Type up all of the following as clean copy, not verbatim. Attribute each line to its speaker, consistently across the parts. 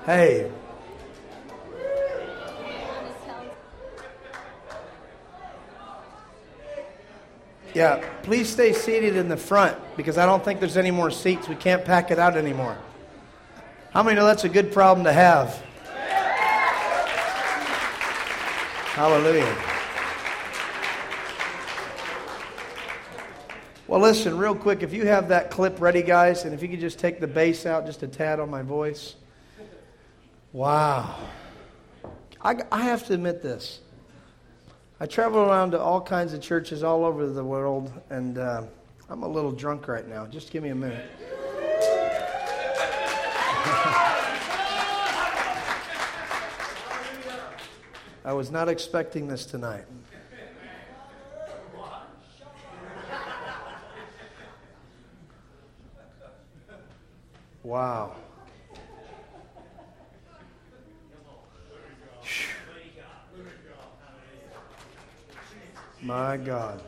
Speaker 1: Hey. Yeah, please stay seated in the front because I don't think there's any more seats. We can't pack it out anymore. How many know that's a good problem to have? Hallelujah. Well, listen, real quick, if you have that clip ready, guys, and if you could just take the bass out just a tad on my voice. Wow. I have to admit this. I travel around to all kinds of churches all over the world, and I'm a little drunk right now. Just give me a minute. I was not expecting this tonight. Wow. My God.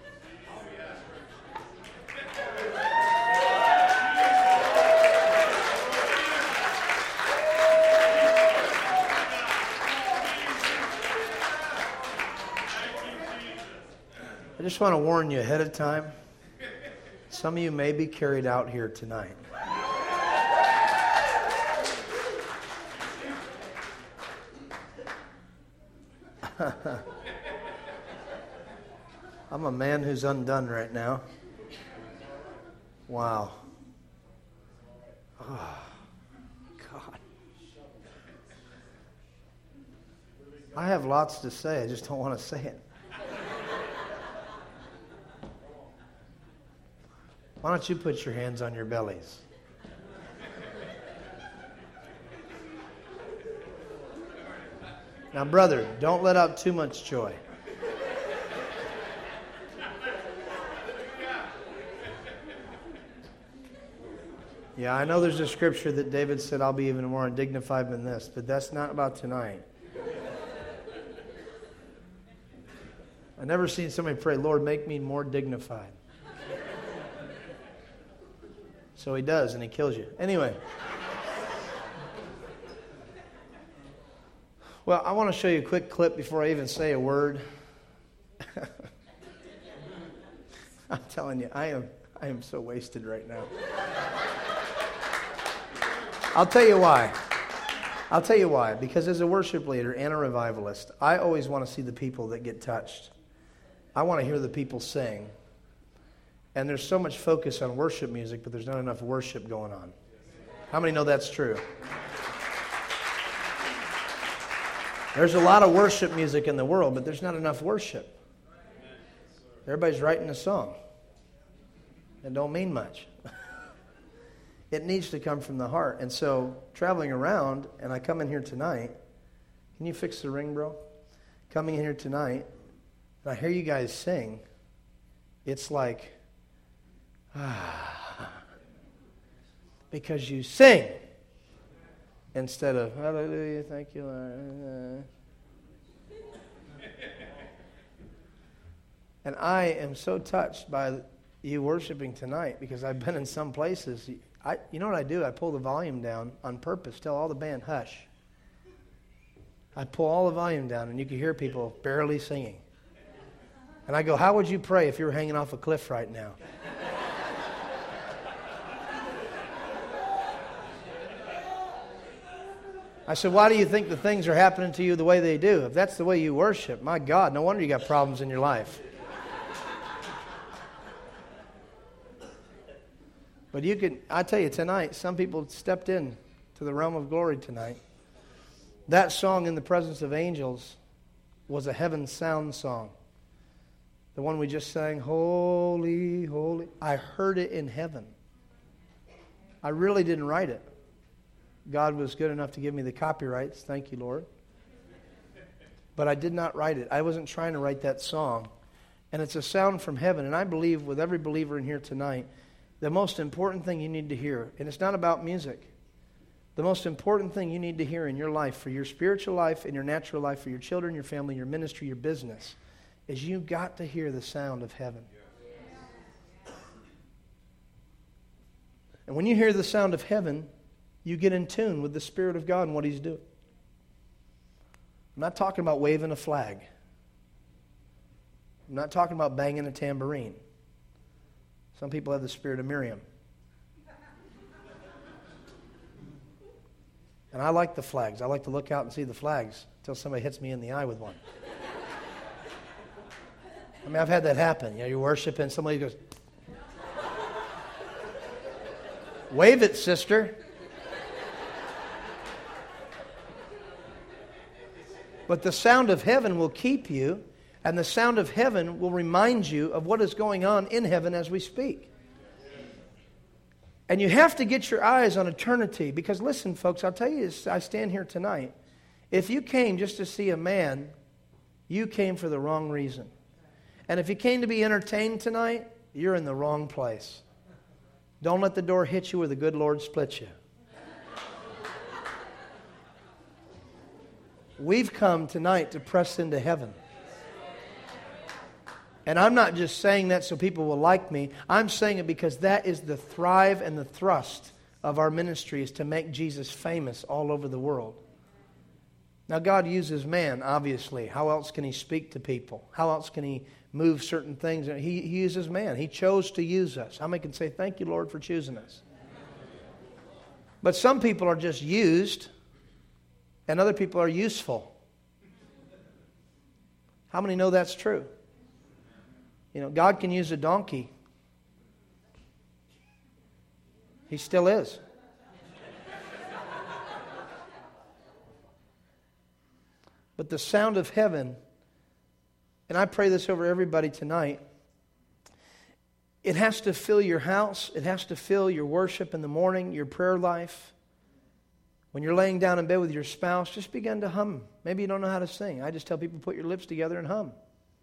Speaker 1: I just want to warn you ahead of time. Some of you may be carried out here tonight. I'm a man who's undone right now. Wow. Oh, God. I have lots to say. I just don't want to say it. Why don't you put your hands on your bellies? Now, brother, don't let out too much joy. Yeah, I know there's a scripture that David said, I'll be even more dignified than this, but that's not about tonight. I've never seen somebody pray, Lord, make me more dignified. So he does, and he kills you. Anyway. Well, I want to show you a quick clip before I even say a word. I'm telling you, I am so wasted right now. I'll tell you why. Because as a worship leader and a revivalist, I always want to see the people that get touched. I want to hear the people sing. And there's so much focus on worship music, but there's not enough worship going on. How many know that's true? There's a lot of worship music in the world, but there's not enough worship. Everybody's writing a song. It don't mean much. It needs to come from the heart. And so, traveling around, and I come in here tonight. Can you fix the ring, bro? Coming in here tonight, and I hear you guys sing. It's like, because you sing. Instead of, hallelujah, thank you, Lord. And I am so touched by you worshiping tonight because I've been in some places. You know what I do? I pull the volume down on purpose. Tell all the band, hush. I pull all the volume down and you can hear people barely singing. And I go, how would you pray if you were hanging off a cliff right now? I said, why do you think the things are happening to you the way they do? If that's the way you worship, my God, no wonder you got problems in your life. But I tell you, tonight, some people stepped in to the realm of glory tonight. That song, In the Presence of Angels, was a heaven sound song. The one we just sang, Holy, Holy. I heard it in heaven. I really didn't write it. God was good enough to give me the copyrights. Thank you, Lord. But I did not write it. I wasn't trying to write that song. And it's a sound from heaven. And I believe with every believer in here tonight, the most important thing you need to hear, and it's not about music. The most important thing you need to hear in your life, for your spiritual life, in your natural life, for your children, your family, your ministry, your business, is you've got to hear the sound of heaven. And when you hear the sound of heaven, you get in tune with the Spirit of God and what He's doing. I'm not talking about waving a flag. I'm not talking about banging a tambourine. Some people have the spirit of Miriam. And I like the flags. I like to look out and see the flags until somebody hits me in the eye with one. I mean, I've had that happen. You're worshiping, somebody goes, wave it, sister. But the sound of heaven will keep you, and the sound of heaven will remind you of what is going on in heaven as we speak. And you have to get your eyes on eternity, because listen, folks, I'll tell you as I stand here tonight, if you came just to see a man, you came for the wrong reason. And if you came to be entertained tonight, you're in the wrong place. Don't let the door hit you or the good Lord split you. We've come tonight to press into heaven. And I'm not just saying that so people will like me. I'm saying it because that is the thrive and the thrust of our ministry, is to make Jesus famous all over the world. Now, God uses man, obviously. How else can He speak to people? How else can He move certain things? He uses man. He chose to use us. How many can say, thank you, Lord, for choosing us? But some people are just used, and other people are useful. How many know that's true? You know, God can use a donkey. He still is. But the sound of heaven, and I pray this over everybody tonight, it has to fill your house. It has to fill your worship in the morning, your prayer life. When you're laying down in bed with your spouse, just begin to hum. Maybe you don't know how to sing. I just tell people, put your lips together and hum.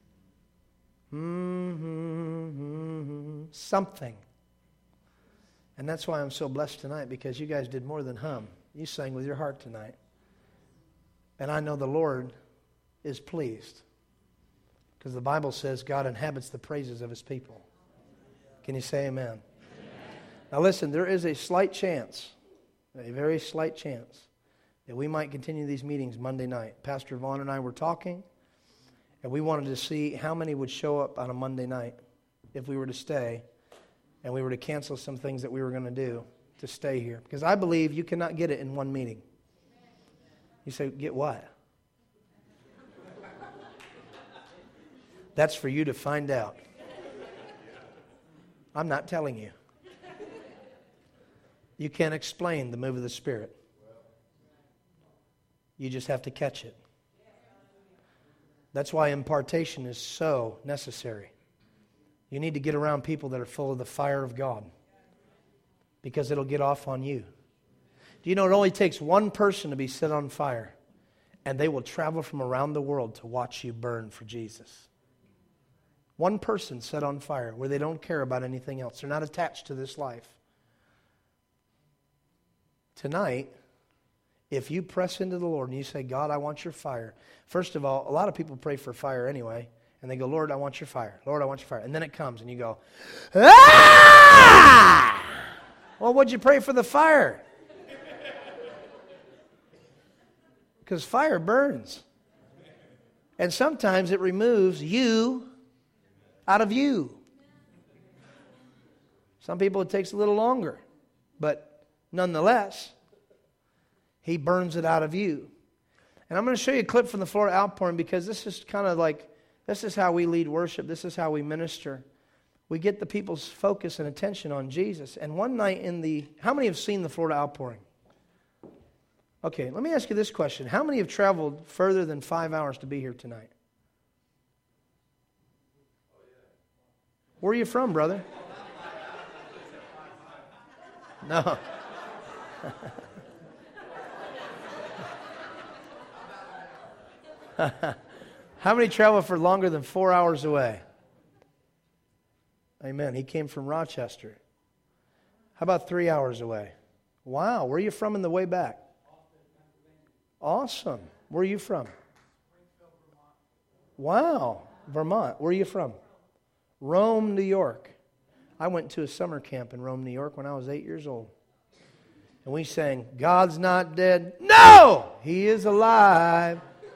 Speaker 1: Something. And that's why I'm so blessed tonight, because you guys did more than hum. You sang with your heart tonight. And I know the Lord is pleased, because the Bible says God inhabits the praises of His people. Can you say amen? Amen. Now listen, there is a slight chance, a very slight chance, that we might continue these meetings Monday night. Pastor Vaughn and I were talking, and we wanted to see how many would show up on a Monday night if we were to stay, and we were to cancel some things that we were going to do to stay here. Because I believe you cannot get it in one meeting. You say, get what? That's for you to find out. I'm not telling you. You can't explain the move of the Spirit. You just have to catch it. That's why impartation is so necessary. You need to get around people that are full of the fire of God, because it'll get off on you. Do you know it only takes one person to be set on fire, and they will travel from around the world to watch you burn for Jesus? One person set on fire where they don't care about anything else. They're not attached to this life. Tonight, if you press into the Lord and you say, God, I want your fire. First of all, a lot of people pray for fire anyway. And they go, Lord, I want your fire. Lord, I want your fire. And then it comes and you go, ah! Well, what'd you pray for the fire? Because fire burns. And sometimes it removes you out of you. Some people it takes a little longer. But nonetheless, He burns it out of you. And I'm going to show you a clip from the Florida Outpouring, because this is kind of like, this is how we lead worship. This is how we minister. We get the people's focus and attention on Jesus. And one night how many have seen the Florida Outpouring? Okay, let me ask you this question. How many have traveled further than 5 hours to be here tonight? Where are you from, brother? No. How many travel for longer than 4 hours away? Amen. He came from Rochester. How about 3 hours away? Wow. Where are you from in the way back? Awesome. Where are you from? Wow. Vermont. Where are you from? Rome, New York. I went to a summer camp in Rome, New York when I was 8 years old. And we sang, God's not dead. No! He is alive.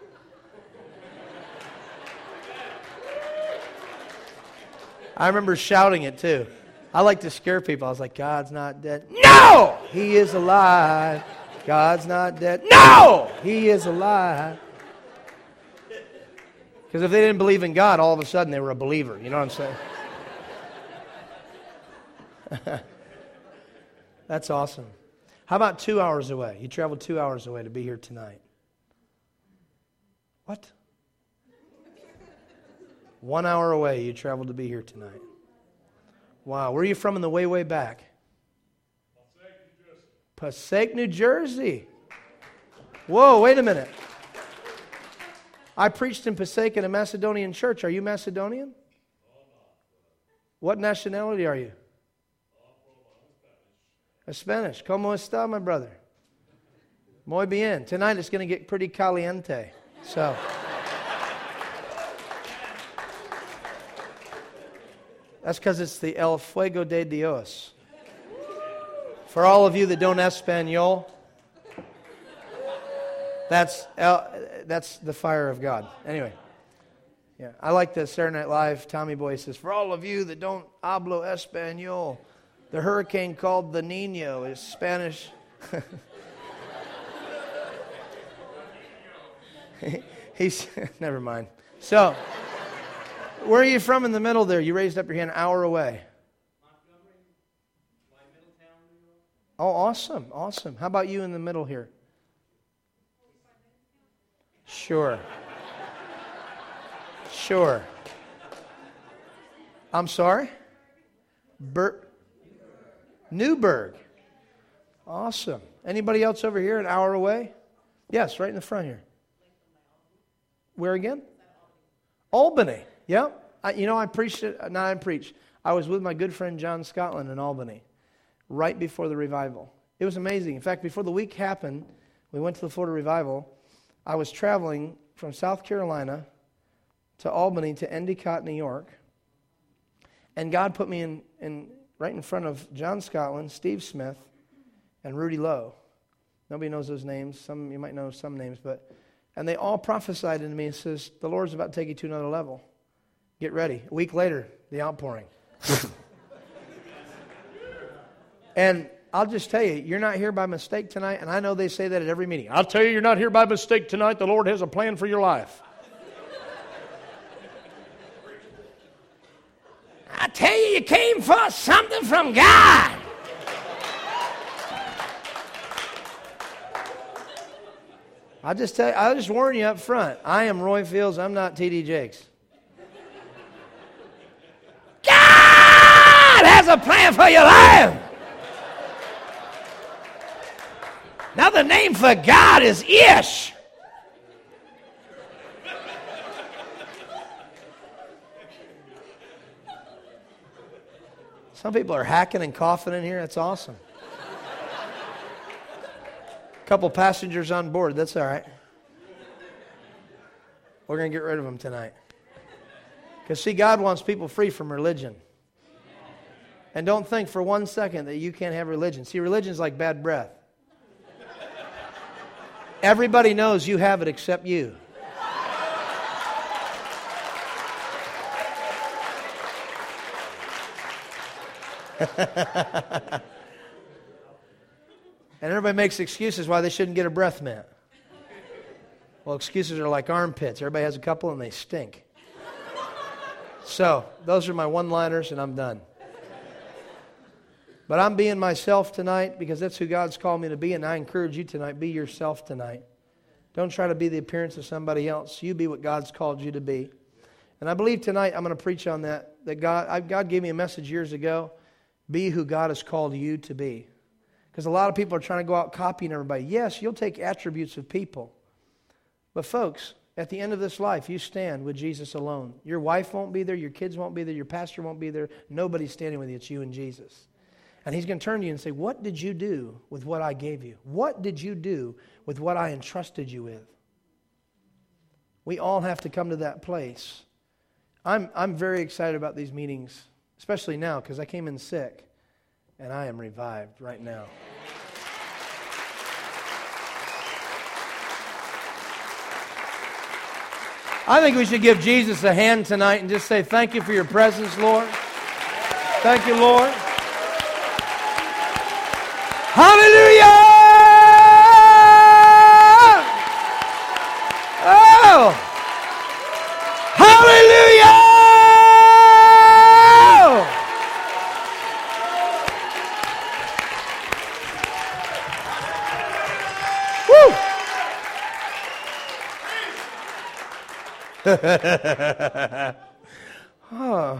Speaker 1: I remember shouting it too. I like to scare people. I was like, God's not dead. No! He is alive. God's not dead. No! He is alive. Because if they didn't believe in God, all of a sudden they were a believer. You know what I'm saying? That's awesome. How about 2 hours away? You traveled 2 hours away to be here tonight. What? 1 hour away you traveled to be here tonight. Wow. Where are you from in the way, way back? Passaic, New Jersey. Whoa, wait a minute. I preached in Passaic in a Macedonian church. Are you Macedonian? What nationality are you? A Spanish. ¿Cómo está, my brother? Muy bien. Tonight it's going to get pretty caliente. So, that's because it's the El Fuego de Dios. For all of you that don't Espanol, that's the fire of God. Anyway, yeah, I like the Saturday Night Live. Tommy Boy says, for all of you that don't hablo Espanol, the hurricane called the Nino is Spanish. He's never mind. So, where are you from in the middle there? You raised up your hand an hour away.
Speaker 2: Montgomery, my middle town, New York.
Speaker 1: Oh, awesome, awesome. How about you in the middle here? Sure. Sure. I'm sorry? Newburgh. Awesome. Anybody else over here an hour away? Yes, right in the front here. Where again? Albany. Yep. I preached it. I was with my good friend John Scotland in Albany right before the revival. It was amazing. In fact, before the week happened, we went to the Florida revival. I was traveling from South Carolina to Albany to Endicott, New York. And God put me in right in front of John Scotland, Steve Smith, and Rudy Lowe. Nobody knows those names. Some you might know some names, and they all prophesied into me and says, the Lord's about to take you to another level. Get ready. A week later, the outpouring. And I'll just tell you, you're not here by mistake tonight, and I know they say that at every meeting. I'll tell you, you're not here by mistake tonight. The Lord has a plan for your life. I tell you, you came for something from God. I'll just warn you up front. I am Roy Fields. I'm not T.D. Jakes. God has a plan for your life. Now the name for God is Ish. Some people are hacking and coughing in here. That's awesome. A couple passengers on board. That's all right. We're going to get rid of them tonight. Because, see, God wants people free from religion. And don't think for 1 second that you can't have religion. See, religion is like bad breath. Everybody knows you have it except you. And everybody makes excuses why they shouldn't get a breath mint. Well, excuses are like armpits. Everybody has a couple and they stink. So, those are my one-liners and I'm done. But I'm being myself tonight because that's who God's called me to be, and I encourage you tonight, be yourself tonight. Don't try to be the appearance of somebody else. You be what God's called you to be. And I believe tonight I'm going to preach on that God gave me a message years ago. Be who God has called you to be. Because a lot of people are trying to go out copying everybody. Yes, you'll take attributes of people. But folks, at the end of this life, you stand with Jesus alone. Your wife won't be there. Your kids won't be there. Your pastor won't be there. Nobody's standing with you. It's you and Jesus. And He's going to turn to you and say, what did you do with what I gave you? What did you do with what I entrusted you with? We all have to come to that place. I'm very excited about these meetings, especially now because I came in sick, and I am revived right now. I think we should give Jesus a hand tonight and just say, thank you for your presence, Lord. Thank you, Lord. Hallelujah! Oh! Hallelujah! Oh.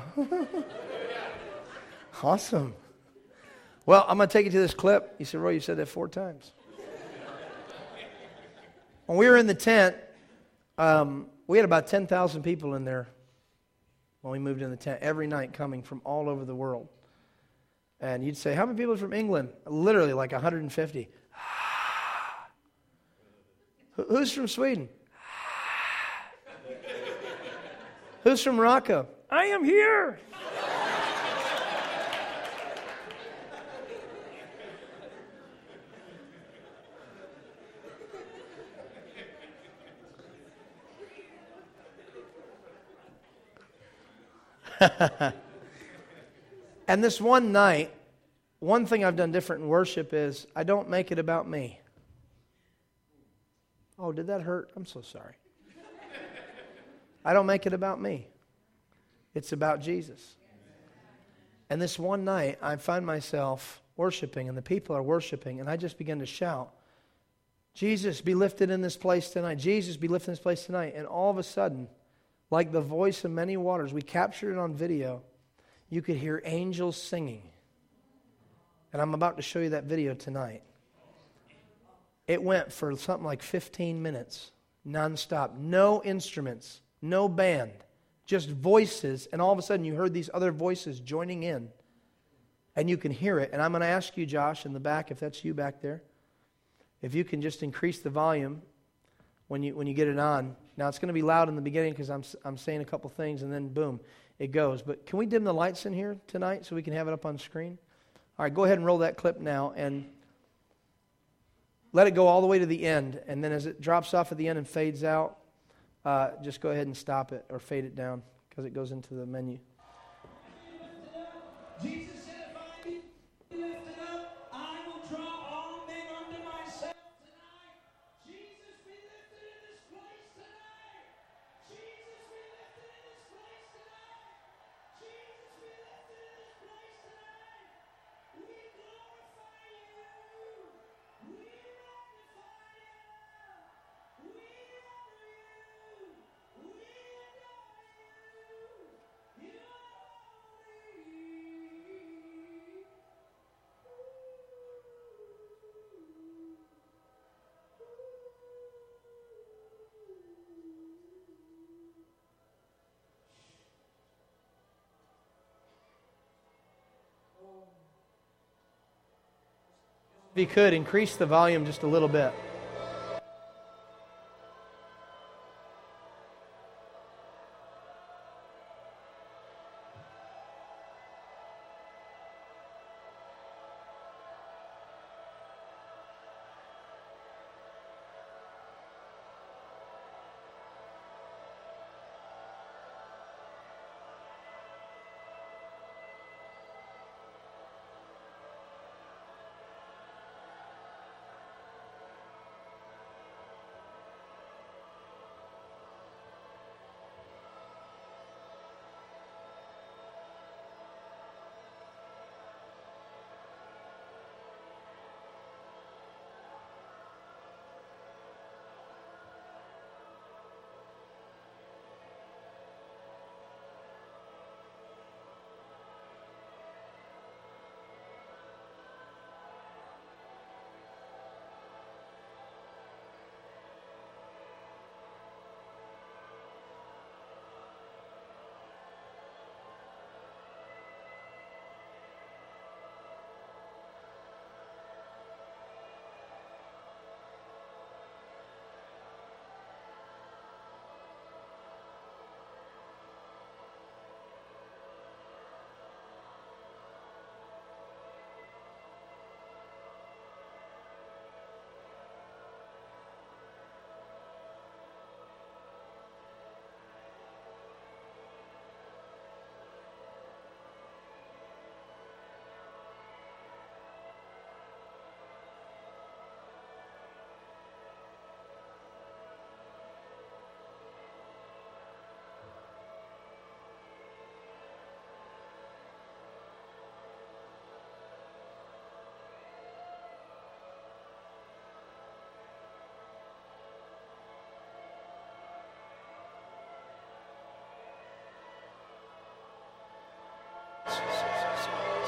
Speaker 1: Awesome. Well, I'm going to take you to this clip. You said, Roy, you said that 4 times. When we were in the tent, we had about 10,000 people in there when we moved in the tent every night, coming from all over the world. And you'd say, how many people are from England? Literally like 150. Who's from Sweden? Who's from Morocco? I am here. And this one night, one thing I've done different in worship is I don't make it about me. Oh, did that hurt? I'm so sorry. I don't make it about me. It's about Jesus. And this one night, I find myself worshiping, and the people are worshiping, and I just begin to shout, Jesus, be lifted in this place tonight. Jesus, be lifted in this place tonight. And all of a sudden, like the voice of many waters, we captured it on video, you could hear angels singing. And I'm about to show you that video tonight. It went for something like 15 minutes, nonstop. No instruments, no band, just voices. And all of a sudden you heard these other voices joining in. And you can hear it. And I'm going to ask you, Josh, in the back, if that's you back there, if you can just increase the volume when you get it on. Now, it's going to be loud in the beginning because I'm saying a couple things, and then boom, it goes. But can we dim the lights in here tonight so we can have it up on screen? All right, go ahead and roll that clip now, and let it go all the way to the end. And then as it drops off at the end and fades out, just go ahead and stop it or fade it down because it goes into the menu.
Speaker 2: Jesus said, if I be lifted up, I will draw all men unto myself tonight. Jesus be lifted in this place tonight. Jesus be lifted in this place tonight. Jesus be lifted in this place tonight. We glorify you. We magnify you. We honor you. We adore you. You are holy.
Speaker 1: If you could, increase the volume just a little bit.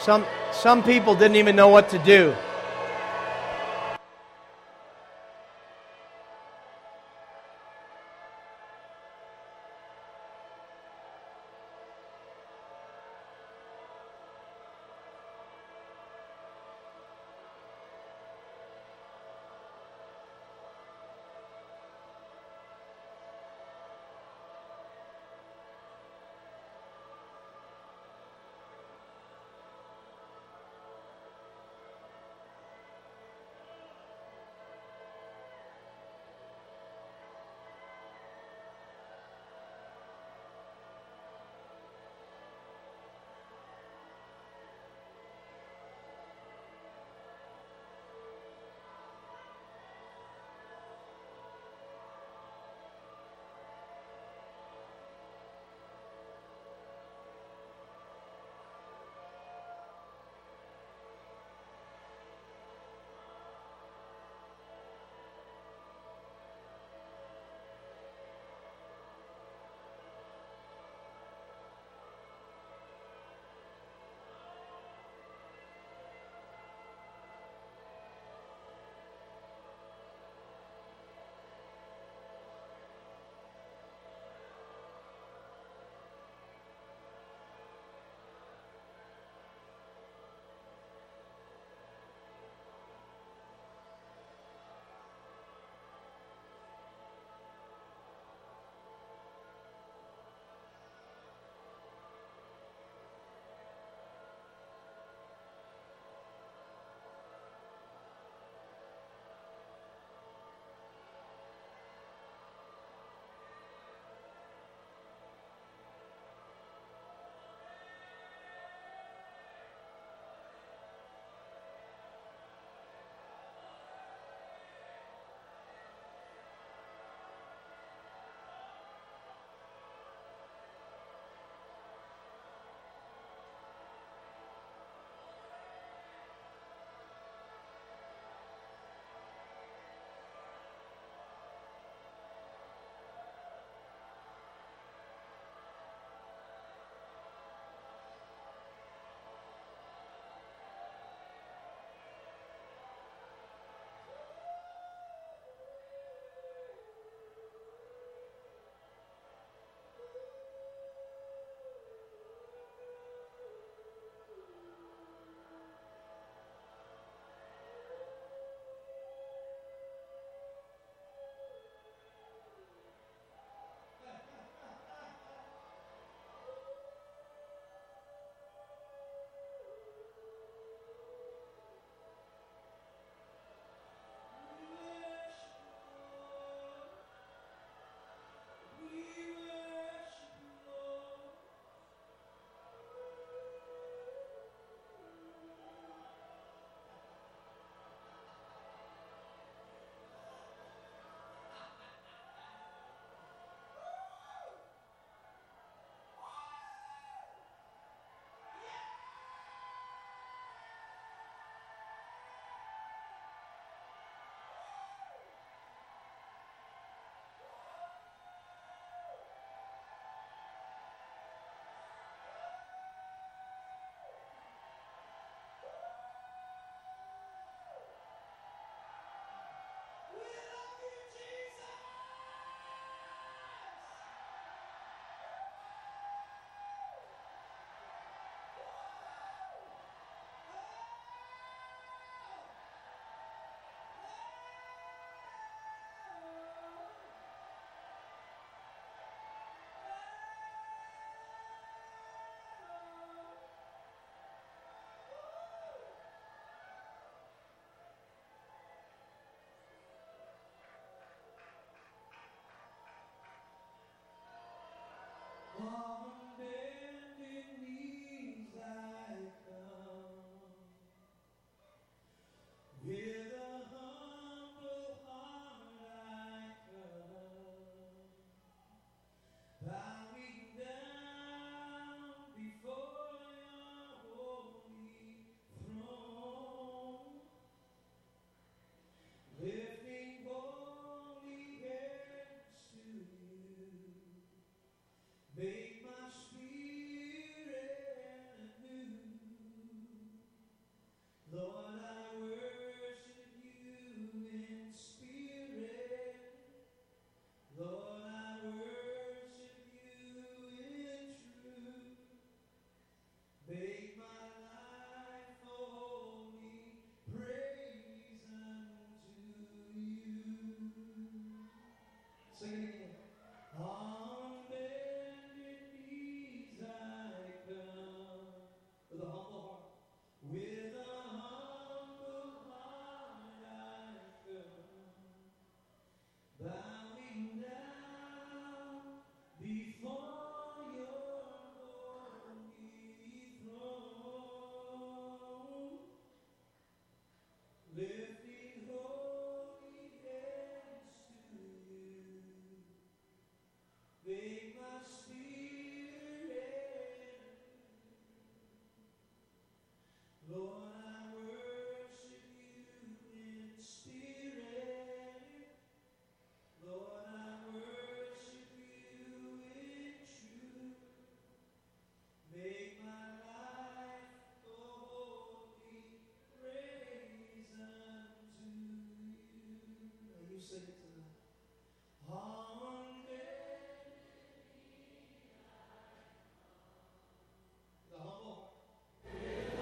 Speaker 1: Some people didn't even know what to do.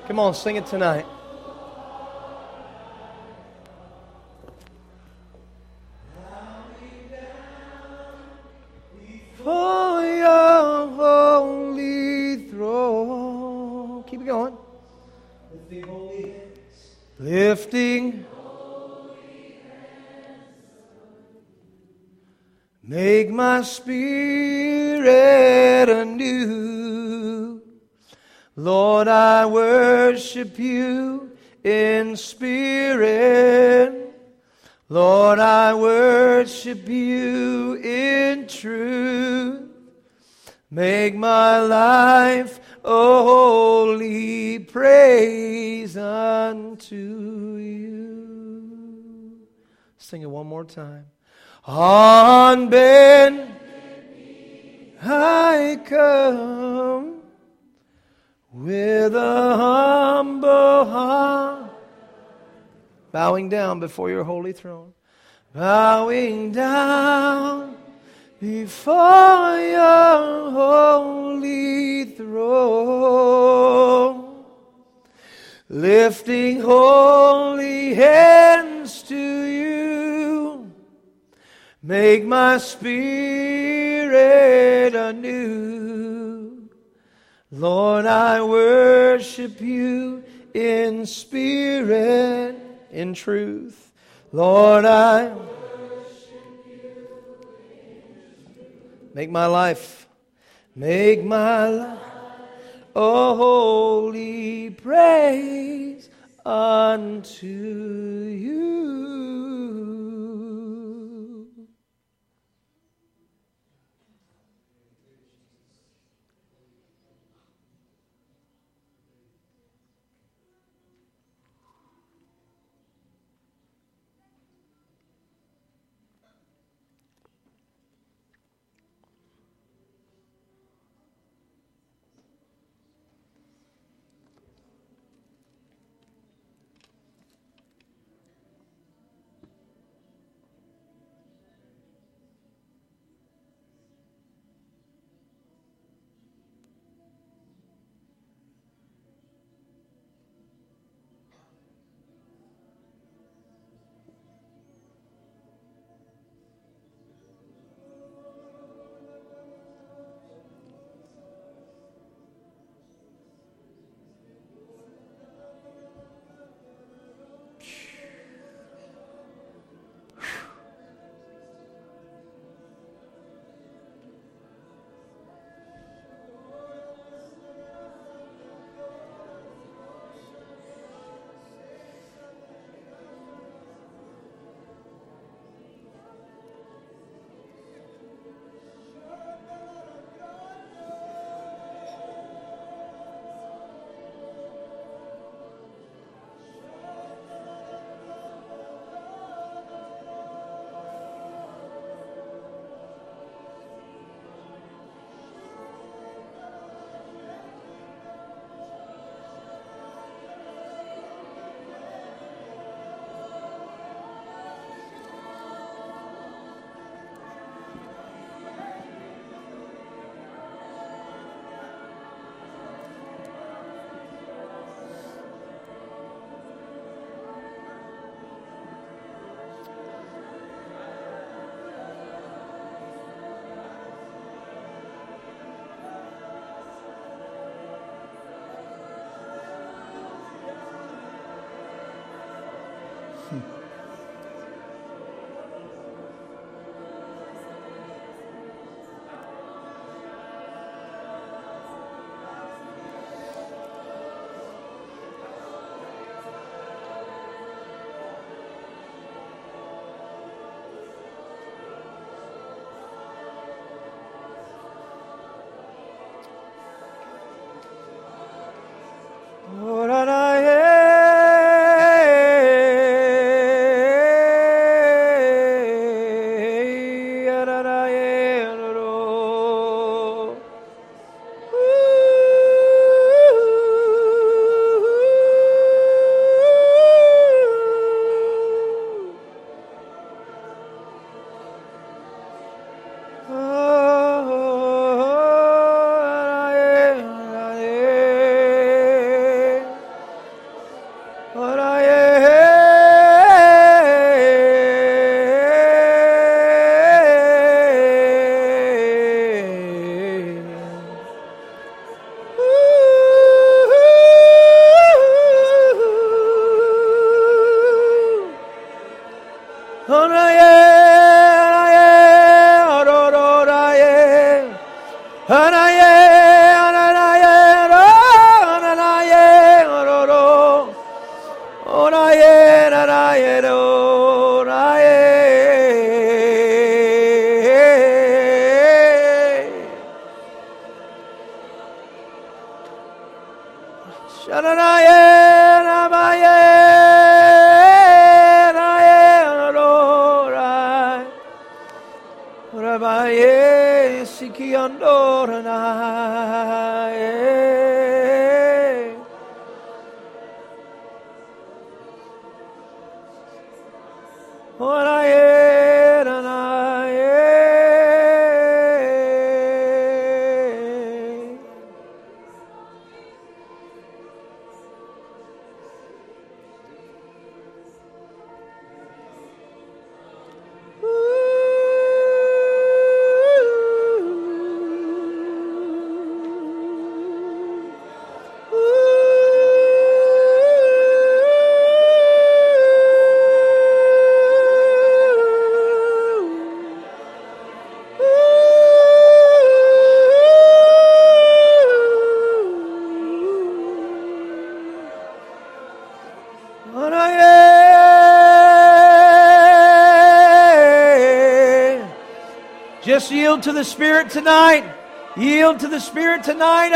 Speaker 1: Come on, sing it tonight. For your holy throne. Keep it going. Lifting. Make my spirit anew. Lord, I worship you in spirit. Lord, I worship you in truth. Make my life a holy praise unto you. Sing it one more time. On bend I come with a humble heart, bowing down before your holy throne, bowing down before your holy throne, lifting holy hands to you. Make my spirit anew. Lord, I worship you in spirit, in truth. Lord, I worship you in truth. Make my life a holy praise unto you. Just yield to the Spirit tonight. Yield to the Spirit tonight.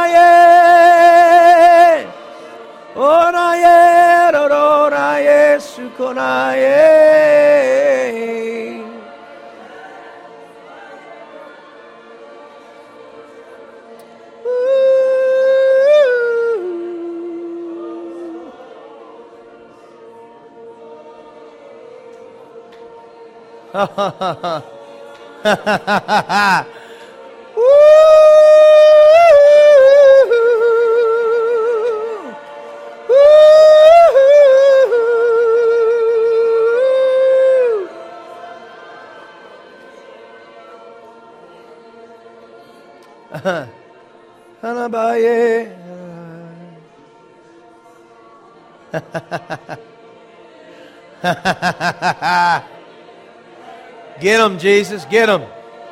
Speaker 1: Get him, Jesus, get him.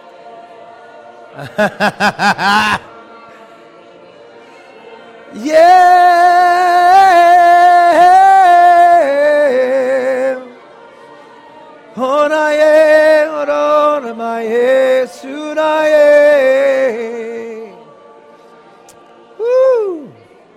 Speaker 1: Yeah. Onaye, oronamaye, sunaye. Woo.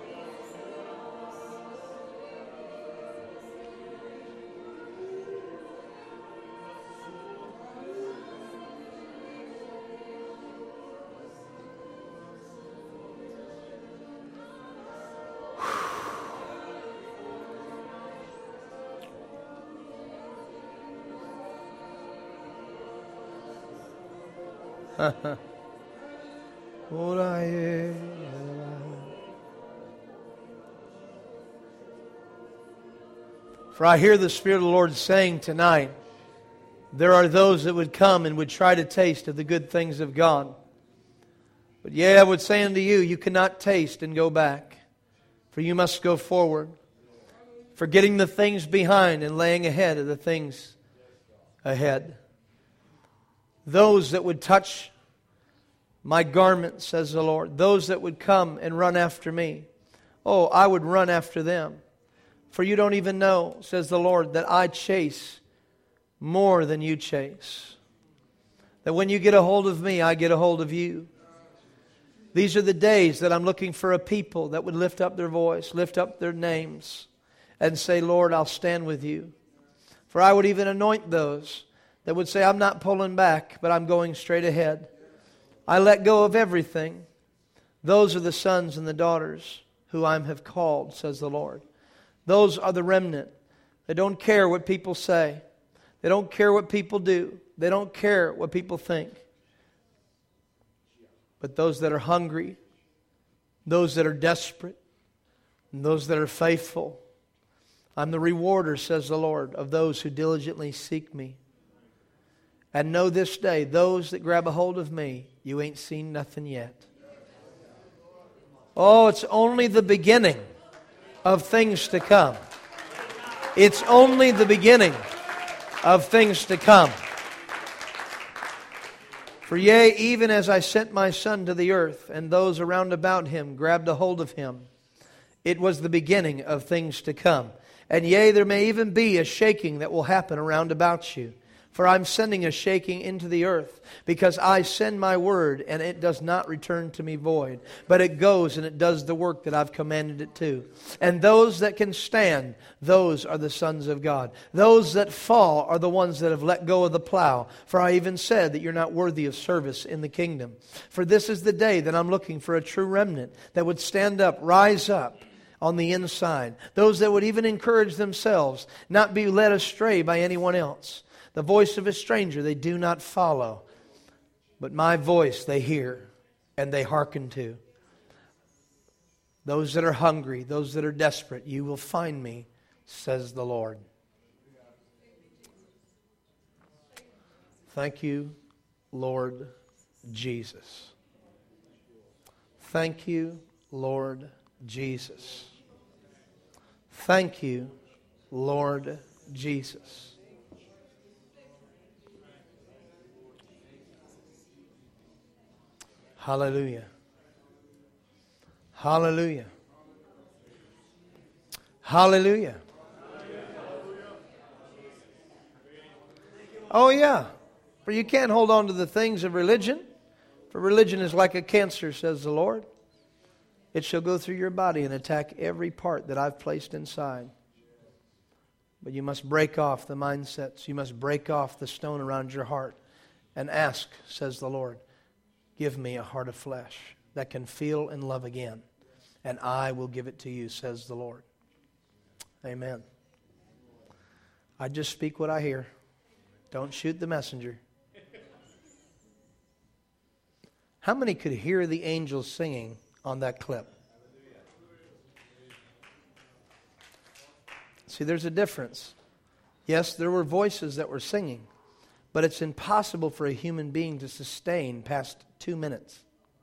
Speaker 1: For I hear the Spirit of the Lord saying tonight, there are those that would come and would try to taste of the good things of God. But yea, I would say unto you, you cannot taste and go back, for you must go forward, forgetting the things behind and laying ahead of the things ahead. Those that would touch my garment, says the Lord, those that would come and run after me, oh, I would run after them. For you don't even know, says the Lord, that I chase more than you chase. That when you get a hold of me, I get a hold of you. These are the days that I'm looking for a people that would lift up their voice, lift up their names, and say, Lord, I'll stand with you. For I would even anoint those that would say, I'm not pulling back, but I'm going straight ahead. I let go of everything. Those are the sons and the daughters who I have called, says the Lord. Those are the remnant. They don't care what people say. They don't care what people do. They don't care what people think. But those that are hungry, those that are desperate, and those that are faithful, I'm the rewarder, says the Lord, of those who diligently seek me. And know this day, those that grab a hold of me, you ain't seen nothing yet. Oh, it's only the beginning of things to come. It's only the beginning of things to come. For yea, even as I sent my Son to the earth, and those around about him grabbed a hold of him, it was the beginning of things to come. And yea, there may even be a shaking that will happen around about you. For I'm sending a shaking into the earth, because I send my word, and it does not return to me void, but it goes and it does the work that I've commanded it to. And those that can stand, those are the sons of God. Those that fall are the ones that have let go of the plow. For I even said that you're not worthy of service in the kingdom. For this is the day that I'm looking for a true remnant that would stand up, rise up on the inside. Those that would even encourage themselves, not be led astray by anyone else. The voice of a stranger they do not follow, but my voice they hear and they hearken to. Those that are hungry, those that are desperate, you will find me, says the Lord. Thank you, Lord Jesus. Thank you, Lord Jesus. Thank you, Lord Jesus. Hallelujah. Hallelujah. Hallelujah. Oh yeah. For you can't hold on to the things of religion. For religion is like a cancer, says the Lord. It shall go through your body and attack every part that I've placed inside. But you must break off the mindsets. You must break off the stone around your heart and ask, says the Lord, give me a heart of flesh that can feel and love again, and I will give it to you, says the Lord. Amen. I just speak what I hear. Don't shoot the messenger. How many could hear the angels singing on that clip? See, there's a difference. Yes, there were voices that were singing, but it's impossible for a human being to sustain past 2 minutes.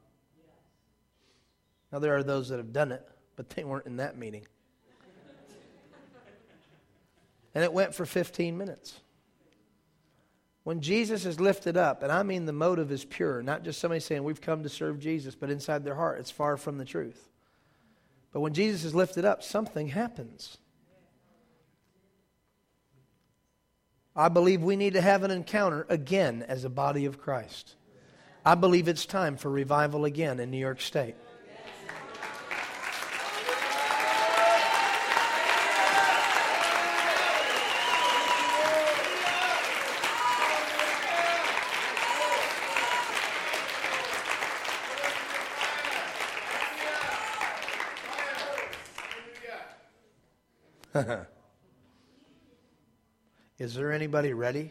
Speaker 1: Now, there are those that have done it, but they weren't in that meeting. And it went for 15 minutes. When Jesus is lifted up, and I mean the motive is pure, not just somebody saying we've come to serve Jesus, but inside their heart it's far from the truth. But when Jesus is lifted up, something happens. I believe we need to have an encounter again as a body of Christ. I believe it's time for revival again in New York State. Is there anybody ready?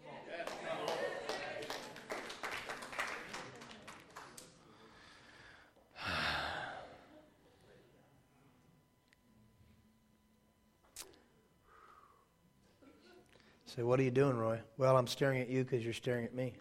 Speaker 1: Say, what are you doing, Roy? Well, I'm staring at you because you're staring at me.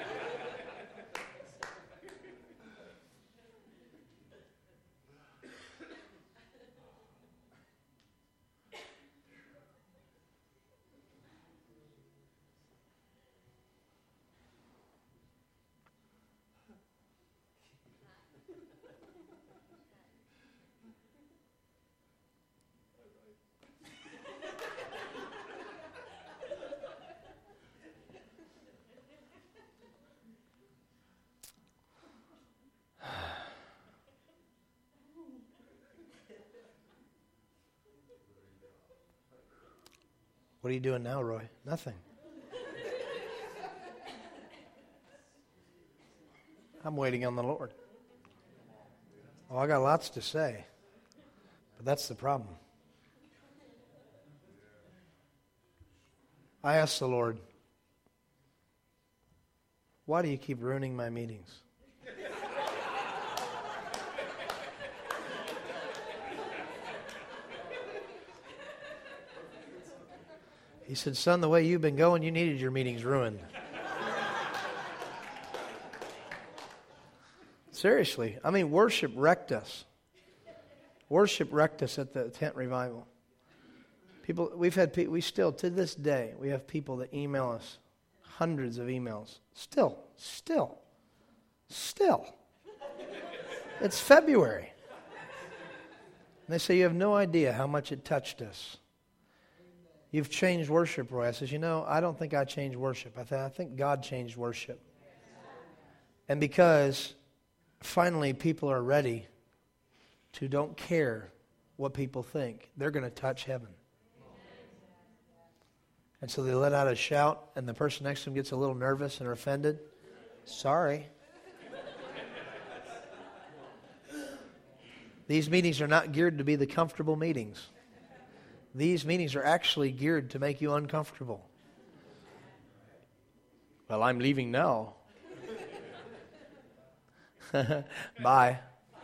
Speaker 1: What are you doing now, Roy? Nothing. I'm waiting on the Lord. Oh, I got lots to say, but that's the problem. I asked the Lord, why do you keep ruining my meetings? He said, son, the way you've been going, you needed your meetings ruined. Seriously. I mean, worship wrecked us. Worship wrecked us at the tent revival. People, we still, to this day, we have people that email us, hundreds of emails. Still. It's February. And they say, you have no idea how much it touched us. You've changed worship, Roy. I says, I don't think I changed worship. I think God changed worship. And because finally people are ready to don't care what people think, they're going to touch heaven. And so they let out a shout, and the person next to them gets a little nervous and offended. Sorry. These meetings are not geared to be the comfortable meetings. These meetings are actually geared to make you uncomfortable. Well, I'm leaving now. Bye.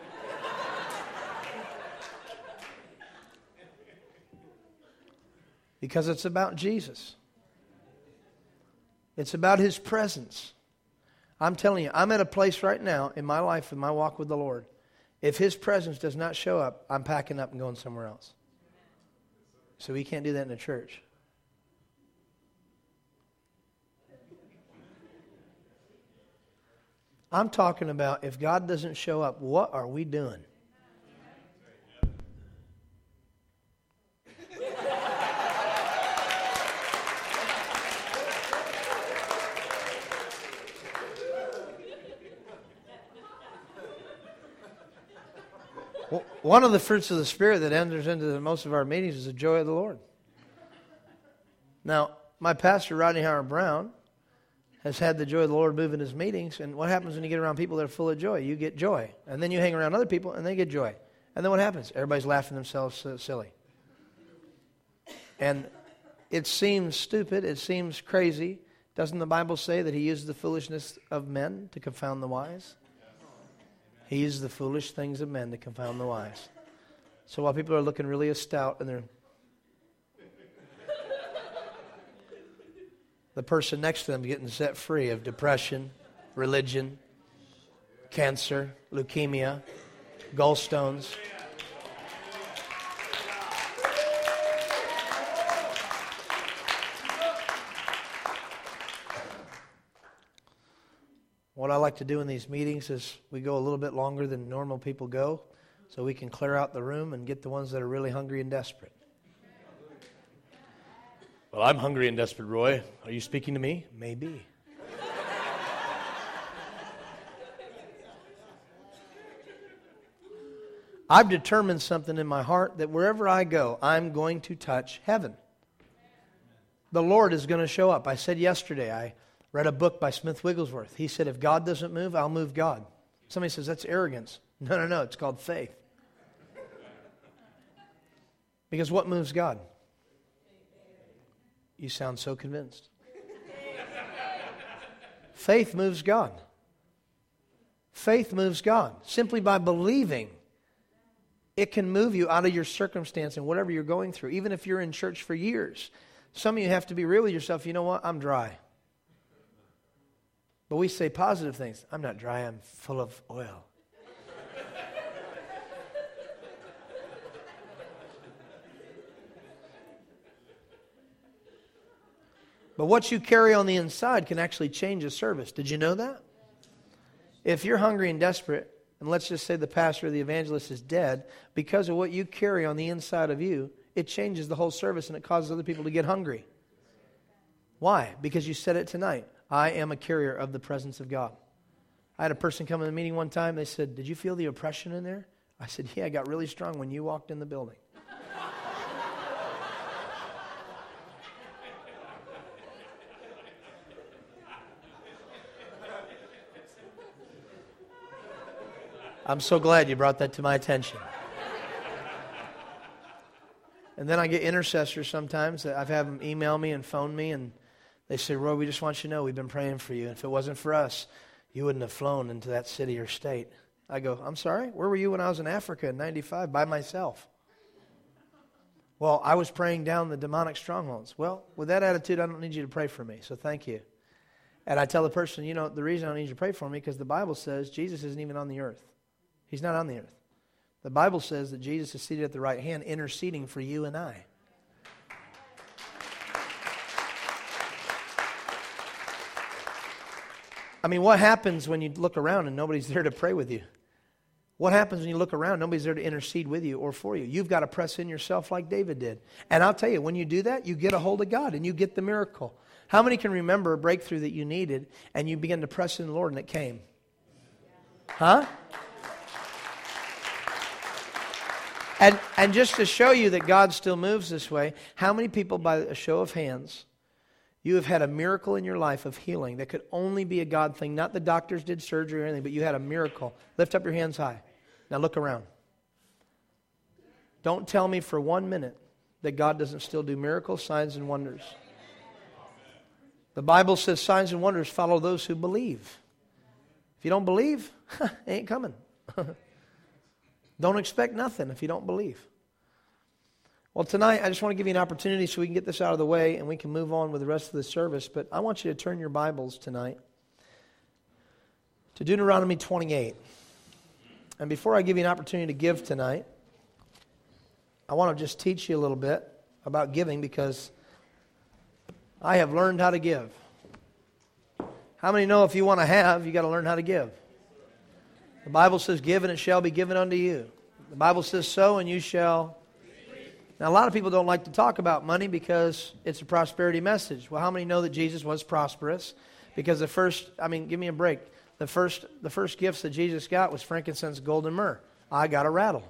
Speaker 1: Because it's about Jesus. It's about His presence. I'm telling you, I'm at a place right now in my life, in my walk with the Lord. If His presence does not show up, I'm packing up and going somewhere else. So we can't do that in a church. I'm talking about if God doesn't show up, what are we doing? One of the fruits of the Spirit that enters into most of our meetings is the joy of the Lord. Now, my pastor, Rodney Howard-Brown, has had the joy of the Lord move in his meetings. And what happens when you get around people that are full of joy? You get joy. And then you hang around other people and they get joy. And then what happens? Everybody's laughing themselves silly. And it seems stupid. It seems crazy. Doesn't the Bible say that He uses the foolishness of men to confound the wise? He uses the foolish things of men to confound the wise. So while people are looking really stout and the person next to them getting set free of depression, religion, cancer, leukemia, gallstones. What I like to do in these meetings is we go a little bit longer than normal people go so we can clear out the room and get the ones that are really hungry and desperate. Well, I'm hungry and desperate, Roy. Are you speaking to me? Maybe. I've determined something in my heart that wherever I go, I'm going to touch heaven. The Lord is going to show up. I said yesterday, I read a book by Smith Wigglesworth. He said, if God doesn't move, I'll move God. Somebody says, that's arrogance. No. It's called faith. Because what moves God? You sound so convinced. Faith moves God. Faith moves God. Simply by believing, it can move you out of your circumstance and whatever you're going through. Even if you're in church for years. Some of you have to be real with yourself. You know what? I'm dry. But we say positive things. I'm not dry, I'm full of oil. But what you carry on the inside can actually change a service. Did you know that? If you're hungry and desperate, and let's just say the pastor or the evangelist is dead, because of what you carry on the inside of you, it changes the whole service and it causes other people to get hungry. Why? Because you said it tonight. I am a carrier of the presence of God. I had a person come in the meeting one time. They said, did you feel the oppression in there? I said, yeah, it got really strong when you walked in the building. I'm so glad you brought that to my attention. And then I get intercessors sometimes. I've had them email me and phone me, and they say, Roy, we just want you to know we've been praying for you. And if it wasn't for us, you wouldn't have flown into that city or state. I go, I'm sorry? Where were you when I was in Africa in 95 by myself? Well, I was praying down the demonic strongholds. Well, with that attitude, I don't need you to pray for me, so thank you. And I tell the person, the reason I don't need you to pray for me because the Bible says Jesus isn't even on the earth. He's not on the earth. The Bible says that Jesus is seated at the right hand interceding for you and I. I mean, what happens when you look around and nobody's there to pray with you? What happens when you look around, nobody's there to intercede with you or for you? You've got to press in yourself like David did. And I'll tell you, when you do that, you get a hold of God and you get the miracle. How many can remember a breakthrough that you needed and you began to press in the Lord and it came? Huh? And just to show you that God still moves this way, how many people, by a show of hands, you have had a miracle in your life of healing that could only be a God thing? Not the doctors did surgery or anything, but you had a miracle. Lift up your hands high. Now look around. Don't tell me for 1 minute that God doesn't still do miracles, signs, and wonders. The Bible says signs and wonders follow those who believe. If you don't believe, it ain't coming. Don't expect nothing if you don't believe. Well, tonight, I just want to give you an opportunity so we can get this out of the way and we can move on with the rest of the service. But I want you to turn your Bibles tonight to Deuteronomy 28. And before I give you an opportunity to give tonight, I want to just teach you a little bit about giving because I have learned how to give. How many know if you want to have, you got to learn how to give? The Bible says, give and it shall be given unto you. The Bible says, sow and you shall. Now, a lot of people don't like to talk about money because it's a prosperity message. Well, how many know that Jesus was prosperous? Because give me a break. The first gifts that Jesus got was frankincense, gold, and myrrh. I got a rattle.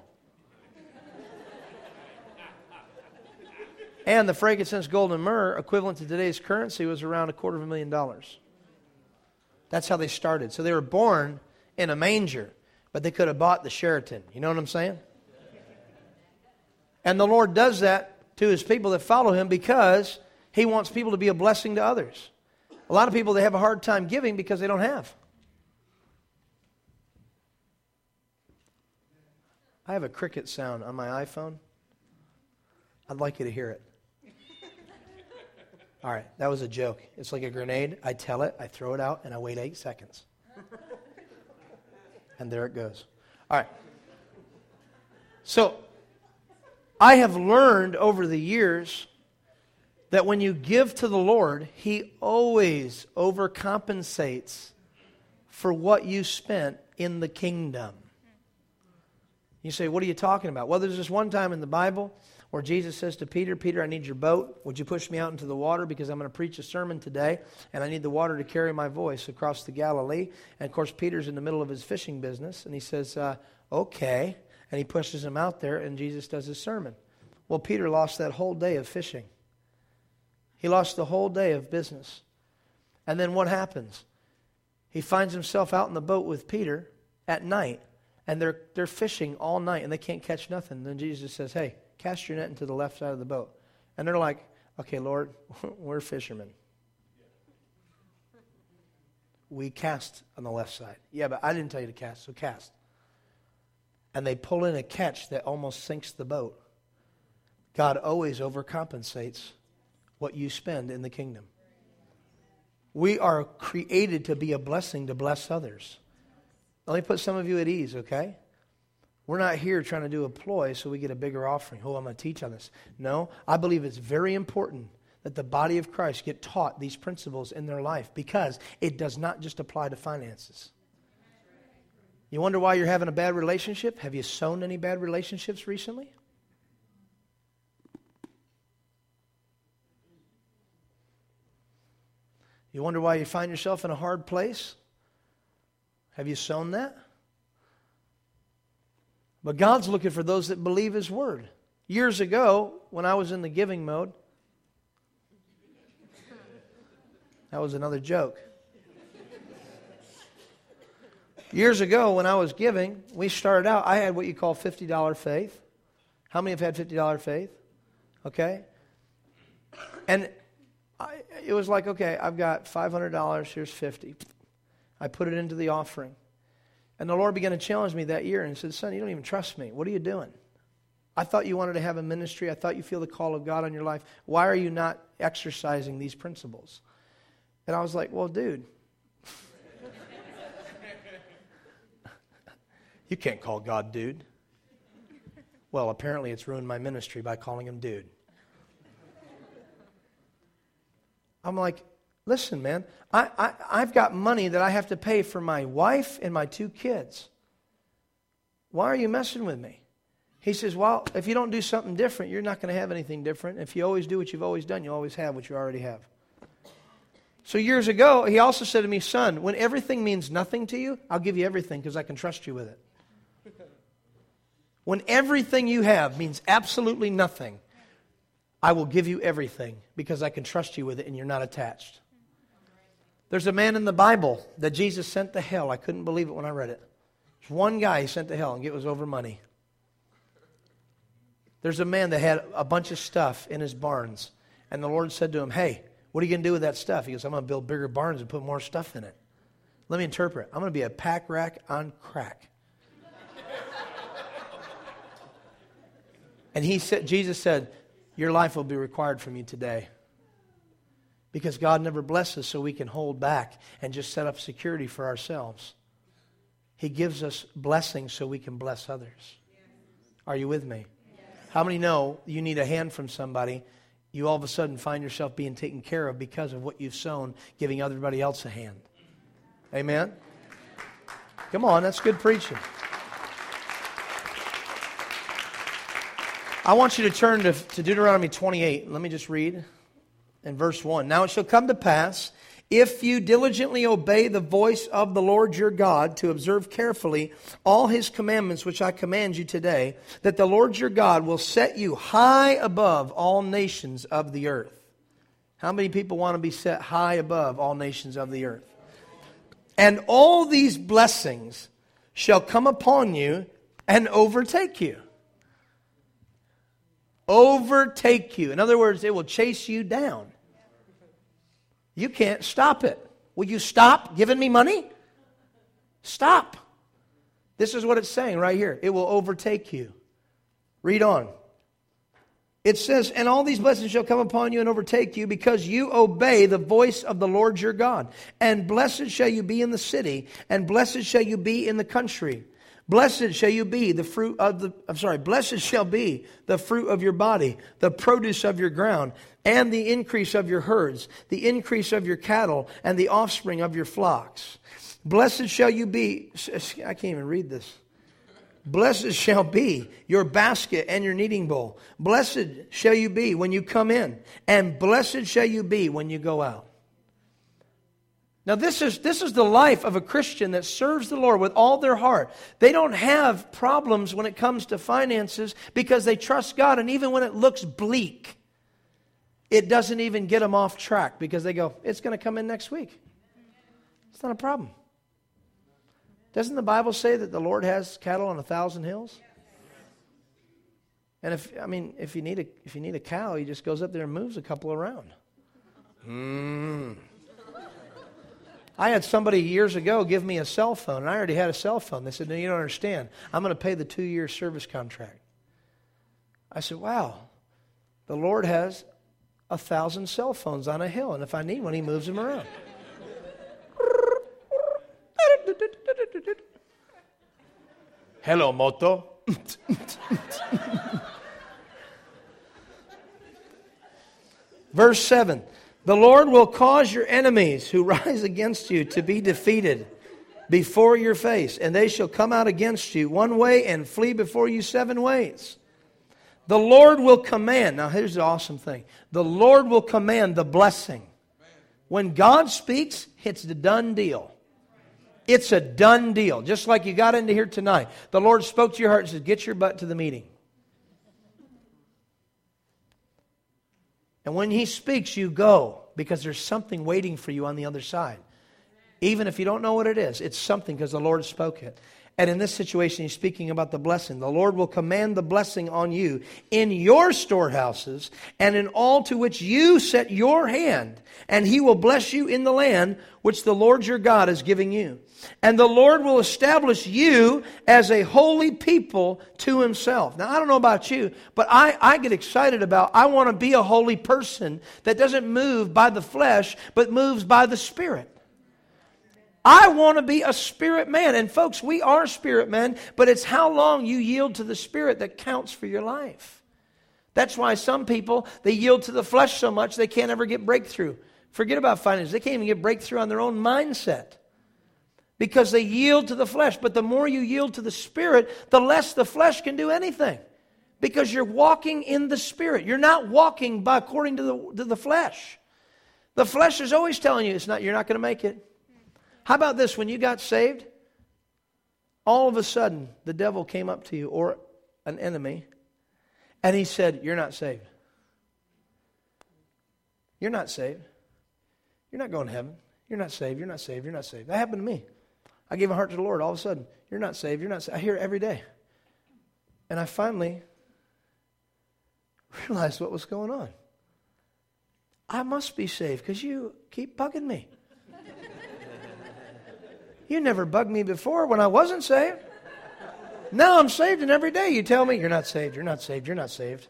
Speaker 1: And the frankincense, gold, and myrrh, equivalent to today's currency, was around $250,000. That's how they started. So they were born in a manger, but they could have bought the Sheraton. You know what I'm saying? And the Lord does that to His people that follow Him because He wants people to be a blessing to others. A lot of people, they have a hard time giving because they don't have. I have a cricket sound on my iPhone. I'd like you to hear it. All right, that was a joke. It's like a grenade. I tell it, I throw it out, and I wait 8 seconds. And there it goes. All right. So, I have learned over the years that when you give to the Lord, He always overcompensates for what you spent in the kingdom. You say, what are you talking about? Well, there's this one time in the Bible where Jesus says to Peter, Peter, I need your boat. Would you push me out into the water because I'm going to preach a sermon today and I need the water to carry my voice across the Galilee. And of course, Peter's in the middle of his fishing business and he says, okay. And he pushes him out there and Jesus does his sermon. Well, Peter lost that whole day of fishing. He lost the whole day of business. And then what happens? He finds himself out in the boat with Peter at night and they're fishing all night and they can't catch nothing. Then Jesus says, hey, cast your net into the left side of the boat. And they're like, okay, Lord, we're fishermen. We cast on the left side. Yeah, but I didn't tell you to cast, so cast. And they pull in a catch that almost sinks the boat. God always overcompensates what you spend in the kingdom. We are created to be a blessing to bless others. Let me put some of you at ease, okay? We're not here trying to do a ploy so we get a bigger offering. Oh, I'm going to teach on this. No, I believe it's very important that the body of Christ get taught these principles in their life because it does not just apply to finances. You wonder why you're having a bad relationship? Have you sown any bad relationships recently? You wonder why you find yourself in a hard place? Have you sown that? But God's looking for those that believe His Word. Years ago, when I was in the giving mode, that was another joke. Years ago, when I was giving, we started out, I had what you call $50 faith. How many have had $50 faith? Okay. And it was like, okay, I've got $500, here's $50. I put it into the offering. And the Lord began to challenge me that year and said, son, you don't even trust me. What are you doing? I thought you wanted to have a ministry. I thought you feel the call of God on your life. Why are you not exercising these principles? And I was like, well, dude, you can't call God dude. Well, apparently it's ruined my ministry by calling Him dude. I'm like, Listen, man, I've got money that I have to pay for my wife and my 2 kids. Why are you messing with me? He says, well, if you don't do something different, you're not going to have anything different. If you always do what you've always done, you always have what you already have. So years ago, he also said to me, son, when everything means nothing to you, I'll give you everything because I can trust you with it. When everything you have means absolutely nothing, I will give you everything because I can trust you with it and you're not attached. There's a man in the Bible that Jesus sent to hell. I couldn't believe it when I read it. There's one guy he sent to hell, and it was over money. There's a man that had a bunch of stuff in his barns, and the Lord said to him, hey, what are you going to do with that stuff? He goes, I'm going to build bigger barns and put more stuff in it. Let me interpret. I'm going to be a pack rack on crack. And Jesus said, your life will be required from you today. Because God never blesses so we can hold back and just set up security for ourselves. He gives us blessings so we can bless others. Are you with me? How many know you need a hand from somebody? You all of a sudden find yourself being taken care of because of what you've sown, giving everybody else a hand. Amen? Come on, that's good preaching. I want you to turn to Deuteronomy 28. Let me just read in verse 1. Now it shall come to pass, if you diligently obey the voice of the Lord your God to observe carefully all His commandments which I command you today, that the Lord your God will set you high above all nations of the earth. How many people want to be set high above all nations of the earth? And all these blessings shall come upon you and overtake you. Overtake you. In other words, it will chase you down. You can't stop it. Will you stop giving me money? Stop. This is what it's saying right here. It will overtake you. Read on. It says, and all these blessings shall come upon you and overtake you because you obey the voice of the Lord your God. And blessed shall you be in the city, and blessed shall you be in the country. Blessed shall you be blessed shall be the fruit of your body, the produce of your ground, and the increase of your herds, the increase of your cattle, and the offspring of your flocks. Blessed shall you be, I can't even read this. Blessed shall be your basket and your kneading bowl. Blessed shall you be when you come in, and blessed shall you be when you go out. Now this is the life of a Christian that serves the Lord with all their heart. They don't have problems when it comes to finances because they trust God. And even when it looks bleak, it doesn't even get them off track because they go, it's going to come in next week. It's not a problem. Doesn't the Bible say that the Lord has cattle on 1,000 hills? And if you need a cow, he just goes up there and moves a couple around. I had somebody years ago give me a cell phone, and I already had a cell phone. They said, no, you don't understand. I'm going to pay the 2-year service contract. I said, wow, the Lord has 1,000 cell phones on a hill, and if I need one, He moves them around. Hello, Moto. Verse 7. The Lord will cause your enemies who rise against you to be defeated before your face, and they shall come out against you one way and flee before you 7 ways. The Lord will command. Now here's the awesome thing. The Lord will command the blessing. When God speaks, it's the done deal. It's a done deal. Just like you got into here tonight. The Lord spoke to your heart and said, get your butt to the meeting. And when He speaks, you go, because there's something waiting for you on the other side. Even if you don't know what it is, it's something because the Lord spoke it. And in this situation, He's speaking about the blessing. The Lord will command the blessing on you in your storehouses and in all to which you set your hand. And He will bless you in the land which the Lord your God is giving you. And the Lord will establish you as a holy people to Himself. Now, I don't know about you, but I get excited about, I want to be a holy person that doesn't move by the flesh, but moves by the Spirit. I want to be a spirit man. And folks, we are spirit men, but it's how long you yield to the Spirit that counts for your life. That's why some people, they yield to the flesh so much they can't ever get breakthrough. Forget about finances. They can't even get breakthrough on their own mindset because they yield to the flesh. But the more you yield to the Spirit, the less the flesh can do anything because you're walking in the Spirit. You're not walking according to the flesh. The flesh is always telling you you're not going to make it. How about this? When you got saved, all of a sudden the devil came up to you or an enemy and he said, you're not saved. You're not saved. You're not going to heaven. You're not saved. You're not saved. You're not saved. That happened to me. I gave my heart to the Lord. All of a sudden, you're not saved. You're not saved. I hear it every day. And I finally realized what was going on. I must be saved because you keep bugging me. You never bugged me before when I wasn't saved. Now I'm saved, and every day you tell me, you're not saved, you're not saved, you're not saved.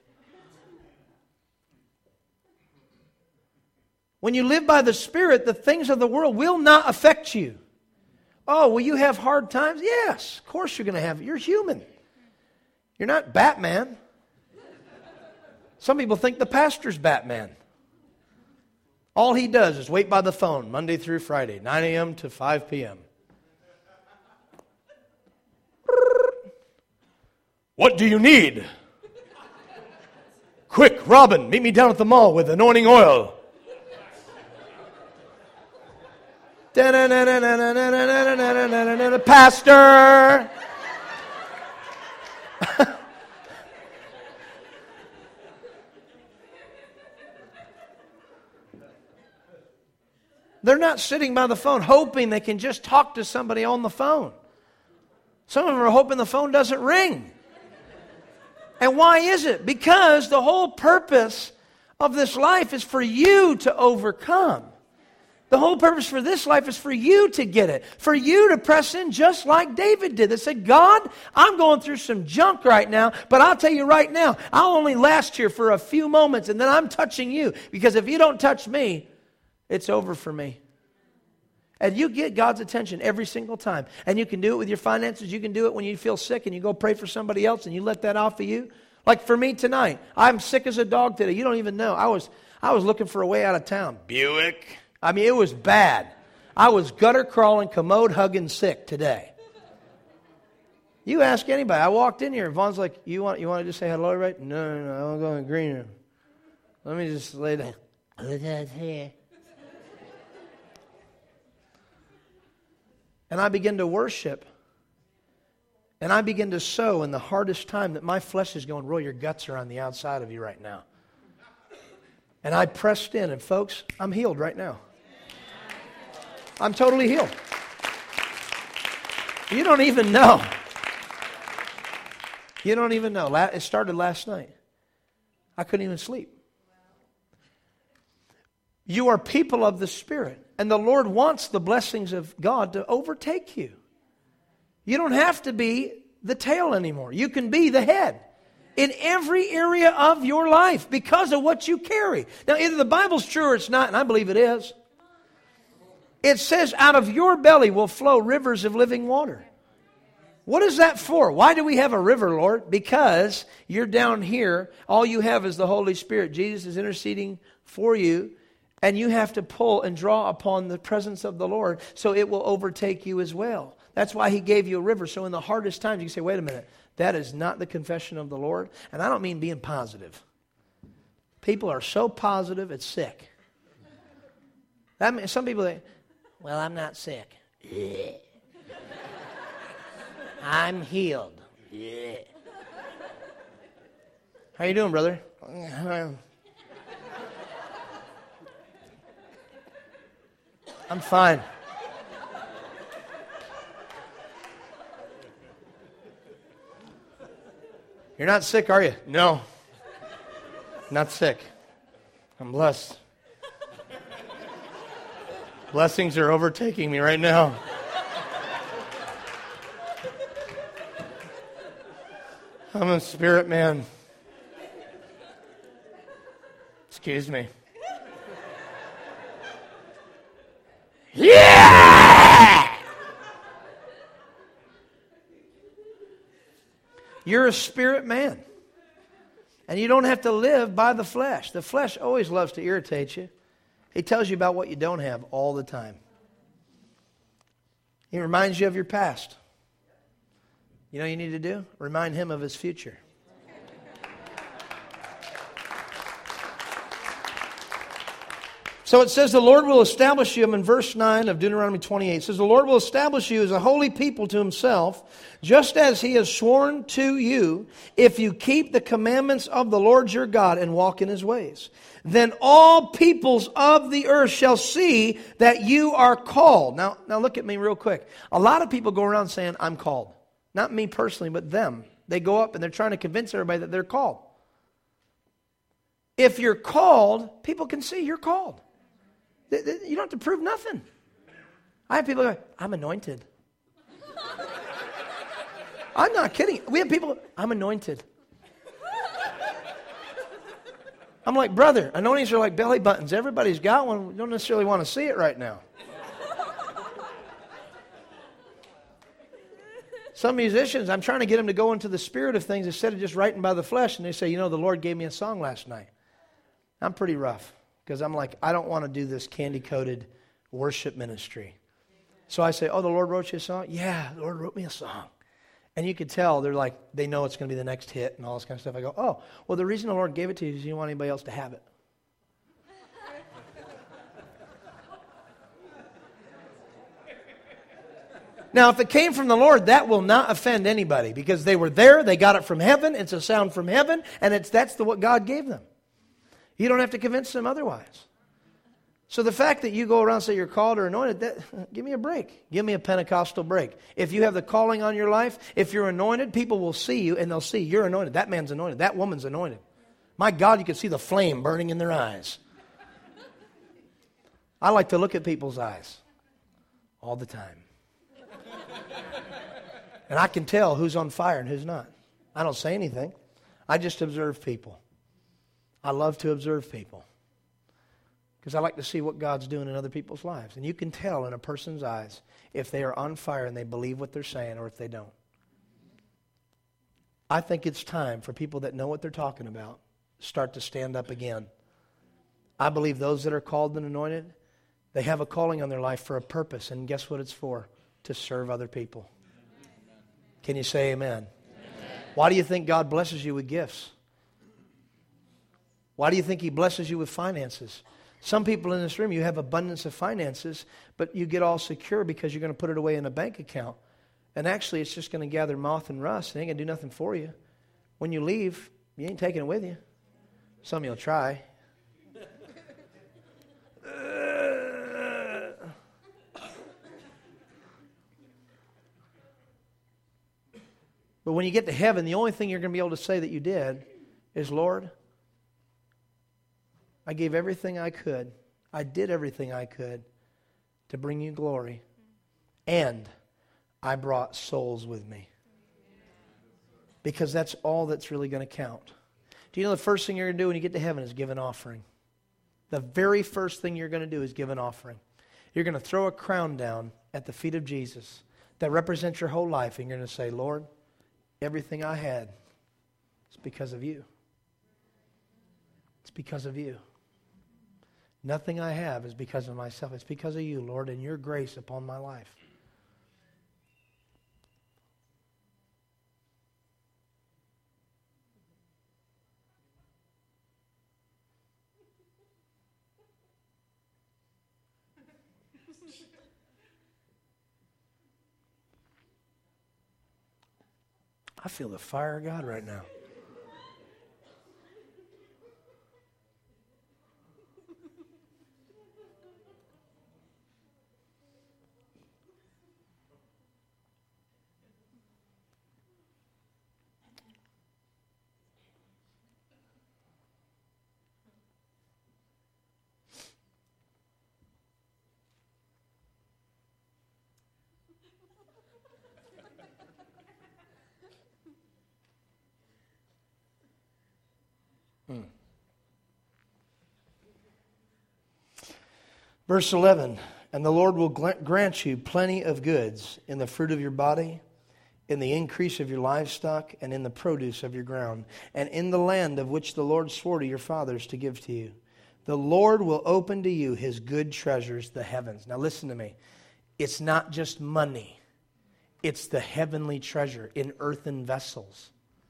Speaker 1: When you live by the Spirit, the things of the world will not affect you. Oh, will you have hard times? Yes, of course you're going to have it. You're human. You're not Batman. Some people think the pastor's Batman. All he does is wait by the phone Monday through Friday, 9 a.m. to 5 p.m. What do you need? Quick, Robin, meet me down at the mall with anointing oil. Pastor! They're not sitting by the phone hoping they can just talk to somebody on the phone. Some of them are hoping the phone doesn't ring. And why is it? Because the whole purpose of this life is for you to overcome. The whole purpose for this life is for you to get it. For you to press in just like David did. They said, God, I'm going through some junk right now, but I'll tell you right now, I'll only last here for a few moments and then I'm touching you. Because if you don't touch me, it's over for me. And you get God's attention every single time. And you can do it with your finances. You can do it when you feel sick and you go pray for somebody else and you let that off of you. Like for me tonight, I'm sick as a dog today. You don't even know. I was looking for a way out of town. Buick. I mean, it was bad. I was gutter crawling, commode hugging sick today. You ask anybody. I walked in here and Vaughn's like, you want to just say hello, right? No, I want to go in the green room. Let me just lay down. Here. And I begin to worship. And I begin to sow in the hardest time that my flesh is going, Roy, your guts are on the outside of you right now. And I pressed in. And folks, I'm healed right now. I'm totally healed. You don't even know. You don't even know. It started last night. I couldn't even sleep. You are people of the Spirit. And the Lord wants the blessings of God to overtake you. You don't have to be the tail anymore. You can be the head in every area of your life because of what you carry. Now, either the Bible's true or it's not, and I believe it is. It says, out of your belly will flow rivers of living water. What is that for? Why do we have a river, Lord? Because you're down here. All you have is the Holy Spirit. Jesus is interceding for you. And you have to pull and draw upon the presence of the Lord so it will overtake you as well. That's why He gave you a river. So in the hardest times, you can say, wait a minute, that is not the confession of the Lord. And I don't mean being positive. People are so positive, it's sick. That means some people say, well, I'm not sick. I'm healed. How you doing, brother? I'm fine. You're not sick, are you? No. Not sick. I'm blessed. Blessings are overtaking me right now. I'm a spirit man. Excuse me. Yeah! You're a spirit man. And you don't have to live by the flesh. The flesh always loves to irritate you. He tells you about what you don't have all the time. He reminds you of your past. You know what you need to do? Remind him of his future. So it says the Lord will establish you. I'm in verse 9 of Deuteronomy 28. It says the Lord will establish you as a holy people to himself, just as he has sworn to you, if you keep the commandments of the Lord your God and walk in his ways. Then all peoples of the earth shall see that you are called. Now look at me real quick. A lot of people go around saying, I'm called. Not me personally, but them. They go up and they're trying to convince everybody that they're called. If you're called, people can see you're called. You don't have to prove nothing. I have people go, I'm anointed. I'm not kidding. We have people, I'm anointed. I'm like, brother, anointings are like belly buttons. Everybody's got one. We don't necessarily want to see it right now. Some musicians, I'm trying to get them to go into the spirit of things instead of just writing by the flesh. And they say, the Lord gave me a song last night. I'm pretty rough. Because I'm like, I don't want to do this candy-coated worship ministry. So I say, the Lord wrote you a song? Yeah, the Lord wrote me a song. And you could tell, they're like, they know it's going to be the next hit and all this kind of stuff. I go, well, the reason the Lord gave it to you is you don't want anybody else to have it. Now, if it came from the Lord, that will not offend anybody because they were there, they got it from heaven, it's a sound from heaven, and that's what God gave them. You don't have to convince them otherwise. So the fact that you go around and say you're called or anointed, give me a break. Give me a Pentecostal break. If you have the calling on your life, if you're anointed, people will see you and they'll see you're anointed. That man's anointed. That woman's anointed. My God, you can see the flame burning in their eyes. I like to look at people's eyes all the time. And I can tell who's on fire and who's not. I don't say anything. I just observe people. I love to observe people because I like to see what God's doing in other people's lives. And you can tell in a person's eyes if they are on fire and they believe what they're saying or if they don't. I think it's time for people that know what they're talking about start to stand up again. I believe those that are called and anointed, they have a calling on their life for a purpose. And guess what it's for? To serve other people. Can you say amen? Why do you think God blesses you with gifts? Why do you think he blesses you with finances? Some people in this room, you have abundance of finances, but you get all secure because you're going to put it away in a bank account. And actually, it's just going to gather moth and rust. It ain't going to do nothing for you. When you leave, you ain't taking it with you. Some of you will try. But when you get to heaven, the only thing you're going to be able to say that you did is, Lord, I gave everything I could. I did everything I could to bring you glory. And I brought souls with me. Because that's all that's really going to count. Do you know the first thing you're going to do when you get to heaven is give an offering? The very first thing you're going to do is give an offering. You're going to throw a crown down at the feet of Jesus that represents your whole life. And you're going to say, Lord, everything I had is because of you. It's because of you. Nothing I have is because of myself. It's because of you, Lord, and your grace upon my life. I feel the fire of God right now. Verse 11, and the Lord will grant you plenty of goods in the fruit of your body, in the increase of your livestock, and in the produce of your ground, and in the land of which the Lord swore to your fathers to give to you. The Lord will open to you His good treasures, the heavens. Now listen to me. It's not just money. It's the heavenly treasure in earthen vessels.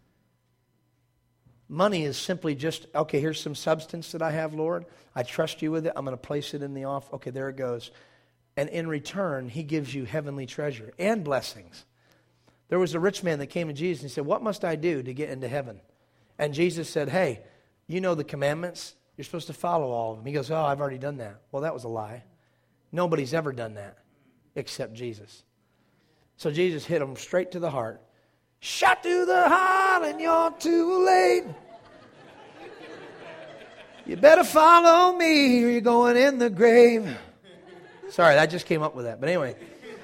Speaker 1: Money is simply just, okay, here's some substance that I have, Lord. I trust you with it. I'm going to place it in the offering. Okay, there it goes. And in return, He gives you heavenly treasure and blessings. There was a rich man that came to Jesus and he said, what must I do to get into heaven? And Jesus said, hey, you know the commandments. You're supposed to follow all of them. He goes, oh, I've already done that. Well, that was a lie. Nobody's ever done that except Jesus. So Jesus hit him straight to the heart. Shot through the heart and you're too late. You better follow me or you're going in the grave. Sorry, I just came up with that. But anyway.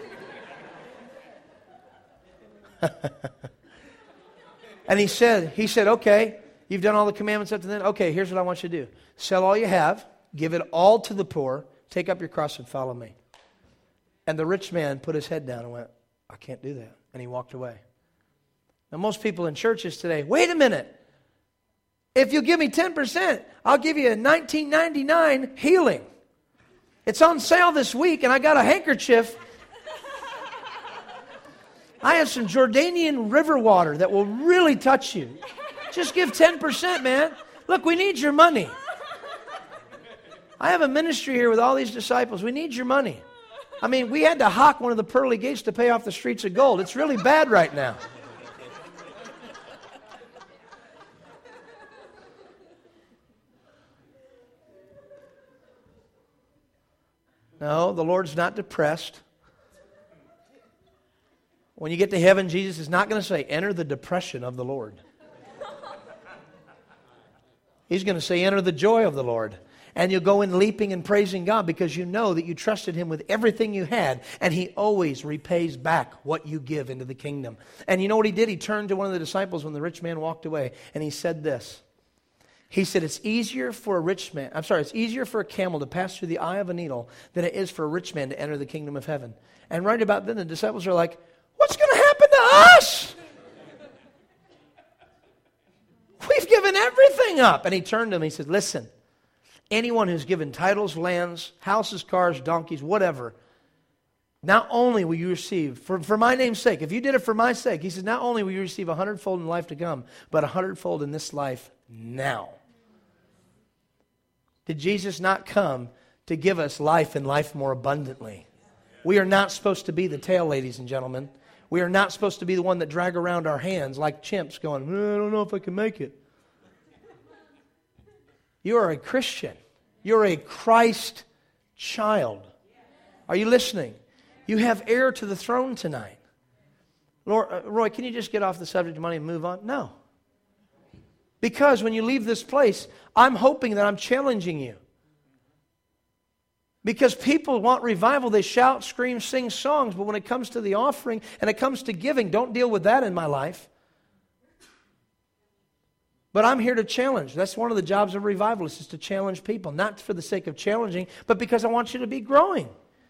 Speaker 1: And he said, okay, you've done all the commandments up to then. Okay, here's what I want you to do. Sell all you have, give it all to the poor, take up your cross and follow me. And the rich man put his head down and went, I can't do that. And he walked away. Now most people in churches today, wait a minute. If you give me 10%, I'll give you a $19.99 healing. It's on sale this week and I got a handkerchief. I have some Jordanian river water that will really touch you. Just give 10%, man. Look, we need your money. I have a ministry here with all these disciples. We need your money. I mean, we had to hock one of the pearly gates to pay off the streets of gold. It's really bad right now. No, the Lord's not depressed. When you get to heaven, Jesus is not going to say, enter the depression of the Lord. He's going to say, enter the joy of the Lord. And you'll go in leaping and praising God because you know that you trusted Him with everything you had. And He always repays back what you give into the kingdom. And you know what He did? He turned to one of the disciples when the rich man walked away. And He said this. He said, it's easier for a camel to pass through the eye of a needle than it is for a rich man to enter the kingdom of heaven. And right about then, the disciples are like, what's going to happen to us? We've given everything up. And He turned to them and He said, listen, anyone who's given titles, lands, houses, cars, donkeys, whatever, not only will you receive, for my name's sake, if you did it for my sake, He said, not only will you receive 100-fold in life to come, but 100-fold in this life now. Did Jesus not come to give us life and life more abundantly? We are not supposed to be the tail, ladies and gentlemen. We are not supposed to be the one that drag around our hands like chimps going, I don't know if I can make it. You are a Christian. You're a Christ child. Are you listening? You have heir to the throne tonight. Lord, Roy, can you just get off the subject of money and move on? No. Because when you leave this place, I'm hoping that I'm challenging you. Because people want revival. They shout, scream, sing songs. But when it comes to the offering and it comes to giving, don't deal with that in my life. But I'm here to challenge. That's one of the jobs of revivalists, is to challenge people. Not for the sake of challenging, but because I want you to be growing.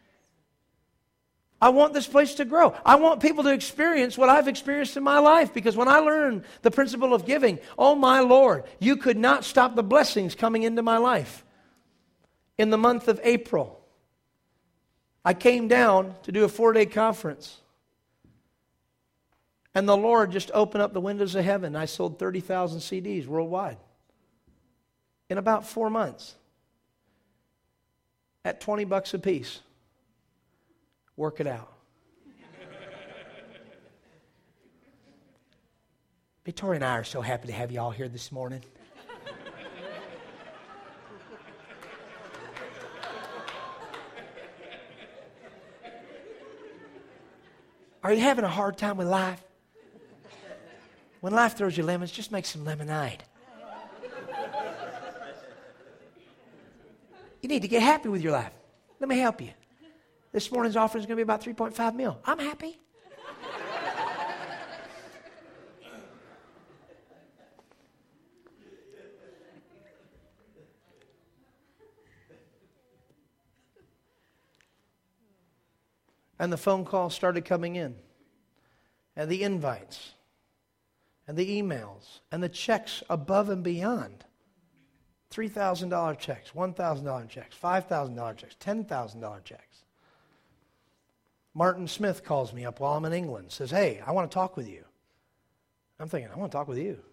Speaker 1: I want this place to grow. I want people to experience what I've experienced in my life. Because when I learned the principle of giving, oh my Lord, you could not stop the blessings coming into my life. In the month of April, I came down to do a 4-day conference. And the Lord just opened up the windows of heaven. I sold 30,000 CDs worldwide in about 4 months at $20 a piece. Work it out. Victoria and I are so happy to have you all here this morning. Are you having a hard time with life? When life throws you lemons, just make some lemonade. You need to get happy with your life. Let me help you. This morning's offering is going to be about 3.5 mil. I'm happy. And the phone calls started coming in. And the invites. And the emails. And the checks above and beyond $3,000 checks, $1,000 checks, $5,000 checks, $10,000 checks. Martin Smith calls me up while I'm in England, says, hey, I want to talk with you. I'm thinking, I want to talk with you.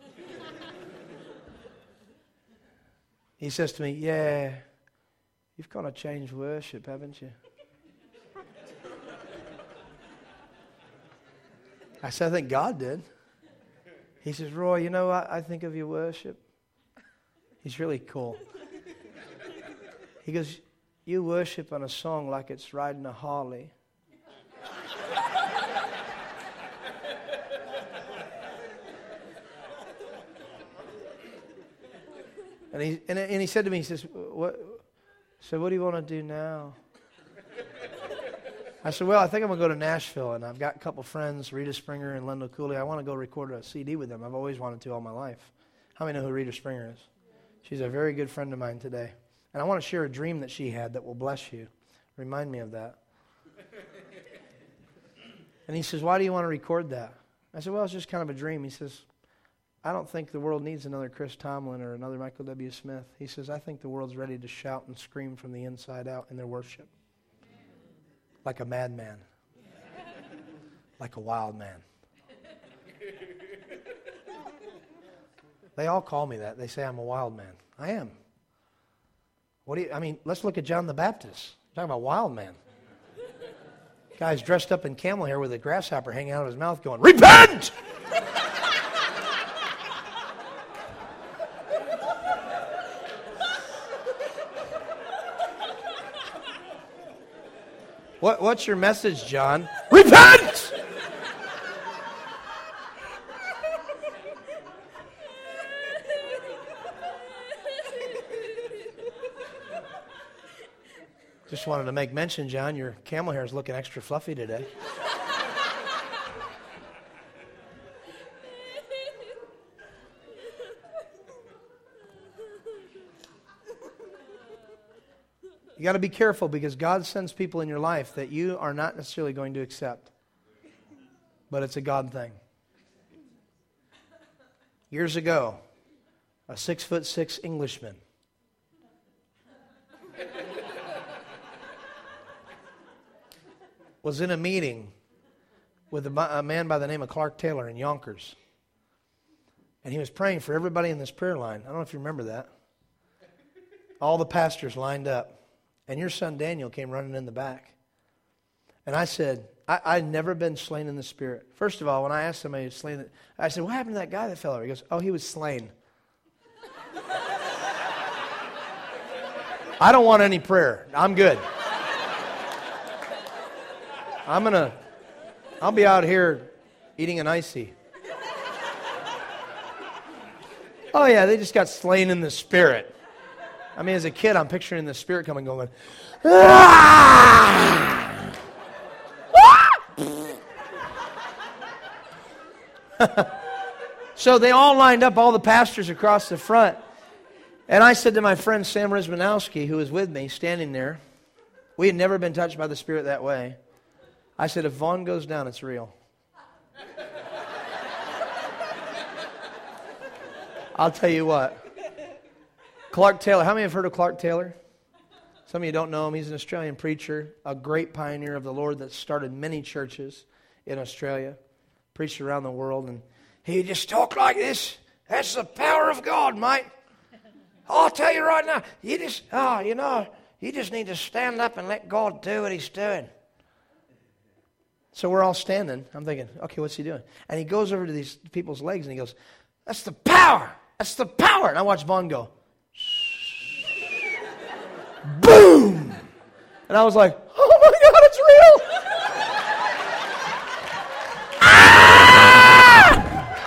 Speaker 1: He says to me, yeah, you've kind of changed worship, haven't you? I said, I think God did. He says, Roy, you know what I think of your worship? He's really cool. He goes, you worship on a song like it's riding a Harley. And he said to me, he says, what do you want to do now? I said, well, I think I'm going to go to Nashville, and I've got a couple friends, Rita Springer and Lendl Cooley. I want to go record a CD with them. I've always wanted to all my life. How many know who Rita Springer is? She's a very good friend of mine today. And I want to share a dream that she had that will bless you. Remind me of that. And he says, why do you want to record that? I said, well, it's just kind of a dream. He says, I don't think the world needs another Chris Tomlin or another Michael W. Smith. He says, I think the world's ready to shout and scream from the inside out in their worship. Like a madman. Like a wild man. They all call me that. They say I'm a wild man. I am. Let's look at John the Baptist. Talking about wild man. Guy's dressed up in camel hair with a grasshopper hanging out of his mouth going, repent! What's your message, John? Repent! Just wanted to make mention, John, your camel hair is looking extra fluffy today. You got to be careful because God sends people in your life that you are not necessarily going to accept. But it's a God thing. Years ago, a 6'6" Englishman was in a meeting with a man by the name of Clark Taylor in Yonkers. And he was praying for everybody in this prayer line. I don't know if you remember that. All the pastors lined up. And your son Daniel came running in the back. And I said, I'd never been slain in the Spirit. First of all, when I asked somebody to slain, I said, what happened to that guy that fell over? He goes, oh, he was slain. I don't want any prayer. I'm good. I'll be out here eating an icy. Oh yeah, they just got slain in the Spirit. I mean, as a kid, I'm picturing the Spirit coming, going, ah! So they all lined up, all the pastors across the front. And I said to my friend Sam Rizmanowski, who was with me, standing there, we had never been touched by the Spirit that way. I said, if Vaughn goes down, it's real. I'll tell you what. Clark Taylor. How many have heard of Clark Taylor? Some of you don't know him. He's an Australian preacher, a great pioneer of the Lord that started many churches in Australia, preached around the world, and he just talked like this. That's the power of God, mate. I'll tell you right now, you just need to stand up and let God do what He's doing. So we're all standing. I'm thinking, okay, what's he doing? And he goes over to these people's legs and he goes, that's the power. That's the power. And I watch Vaughn go, boom! And I was like, oh my God, it's real! Ah!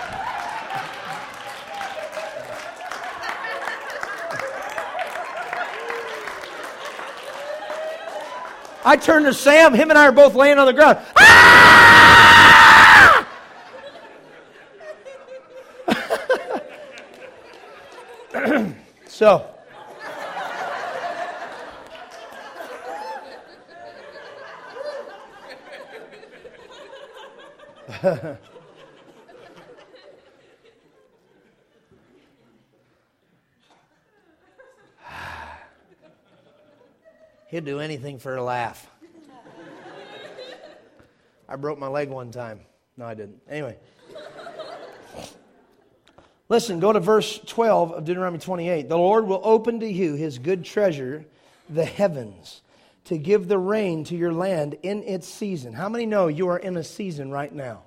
Speaker 1: I turned to Sam, him and I are both laying on the ground. Ah! So, He'll do anything for a laugh. I broke my leg one time. No, I didn't. Anyway. Listen, go to verse 12 of Deuteronomy 28. The Lord will open to you his good treasure, the heavens, to give the rain to your land in its season. How many know you are in a season right now?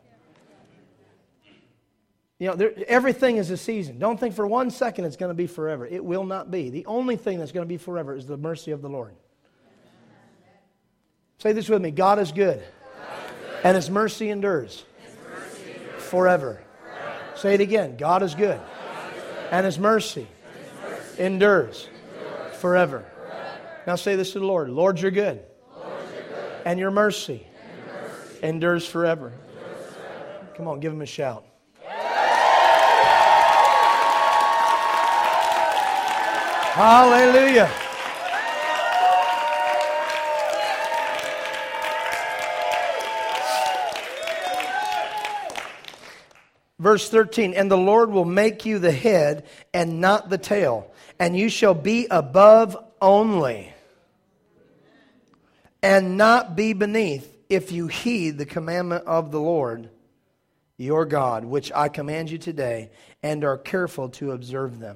Speaker 1: You know, everything is a season. Don't think for 1 second it's going to be forever. It will not be. The only thing that's going to be forever is the mercy of the Lord. Say this with me. God is good. And his mercy endures forever. Say it again. God is good. And his mercy endures forever. Now say this to the Lord. Lord, you're good. And your mercy endures forever. Come on, give him a shout. Hallelujah. Verse 13, and the Lord will make you the head and not the tail, and you shall be above only, and not be beneath, if you heed the commandment of the Lord your God, which I command you today, and are careful to observe them.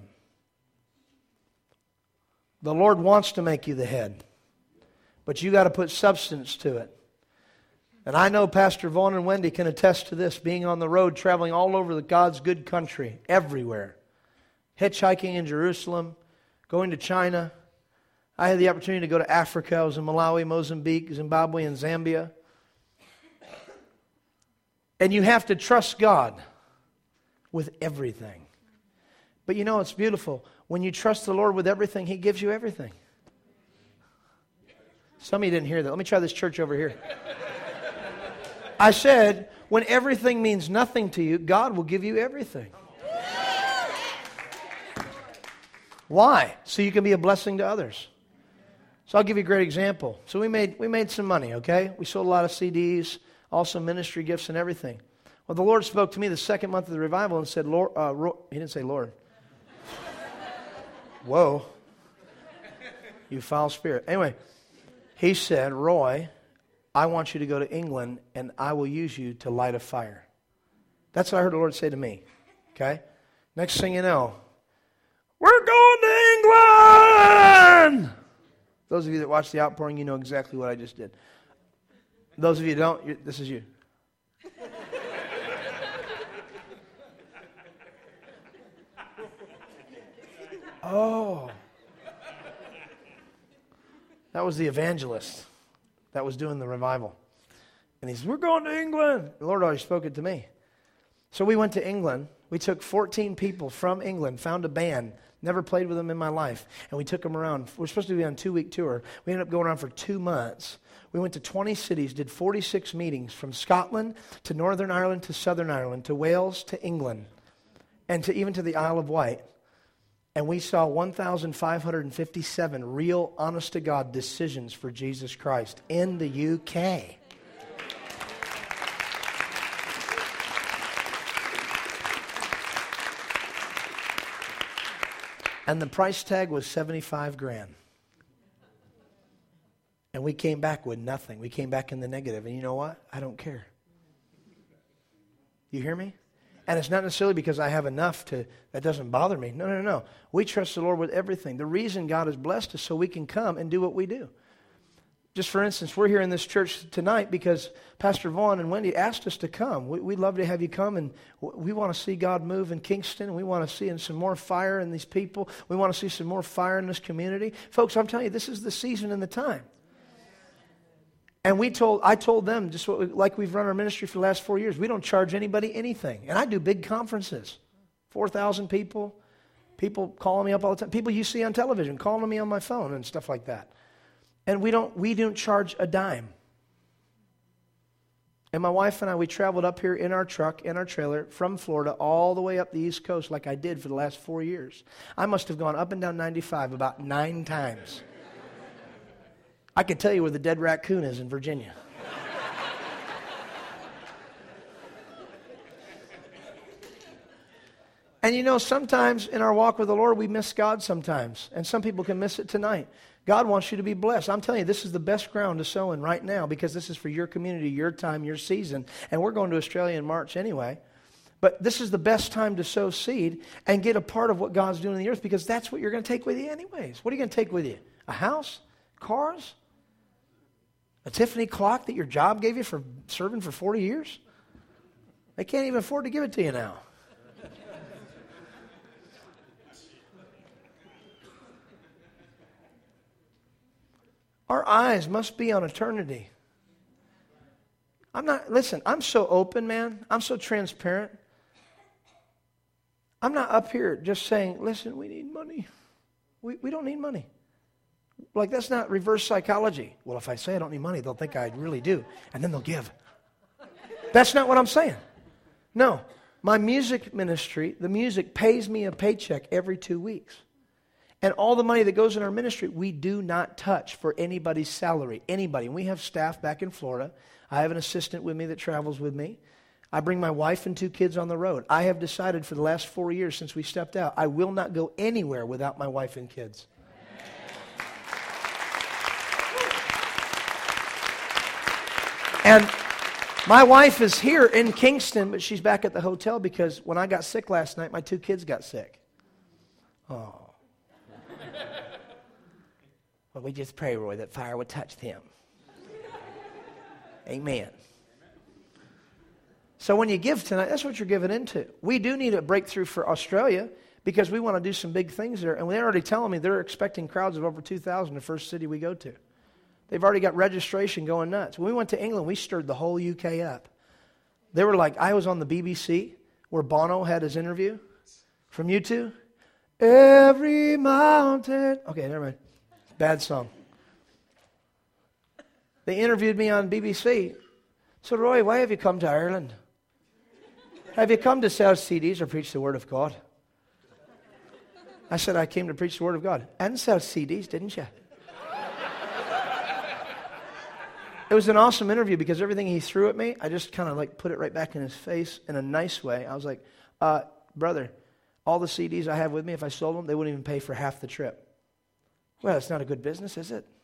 Speaker 1: The Lord wants to make you the head, but you got to put substance to it. And I know Pastor Vaughn and Wendy can attest to this, being on the road, traveling all over the God's good country, everywhere. Hitchhiking in Jerusalem, going to China. I had the opportunity to go to Africa. I was in Malawi, Mozambique, Zimbabwe, and Zambia. And you have to trust God with everything. But you know, it's beautiful. When you trust the Lord with everything, He gives you everything. Some of you didn't hear that. Let me try this church over here. I said, when everything means nothing to you, God will give you everything. Why? So you can be a blessing to others. So I'll give you a great example. So we made some money, okay? We sold a lot of CDs, also ministry gifts and everything. Well, the Lord spoke to me the second month of the revival and said, Lord, He didn't say Lord. Whoa. You foul spirit. Anyway, He said, Roy, I want you to go to England and I will use you to light a fire. That's what I heard the Lord say to me. Okay? Next thing you know, we're going to England! Those of you that watch The Outpouring, you know exactly what I just did. Those of you who don't, this is you. Oh. That was the evangelist that was doing the revival. And he said, we're going to England. The Lord already spoke it to me. So we went to England. We took 14 people from England, found a band, never played with them in my life, and we took them around. We're supposed to be on a 2-week tour. We ended up going around for 2 months. We went to 20 cities, did 46 meetings from Scotland to Northern Ireland to Southern Ireland to Wales to England and to even to the Isle of Wight. And we saw 1,557 real, honest-to-God decisions for Jesus Christ in the UK. And the price tag was $75,000. And we came back with nothing. We came back in the negative. And you know what? I don't care. You hear me? And it's not necessarily because I have enough that doesn't bother me. No. We trust the Lord with everything. The reason God has blessed us so we can come and do what we do. Just for instance, we're here in this church tonight because Pastor Vaughn and Wendy asked us to come. We'd love to have you come, and we want to see God move in Kingston. We want to see some more fire in these people. We want to see some more fire in this community. Folks, I'm telling you, this is the season and the time. And I told them, just like we've run our ministry for the last 4 years, we don't charge anybody anything. And I do big conferences, 4,000 people calling me up all the time, people you see on television, calling me on my phone and stuff like that. And we don't charge a dime. And my wife and I, we traveled up here in our truck, in our trailer, from Florida all the way up the East Coast like I did for the last 4 years. I must have gone up and down 95 about 9 times. I could tell you where the dead raccoon is in Virginia. And you know, sometimes in our walk with the Lord, we miss God sometimes. And some people can miss it tonight. God wants you to be blessed. I'm telling you, this is the best ground to sow in right now because this is for your community, your time, your season. And we're going to Australia in March anyway. But this is the best time to sow seed and get a part of what God's doing in the earth because that's what you're going to take with you anyways. What are you going to take with you? A house? Cars? A Tiffany clock that your job gave you for serving for 40 years? They can't even afford to give it to you now. Our eyes must be on eternity. I'm so open, man. I'm so transparent. I'm not up here just saying, listen, we need money. We don't need money. Like, that's not reverse psychology. Well, if I say I don't need money, they'll think I really do, and then they'll give. That's not what I'm saying. No. My music ministry, the music pays me a paycheck every 2 weeks. And all the money that goes in our ministry, we do not touch for anybody's salary. Anybody. And we have staff back in Florida. I have an assistant with me that travels with me. I bring my wife and 2 kids on the road. I have decided for the last 4 years since we stepped out, I will not go anywhere without my wife and kids. And my wife is here in Kingston, but she's back at the hotel because when I got sick last night, my 2 kids got sick. Oh. Well, we just pray, Roy, that fire would touch them. Amen. So when you give tonight, that's what you're giving into. We do need a breakthrough for Australia because we want to do some big things there. And they're already telling me they're expecting crowds of over 2,000 the first city we go to. They've already got registration going nuts. When we went to England, we stirred the whole UK up. They were like, I was on the BBC where Bono had his interview from U2. Every mountain. Okay, never mind. Bad song. They interviewed me on BBC. So, Roy, why have you come to Ireland? Have you come to sell CDs or preach the Word of God? I said, I came to preach the Word of God. And sell CDs, didn't you? It was an awesome interview because everything he threw at me, I just kind of like put it right back in his face in a nice way. I was like, brother, all the CDs I have with me, if I sold them, they wouldn't even pay for half the trip. Well, it's not a good business, is it?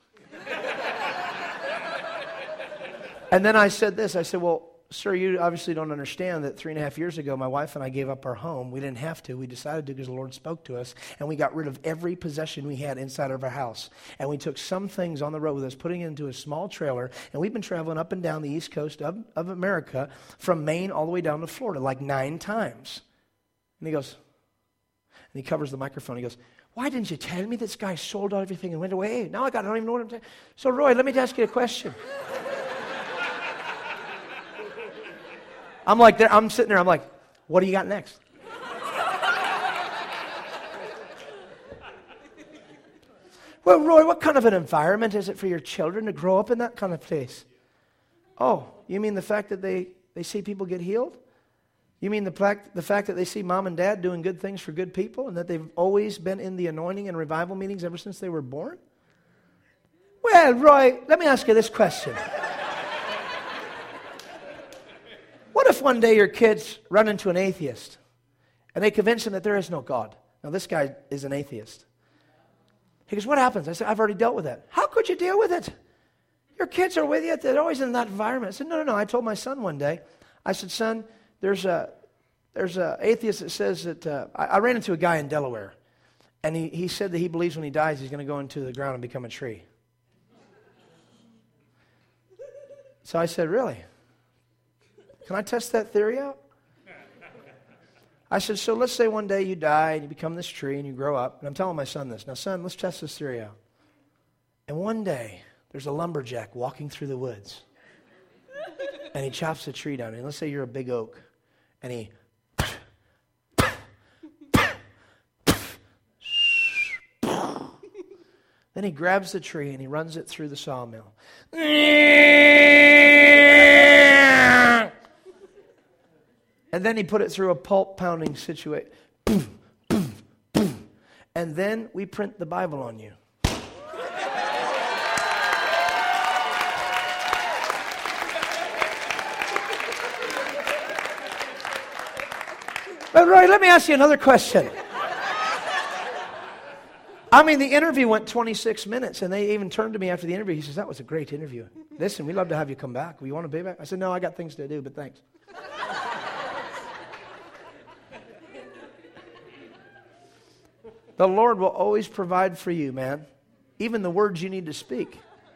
Speaker 1: And then I said this. I said, well, sir, you obviously don't understand that 3.5 years ago, my wife and I gave up our home. We didn't have to. We decided to because the Lord spoke to us. And we got rid of every possession we had inside of our house. And we took some things on the road with us, putting it into a small trailer. And we've been traveling up and down the east coast of America from Maine all the way down to Florida like 9 times. And he goes, and he covers the microphone. He goes, why didn't you tell me this guy sold out everything and went away? Now I don't even know what I'm saying. So, Roy, let me ask you a question. I'm sitting there, I'm like, what do you got next? Well, Roy, what kind of an environment is it for your children to grow up in that kind of place? Oh, you mean the fact that they see people get healed? You mean the fact that they see mom and dad doing good things for good people and that they've always been in the anointing and revival meetings ever since they were born? Well, Roy, let me ask you this question. What if one day your kids run into an atheist and they convince him that there is no God? Now, this guy is an atheist. He goes, what happens? I said, I've already dealt with that. How could you deal with it? Your kids are with you. They're always in that environment. I said, no. I told my son one day, I said, son, there's a atheist that says that, I ran into a guy in Delaware, and he said that he believes when he dies he's going to go into the ground and become a tree. So I said, really? Can I test that theory out? I said, so let's say one day you die and you become this tree and you grow up. And I'm telling my son this. Now, son, let's test this theory out. And one day, there's a lumberjack walking through the woods. And he chops a tree down. And let's say you're a big oak. And he... Then he grabs the tree and he runs it through the sawmill. And then he put it through a pulp pounding situation. And then we print the Bible on you. But Roy, let me ask you another question. I mean, the interview went 26 minutes, and they even turned to me after the interview. He says, that was a great interview. Listen, we'd love to have you come back. You want to be back? I said, no, I got things to do, but thanks. The Lord will always provide for you, man, even the words you need to speak,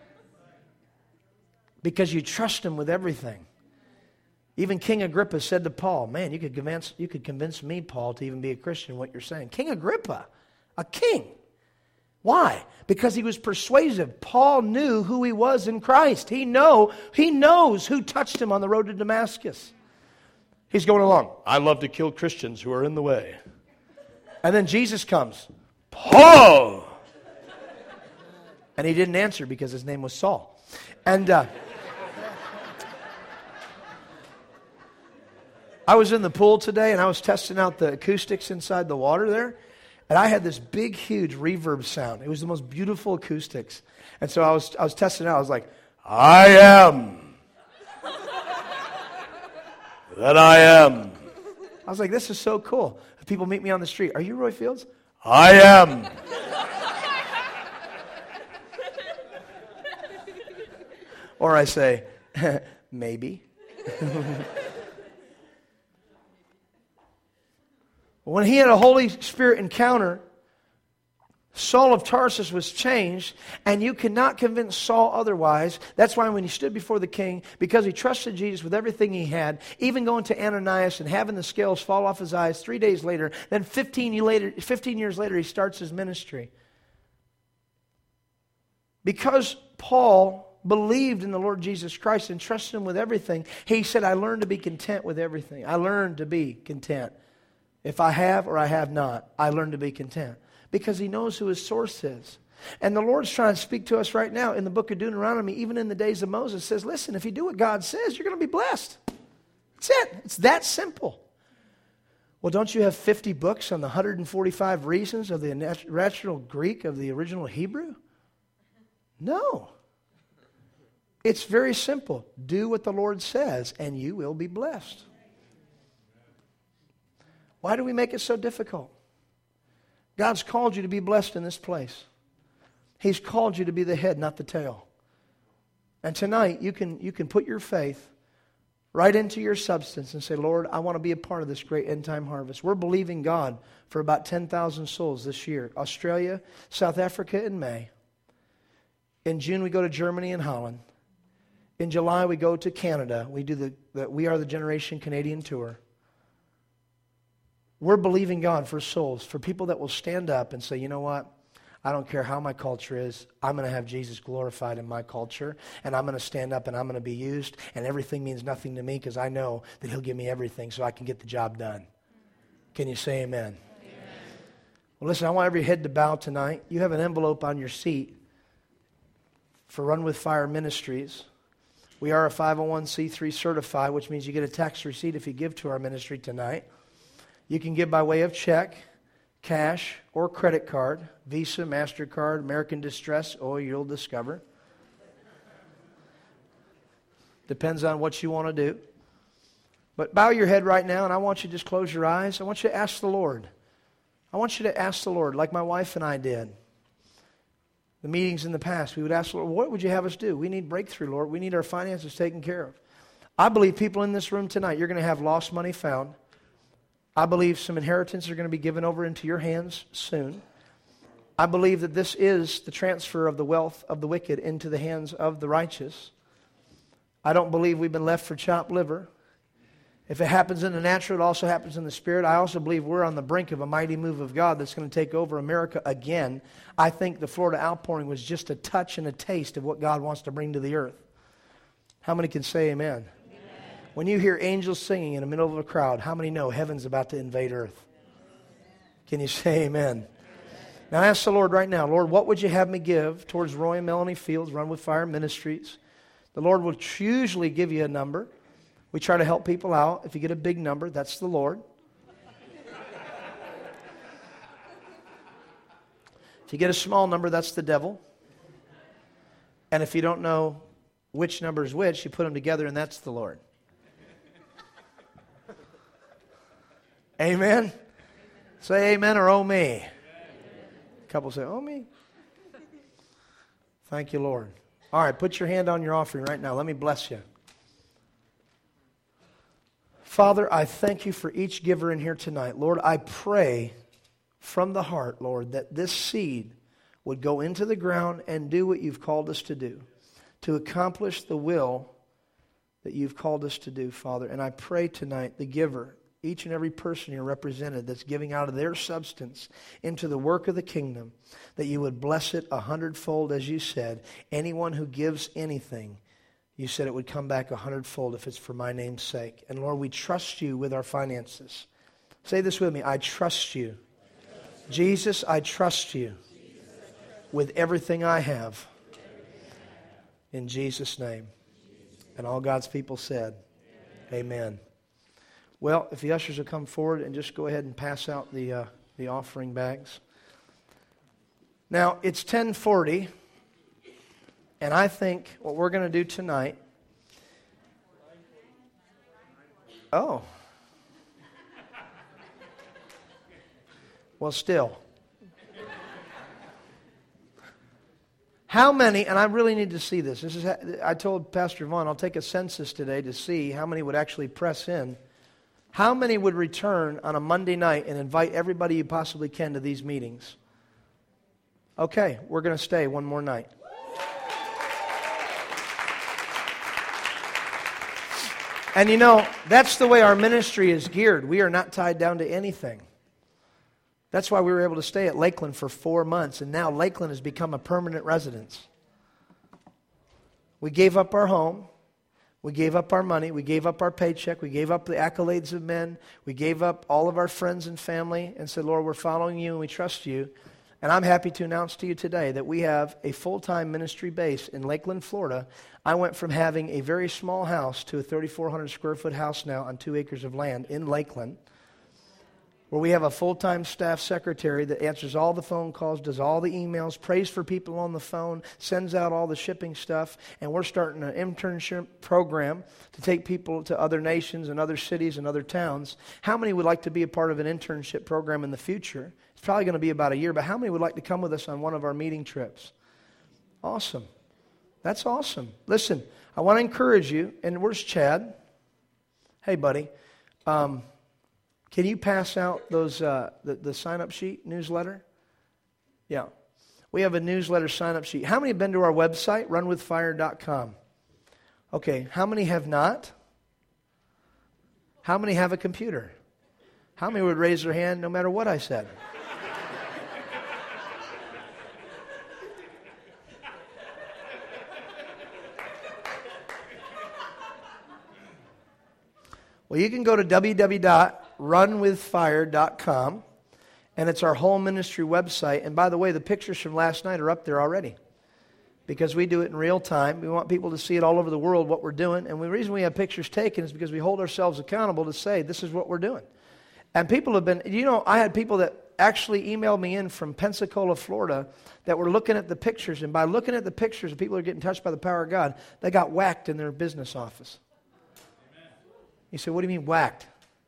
Speaker 1: because you trust Him with everything. Even King Agrippa said to Paul, man, you could convince me, Paul, to even be a Christian, what you're saying. King Agrippa, a king. Why? Because he was persuasive. Paul knew who he was in Christ. He knows who touched him on the road to Damascus. He's going along. I love to kill Christians who are in the way. And then Jesus comes. Paul! And he didn't answer because his name was Saul. And I was in the pool today and I was testing out the acoustics inside the water there. And I had this big, huge reverb sound. It was the most beautiful acoustics. And so I was testing it out. I was like, I am that I am. I was like, this is so cool. If people meet me on the street, are you Roy Fields? I am. Or I say, maybe. When he had a Holy Spirit encounter, Saul of Tarsus was changed, and you cannot convince Saul otherwise. That's why when he stood before the king, because he trusted Jesus with everything he had, even going to Ananias and having the scales fall off his eyes 3 days later, then 15 years later, he starts his ministry. Because Paul believed in the Lord Jesus Christ and trusted Him with everything, he said, I learned to be content with everything. I learned to be content. If I have or I have not, I learn to be content. Because he knows who his source is. And the Lord's trying to speak to us right now in the book of Deuteronomy, even in the days of Moses, says, listen, if you do what God says, you're going to be blessed. That's it. It's that simple. Well, don't you have 50 books on the 145 reasons of the natural Greek of the original Hebrew? No. It's very simple. Do what the Lord says, and you will be blessed. Why do we make it so difficult? God's called you to be blessed in this place. He's called you to be the head, not the tail. And tonight, you can put your faith right into your substance and say, Lord, I want to be a part of this great end-time harvest. We're believing God for about 10,000 souls this year. Australia, South Africa in May. In June, we go to Germany and Holland. In July, we go to Canada. We do the We Are the Generation Canadian tour. We're believing God for souls, for people that will stand up and say, you know what? I don't care how my culture is. I'm going to have Jesus glorified in my culture, and I'm going to stand up and I'm going to be used, and everything means nothing to me because I know that He'll give me everything so I can get the job done. Can you say amen? Amen. Well, listen, I want every head to bow tonight. You have an envelope on your seat for Run with Fire Ministries. We are a 501c3 certified, which means you get a tax receipt if you give to our ministry tonight. You can give by way of check, cash, or credit card, Visa, MasterCard, American Distress, or you'll discover. Depends on what you want to do. But bow your head right now, and I want you to just close your eyes. I want you to ask the Lord. I want you to ask the Lord, like my wife and I did. The meetings in the past, we would ask the Lord, what would you have us do? We need breakthrough, Lord. We need our finances taken care of. I believe people in this room tonight, you're going to have lost money found. I believe some inheritance are going to be given over into your hands soon. I believe that this is the transfer of the wealth of the wicked into the hands of the righteous. I don't believe we've been left for chopped liver. If it happens in the natural, it also happens in the spirit. I also believe we're on the brink of a mighty move of God that's going to take over America again. I think the Florida outpouring was just a touch and a taste of what God wants to bring to the earth. How many can say amen? When you hear angels singing in the middle of a crowd, how many know heaven's about to invade earth? Can you say amen? Now ask the Lord right now, Lord, what would you have me give towards Roy and Melanie Fields, Run with Fire Ministries? The Lord will usually give you a number. We try to help people out. If you get a big number, that's the Lord. If you get a small number, that's the devil. And if you don't know which number is which, you put them together and that's the Lord. Amen? Say amen or oh me. couple say, oh, me. Thank you, Lord. All right, put your hand on your offering right now. Let me bless you. Father, I thank you for each giver in here tonight. Lord, I pray from the heart, Lord, that this seed would go into the ground and do what you've called us to do, to accomplish the will that you've called us to do, Father. And I pray tonight, the giver, each and every person here represented that's giving out of their substance into the work of the kingdom, that you would bless it 100-fold, as you said. Anyone who gives anything, you said it would come back 100-fold if it's for my name's sake. And Lord, we trust you with our finances. Say this with me. I trust you. Jesus, I trust you with everything I have. In Jesus' name. And all God's people said, amen. Well, if the ushers will come forward and just go ahead and pass out the offering bags. Now, it's 10:40, and I think what we're going to do tonight... Oh. Well, still. How many, and I really need to see this. I told Pastor Vaughn I'll take a census today to see how many would actually press in. How many would return on a Monday night and invite everybody you possibly can to these meetings? Okay, we're going to stay one more night. And you know, that's the way our ministry is geared. We are not tied down to anything. That's why we were able to stay at Lakeland for 4 months, and now Lakeland has become a permanent residence. We gave up our home. We gave up our money. We gave up our paycheck. We gave up the accolades of men. We gave up all of our friends and family and said, Lord, we're following you and we trust you. And I'm happy to announce to you today that we have a full-time ministry base in Lakeland, Florida. I went from having a very small house to a 3,400 square foot house now on 2 acres of land in Lakeland, where we have a full-time staff secretary that answers all the phone calls, does all the emails, prays for people on the phone, sends out all the shipping stuff, and we're starting an internship program to take people to other nations and other cities and other towns. How many would like to be a part of an internship program in the future? It's probably going to be about a year, but how many would like to come with us on one of our meeting trips? Awesome. That's awesome. Listen, I want to encourage you, and where's Chad? Hey, buddy. Can you pass out those the sign-up sheet newsletter? Yeah. We have a newsletter sign-up sheet. How many have been to our website, runwithfire.com? Okay. How many have not? How many have a computer? How many would raise their hand no matter what I said? Well, you can go to www.runwithfire.com, and it's our whole ministry website. And by the way, the pictures from last night are up there already because we do it in real time. We want people to see it all over the world, what we're doing. And the reason we have pictures taken is because we hold ourselves accountable to say, this is what we're doing. And people have been, you know, I had people that actually emailed me in from Pensacola, Florida, that were looking at the pictures. And by looking at the pictures, people are getting touched by the power of God. They got whacked in their business office. You say, what do you mean whacked?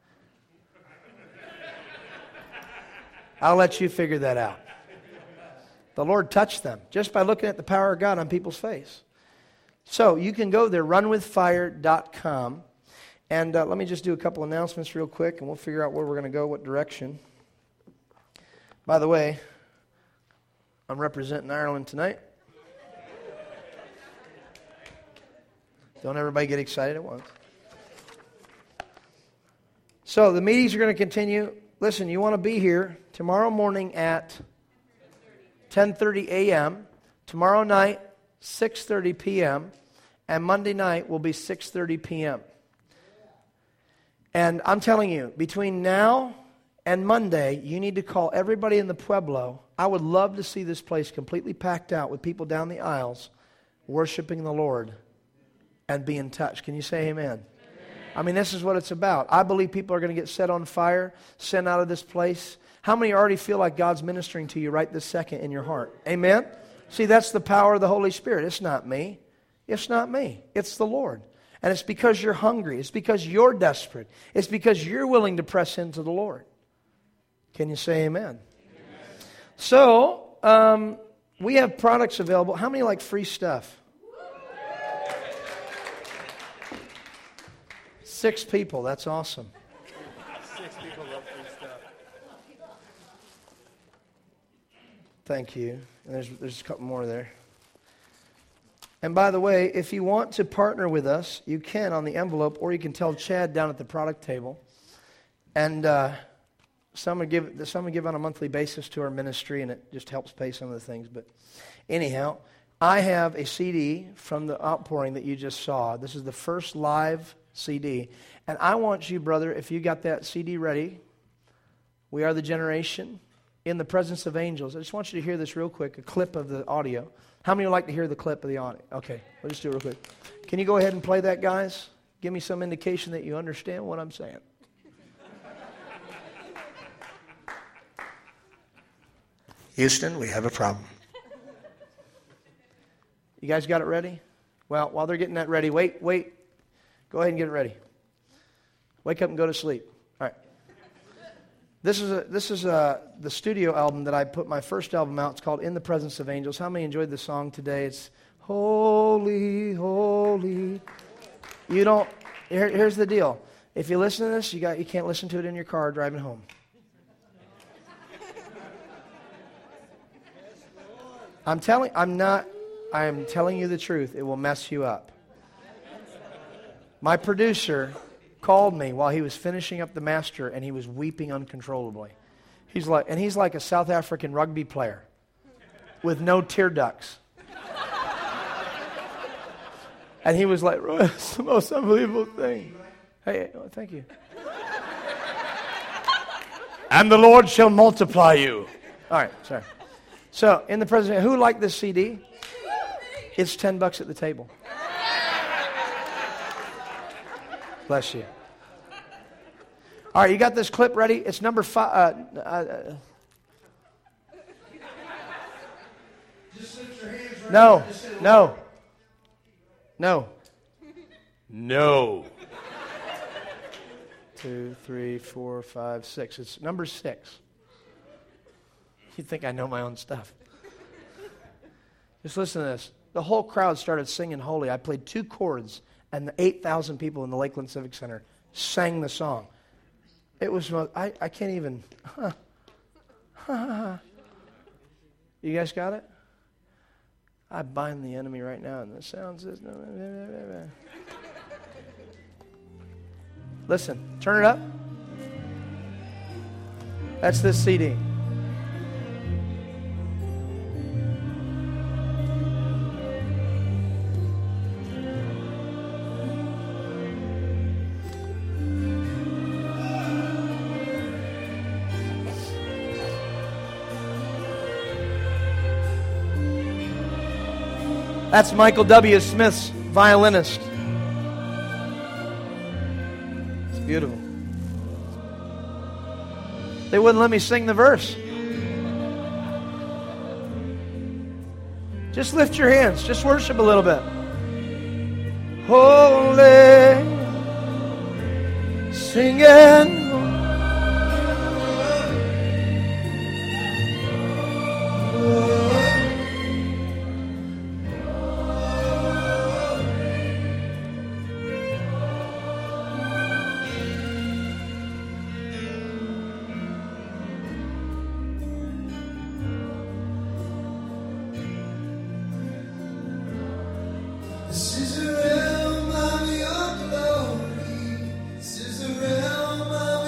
Speaker 1: I'll let you figure that out. The Lord touched them just by looking at the power of God on people's face. So you can go there, runwithfire.com. And let me just do a couple announcements real quick, and we'll figure out where we're going to go, what direction. By the way, I'm representing Ireland tonight. Don't everybody get excited at once. So the meetings are going to continue. Listen, you want to be here tomorrow morning at 10:30 a.m., tomorrow night, 6:30 p.m., and Monday night will be 6:30 p.m. And I'm telling you, between now and Monday, you need to call everybody in the Pueblo. I would love to see this place completely packed out with people down the aisles worshiping the Lord and being touched. Can you say amen? I mean, this is what it's about. I believe people are going to get set on fire, sent out of this place. How many already feel like God's ministering to you right this second in your heart? Amen? See, that's the power of the Holy Spirit. It's not me. It's not me. It's the Lord. And it's because you're hungry. It's because you're desperate. It's because you're willing to press into the Lord. Can you say amen? So, we have products available. How many like free stuff? 6 people. That's awesome.
Speaker 3: 6 people love free stuff.
Speaker 1: Thank you. And there's a couple more there. And by the way, if you want to partner with us, you can on the envelope, or you can tell Chad down at the product table. And some give on a monthly basis to our ministry, and it just helps pay some of the things. But anyhow, I have a CD from the outpouring that you just saw. This is the first live CD. And I want you, brother, if you got that CD ready, We Are the Generation, In the Presence of Angels. I just want you to hear this real quick, a clip of the audio. How many would like to hear the clip of the audio? Okay, we'll just do it real quick. Can you go ahead and play that, guys? Give me some indication that you understand what I'm saying. Houston, we have a problem. You guys got it ready? Well, while they're getting that ready, wait. Go ahead and get it ready. Wake up and go to sleep. All right. This is the studio album that I put my first album out. It's called In the Presence of Angels. How many enjoyed the song today? It's holy, holy. You don't. Here's the deal. If you listen to this, you can't listen to it in your car driving home. I am telling you the truth. It will mess you up. My producer called me while he was finishing up the master, and he was weeping uncontrollably. He's like a South African rugby player with no tear ducts. And he was like, Roy, it's the most unbelievable thing. Hey, thank you. And the Lord shall multiply you. All right, sorry. So, in the presence, who liked this CD? It's $10 at the table. Bless you. All right, you got this clip ready? It's number 5.
Speaker 2: Just lift your hands right now.
Speaker 1: No. 2, 3, 4, 5, 6. It's number 6. You think I know my own stuff. Just listen to this. The whole crowd started singing Holy. I played 2 chords, and the 8,000 people in the Lakeland Civic Center sang the song. It was, I can't even. You guys got it? I bind the enemy right now, and the sound says, listen, turn it up. That's this CD. That's Michael W. Smith's violinist. It's beautiful. They wouldn't let me sing the verse. Just lift your hands. Just worship a little bit. Holy, singing.
Speaker 2: This is the realm of your glory. This is the realm of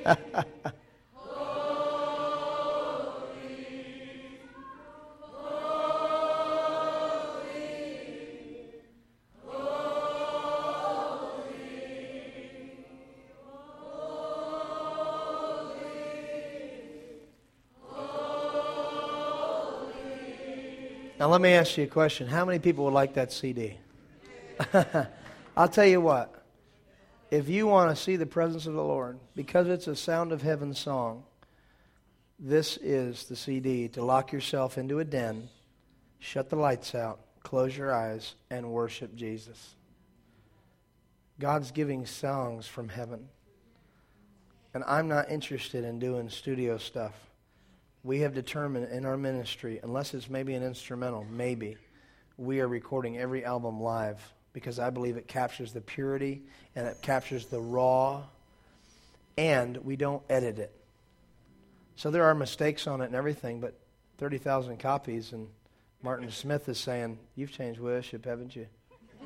Speaker 1: Now let me ask you a question. How many people would like that CD? I'll tell you what. If you want to see the presence of the Lord, because it's a Sound of Heaven song, this is the CD to lock yourself into a den, shut the lights out, close your eyes, and worship Jesus. God's giving songs from heaven. And I'm not interested in doing studio stuff. We have determined in our ministry, unless it's maybe an instrumental, maybe, we are recording every album live because I believe it captures the purity and it captures the raw, and we don't edit it. So there are mistakes on it and everything, but 30,000 copies, and Martin Smith is saying, you've changed worship, haven't you?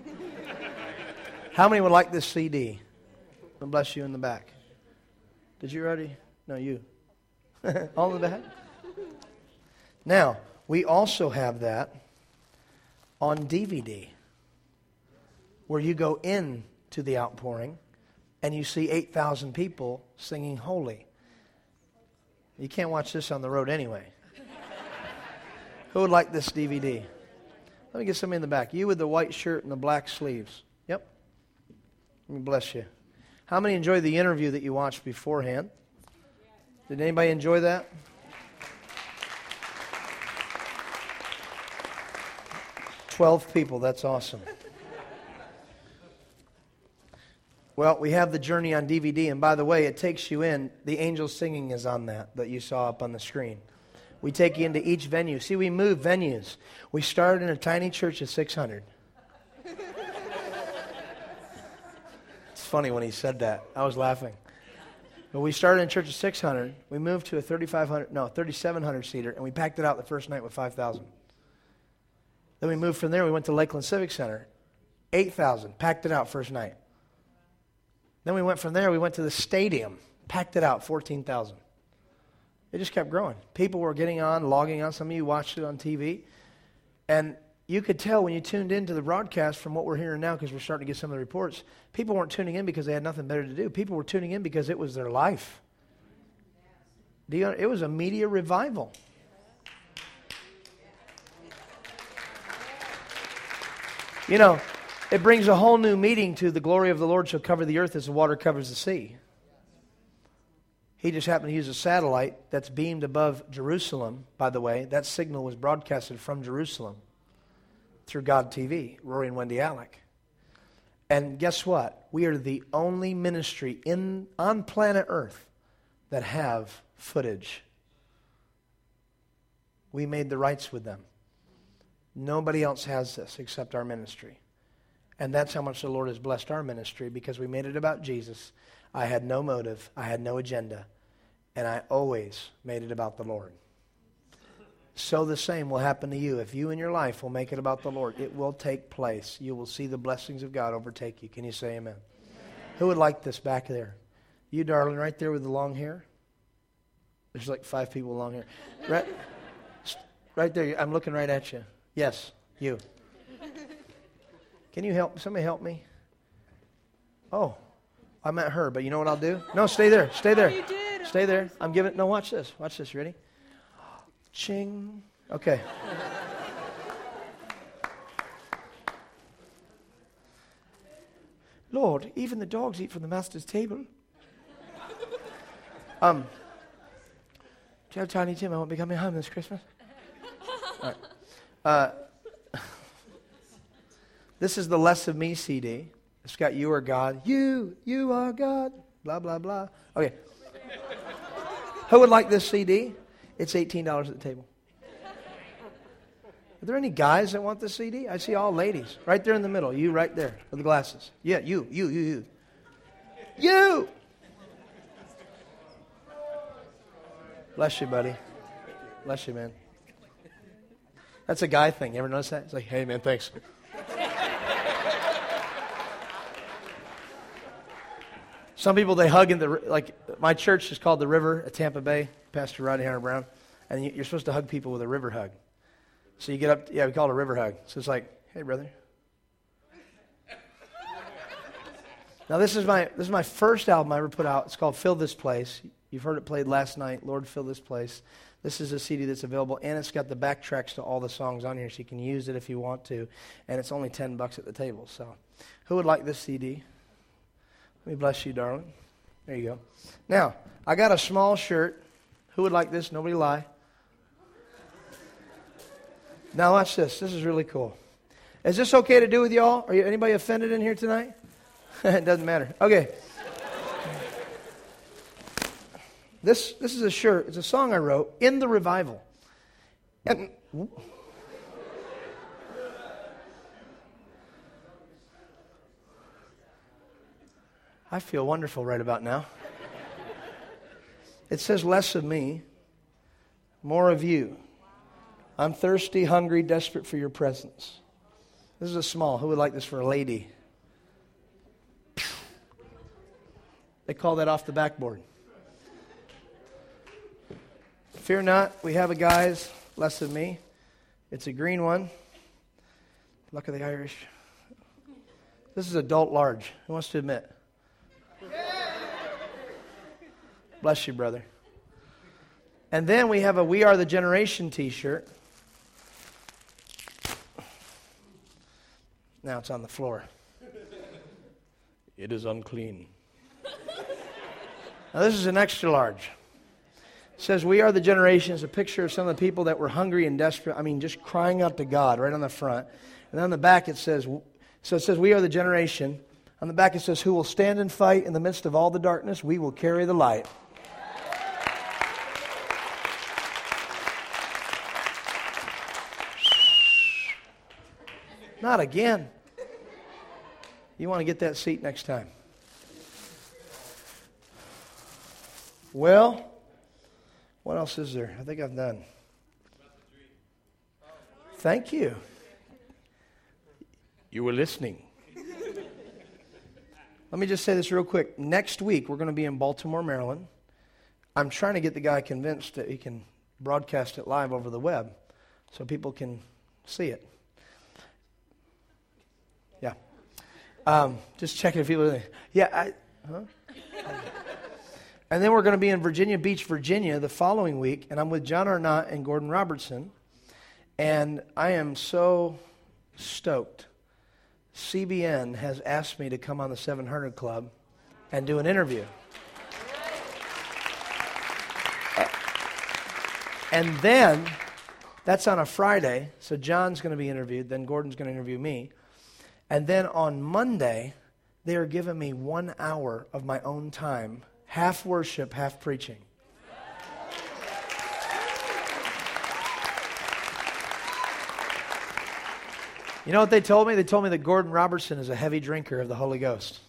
Speaker 1: How many would like this CD? God bless you in the back. Did you already? No, you. All in the back? Now, we also have that on DVD, where you go in to the outpouring and you see 8,000 people singing holy. You can't watch this on the road anyway. Who would like this DVD? Let me get somebody in the back. You with the white shirt and the black sleeves. Yep. Let me bless you. How many enjoyed the interview that you watched beforehand? Did anybody enjoy that? $12 people. That's awesome. Well, we have the journey on DVD, and by the way, it takes you in. The angels singing is on that you saw up on the screen. We take you into each venue. See, we move venues. We started in a tiny church of 600. It's funny when he said that. I was laughing. But we started in a church of 600. We moved to a 3,700 seater, and we packed it out the first night with 5,000. Then we moved from there. We went to Lakeland Civic Center, 8,000, packed it out first night. Then we went from there. We went to the stadium, packed it out, 14,000. It just kept growing. People were getting on, logging on. Some of you watched it on TV, and you could tell when you tuned into the broadcast from what we're hearing now, because we're starting to get some of the reports, people weren't tuning in because they had nothing better to do. People were tuning in because it was their life. It was a media revival. You know, it brings a whole new meaning to the glory of the Lord shall cover the earth as the water covers the sea. He just happened to use a satellite that's beamed above Jerusalem, by the way. That signal was broadcasted from Jerusalem through God TV, Rory and Wendy Alec. And guess what? We are the only ministry on planet Earth that have footage. We made the rights with them. Nobody else has this except our ministry. And that's how much the Lord has blessed our ministry, because we made it about Jesus. I had no motive. I had no agenda. And I always made it about the Lord. So the same will happen to you. If you in your life will make it about the Lord, it will take place. You will see the blessings of God overtake you. Can you say amen? Amen. Who would like this back there? You, darling, right there with the long hair? There's like 5 people with long hair. Right there. I'm looking right at you. Yes, you. Can you help? Somebody help me? Oh, I meant her, but you know what I'll do? No, stay there. Stay there.
Speaker 4: You did.
Speaker 1: Stay there. I'm giving. No, watch this. Watch this. Ready? Ching. Okay. Lord, even the dogs eat from the master's table. Tell Tiny Tim I won't be coming home this Christmas. All right. This is the Less of Me CD. It's got You Are God. You are God. Blah, blah, blah. Okay. Who would like this CD? It's $18 at the table. Are there any guys that want this CD? I see all ladies. Right there in the middle. You right there with the glasses. Yeah, you. You! Bless you, buddy. Bless you, man. That's a guy thing. You ever notice that? It's like, hey, man, thanks. Some people, they hug in the, like, my church is called The River at Tampa Bay, Pastor Rodney Hunter Brown, and you're supposed to hug people with a river hug. So you get up, we call it a river hug. So it's like, hey, brother. Now, this is my first album I ever put out. It's called Fill This Place. You've heard it played last night, Lord, Fill This Place. This is a CD that's available, and it's got the backtracks to all the songs on here, so you can use it if you want to, and it's only $10 at the table. So who would like this CD? Let me bless you, darling. There you go. Now, I got a small shirt. Who would like this? Nobody lie. Now watch this. This is really cool. Is this okay to do with y'all? Are you anybody offended in here tonight? It doesn't matter. Okay. This is a shirt. It's a song I wrote in the revival. And I feel wonderful right about now. It says, less of me, more of you. I'm thirsty, hungry, desperate for your presence. This is a small. Who would like this for a lady? They call that off the backboard. Fear not, we have a guy's, less of me. It's a green one. Luck of the Irish. This is adult large. Who wants to admit? Bless you, brother. And then we have a We Are the Generation t-shirt. Now it's on the floor. It is unclean. Now this is an extra large. It says, we are the generation. It's a picture of some of the people that were hungry and desperate. I mean, just crying out to God right on the front. And then on the back it says, we are the generation. On the back it says, who will stand and fight in the midst of all the darkness? We will carry the light. Not again. You want to get that seat next time. Well, what else is there? I think I'm done. Thank you. You were listening. Let me just say this real quick. Next week, we're going to be in Baltimore, Maryland. I'm trying to get the guy convinced that he can broadcast it live over the web so people can see it. Yeah. Just checking if people... Yeah, And then we're going to be in Virginia Beach, Virginia the following week, and I'm with John Arnott and Gordon Robertson, and I am so stoked. CBN has asked me to come on the 700 Club and do an interview. And then, that's on a Friday, so John's going to be interviewed, then Gordon's going to interview me. And then on Monday, they are giving me 1 hour of my own time, half worship, half preaching. You know what they told me? They told me that Gordon Robertson is a heavy drinker of the Holy Ghost.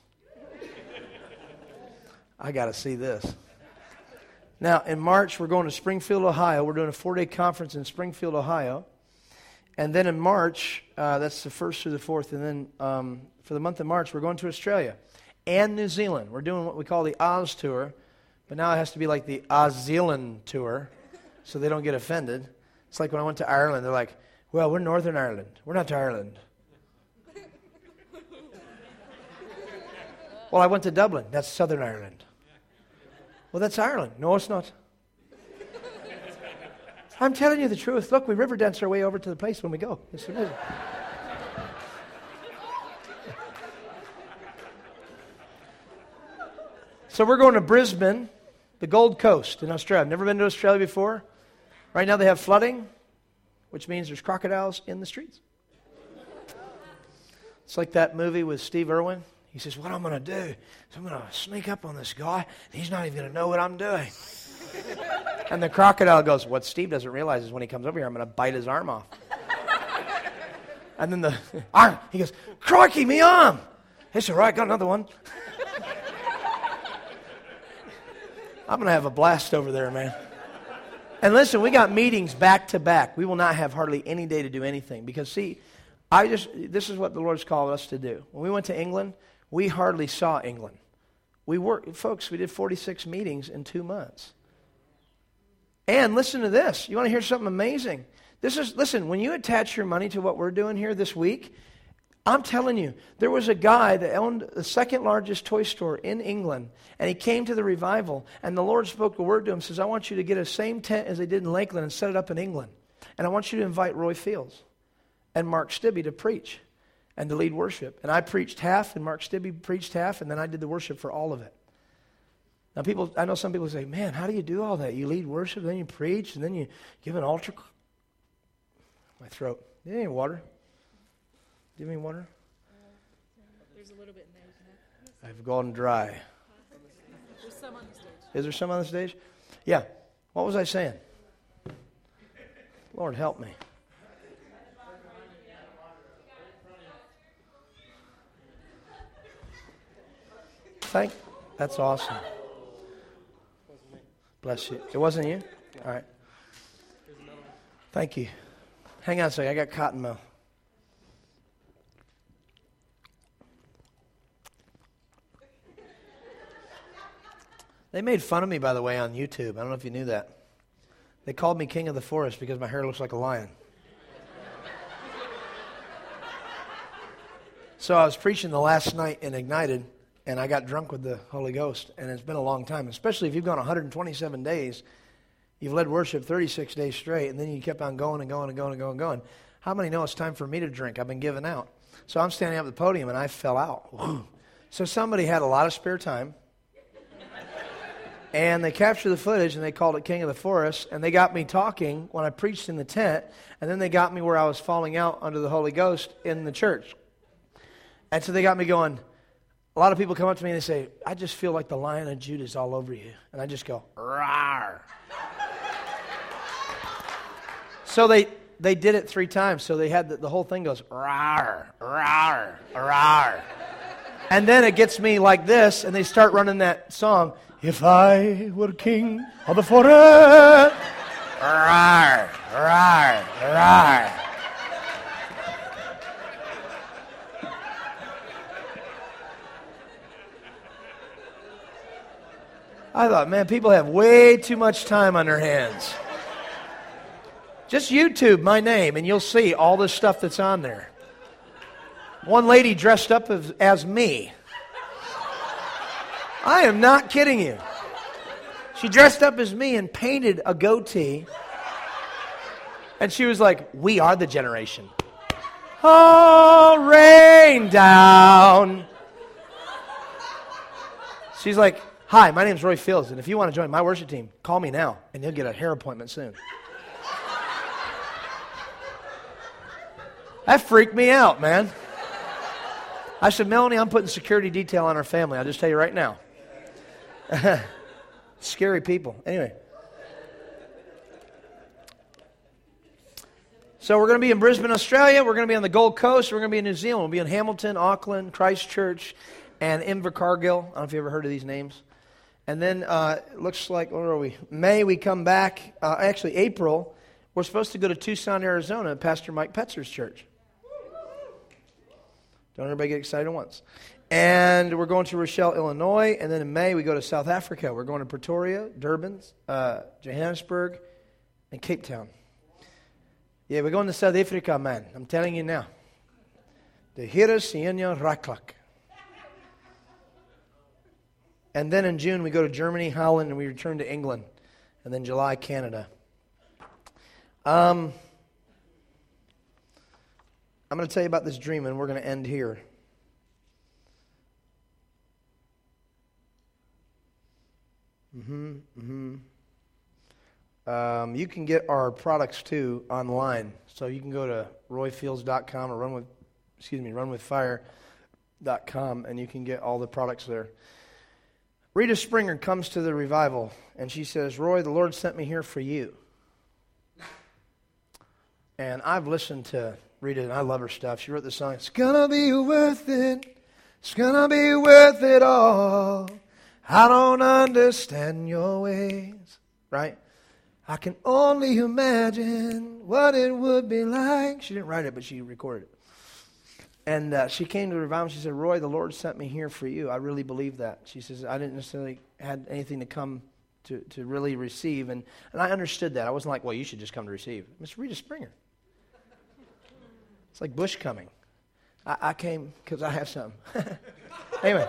Speaker 1: I got to see this. Now, in March, we're going to Springfield, Ohio. We're doing a 4-day conference in Springfield, Ohio. And then in March, that's the 1st through the 4th, and then for the month of March, we're going to Australia and New Zealand. We're doing what we call the Oz Tour, but now it has to be like the Oz Zealand Tour, so they don't get offended. It's like when I went to Ireland, they're like, well, we're Northern Ireland. We're not to Ireland. Well, I went to Dublin. That's Southern Ireland. Well, that's Ireland. No, it's not. I'm telling you the truth. Look, we river dance our way over to the place when we go. Yes, it is. So we're going to Brisbane, the Gold Coast in Australia. I've never been to Australia before. Right now they have flooding, which means there's crocodiles in the streets. It's like that movie with Steve Irwin. He says, what I'm going to do is I'm going to sneak up on this guy, and he's not even going to know what I'm doing. And the crocodile goes, what Steve doesn't realize is when he comes over here, I'm going to bite his arm off. And then the arm, he goes, crikey, me arm. It's all right, got another one. I'm going to have a blast over there, man. And listen, we got meetings back to back. We will not have hardly any day to do anything. Because, see, this is what the Lord's called us to do. When we went to England, we hardly saw England. We did 46 meetings in 2 months. And listen to this. You want to hear something amazing? Listen, when you attach your money to what we're doing here this week, I'm telling you, there was a guy that owned the second largest toy store in England, and he came to the revival, and the Lord spoke a word to him, says, I want you to get a same tent as they did in Lakeland and set it up in England. And I want you to invite Roy Fields and Mark Stibbe to preach and to lead worship. And I preached half, and Mark Stibbe preached half, and then I did the worship for all of it. Now, I know some people say, man, how do you do all that? You lead worship, then you preach, and then you give an altar. My throat. Do you need any water? Do you have any water?
Speaker 4: There's a little bit in there. You can have.
Speaker 1: I've gone dry.
Speaker 4: There's some on the stage.
Speaker 1: Is there some on the stage? Yeah. What was I saying? Lord, help me. That's awesome. Bless you. It wasn't you? All right. Thank you. Hang on a second. I got cotton mouth. They made fun of me, by the way, on YouTube. I don't know if you knew that. They called me King of the Forest because my hair looks like a lion. So I was preaching the last night in Ignited, and I got drunk with the Holy Ghost, and it's been a long time, especially if you've gone 127 days. You've led worship 36 days straight, and then you kept on going and going and going and going and going. How many know it's time for me to drink? I've been giving out. So I'm standing up at the podium, and I fell out. So somebody had a lot of spare time, and they captured the footage, and they called it King of the Forest, and they got me talking when I preached in the tent, and then they got me where I was falling out under the Holy Ghost in the church. And so they got me going. A lot of people come up to me and they say, I just feel like the Lion of Judah is all over you. And I just go, rawr. So they did it 3 times. So they had the whole thing goes, rawr, rawr, rawr. And then it gets me like this, and they start running that song, If I Were King of the Forest, rawr, rawr, rawr. I thought, man, people have way too much time on their hands. Just YouTube my name, and you'll see all the stuff that's on there. One lady dressed up as me. I am not kidding you. She dressed up as me and painted a goatee. And she was like, we are the generation. Oh, rain down. She's like, hi, my name's Roy Fields, and if you want to join my worship team, call me now, and you'll get a hair appointment soon. That freaked me out, man. I said, Melanie, I'm putting security detail on our family. I'll just tell you right now. Scary people. Anyway. So we're going to be in Brisbane, Australia. We're going to be on the Gold Coast. We're going to be in New Zealand. We'll be in Hamilton, Auckland, Christchurch, and Invercargill. I don't know if you ever heard of these names. And then it looks like, where are we? May, we come back. Actually, April, we're supposed to go to Tucson, Arizona, Pastor Mike Petzer's church. Don't everybody get excited at once. And we're going to Rochelle, Illinois. And then in May, we go to South Africa. We're going to Pretoria, Durban, Johannesburg, and Cape Town. Yeah, we're going to South Africa, man. I'm telling you now. The Here is Sienna Raklak. And then in June, we go to Germany, Holland, and we return to England. And then July, Canada. I'm going to tell you about this dream, and we're going to end here. You can get our products, too, online. So you can go to royfields.com or runwithfire.com, and you can get all the products there. Rita Springer comes to the revival, and she says, Roy, the Lord sent me here for you. And I've listened to Rita, and I love her stuff. She wrote the song, It's gonna be worth it. It's gonna be worth it all. I don't understand your ways. Right? I can only imagine what it would be like. She didn't write it, but she recorded it. And she came to the revival. She said, Roy, the Lord sent me here for you. I really believe that. She says, I didn't necessarily had anything to come to really receive. And I understood that. I wasn't like, well, you should just come to receive. Miss Rita Springer. It's like Bush coming. I came because I have some. Anyway.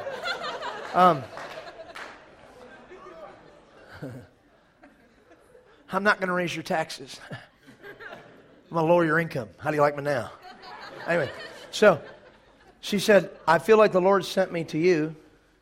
Speaker 1: I'm not going to raise your taxes. I'm going to lower your income. How do you like me now? Anyway, so she said, I feel like the Lord sent me to you.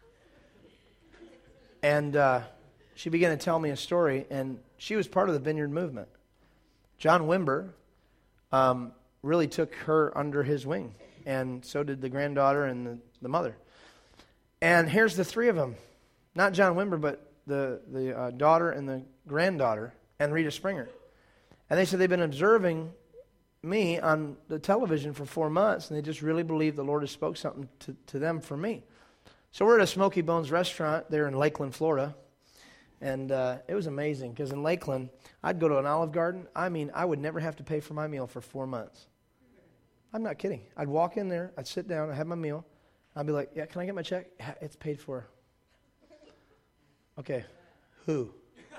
Speaker 1: And she began to tell me a story, and she was part of the Vineyard movement. John Wimber really took her under his wing, and so did the granddaughter and the mother. And here's the three of them. Not John Wimber, but the daughter and the granddaughter and Rita Springer. And they said they've been observing me on the television for 4 months, and they just really believe the Lord has spoke something to them for me. So we're at a Smoky Bones restaurant there in Lakeland, Florida, and it was amazing because in Lakeland, I'd go to an Olive Garden. I mean, I would never have to pay for my meal for 4 months. I'm not kidding. I'd walk in there, I'd sit down, I'd have my meal, I'd be like, yeah, can I get my check? Yeah, it's paid for. Okay, who?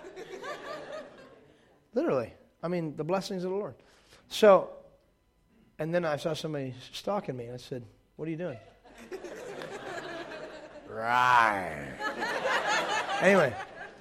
Speaker 1: Literally. I mean, the blessings of the Lord. So, and then I saw somebody stalking me, and I said, what are you doing? Right. Anyway.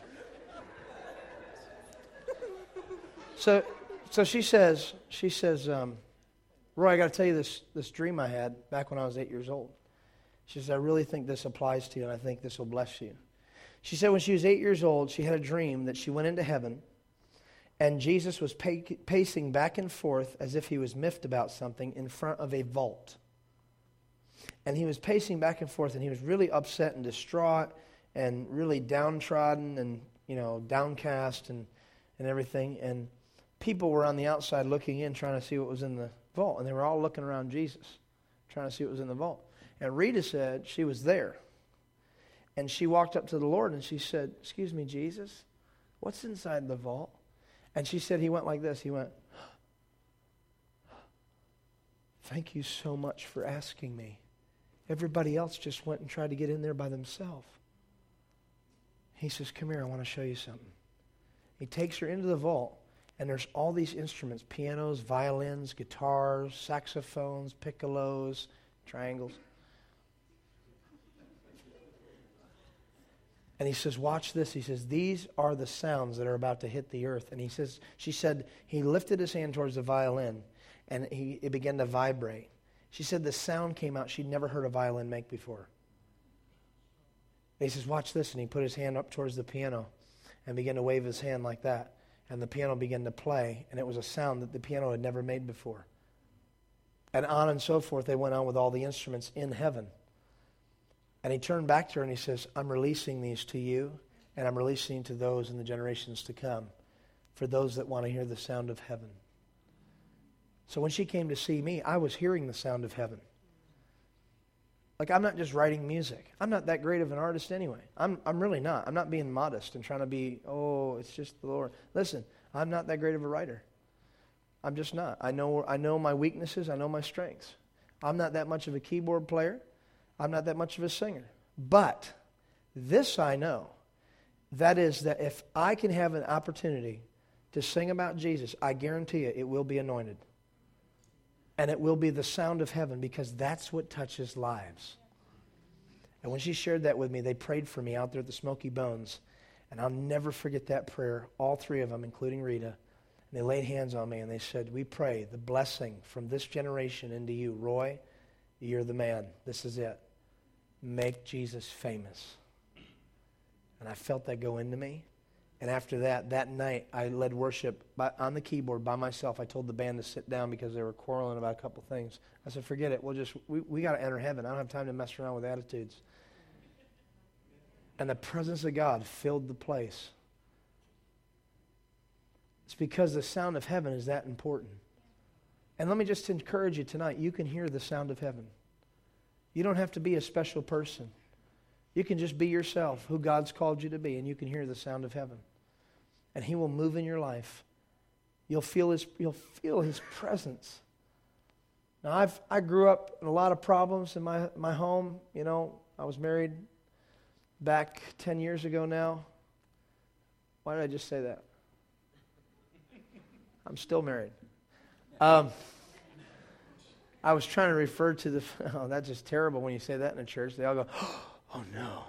Speaker 1: So she says, Roy, I got to tell you this dream I had back when I was 8 years old. She says, I really think this applies to you, and I think this will bless you. She said when she was 8 years old, she had a dream that she went into heaven, and Jesus was pacing back and forth as if he was miffed about something in front of a vault. And he was pacing back and forth, and he was really upset and distraught and really downtrodden and, downcast and everything. And people were on the outside looking in, trying to see what was in the vault. And they were all looking around Jesus, trying to see what was in the vault. And Rita said she was there. And she walked up to the Lord, and she said, excuse me, Jesus, what's inside the vault? And she said he went like this. He went, thank you so much for asking me. Everybody else just went and tried to get in there by themselves. He says, come here, I want to show you something. He takes her into the vault, and there's all these instruments, pianos, violins, guitars, saxophones, piccolos, triangles. And he says, watch this. He says, these are the sounds that are about to hit the earth. And she said, he lifted his hand towards the violin, and it began to vibrate. She said the sound came out she'd never heard a violin make before. And he says, watch this. And he put his hand up towards the piano and began to wave his hand like that. And the piano began to play, and it was a sound that the piano had never made before. And on and so forth, they went on with all the instruments in heaven. And he turned back to her and he says, I'm releasing these to you, and I'm releasing to those in the generations to come, for those that want to hear the sound of heaven. So when she came to see me, I was hearing the sound of heaven. Like, I'm not just writing music. I'm not that great of an artist anyway. I'm really not. I'm not being modest and trying to be, it's just the Lord. Listen, I'm not that great of a writer. I'm just not. I know my weaknesses. I know my strengths. I'm not that much of a keyboard player. I'm not that much of a singer. But this I know, that is that if I can have an opportunity to sing about Jesus, I guarantee you it will be anointed. And it will be the sound of heaven, because that's what touches lives. And when she shared that with me, they prayed for me out there at the Smoky Bones. And I'll never forget that prayer, all three of them, including Rita. And they laid hands on me and they said, we pray the blessing from this generation into you. Roy, you're the man. This is it. Make Jesus famous. And I felt that go into me. And after that night, I led worship on the keyboard by myself. I told the band to sit down because they were quarreling about a couple things. I said, forget it. We got to enter heaven. I don't have time to mess around with attitudes. And the presence of God filled the place. It's because the sound of heaven is that important. And let me just encourage you tonight. You can hear the sound of heaven. You don't have to be a special person. You can just be yourself, who God's called you to be, and you can hear the sound of heaven. And He will move in your life. You'll feel His presence. Now, I grew up in a lot of problems in my home. You know, I was married back 10 years ago now. Why did I just say that? I'm still married. I was trying to refer to the... Oh, that's just terrible when you say that in a church. They all go, oh no.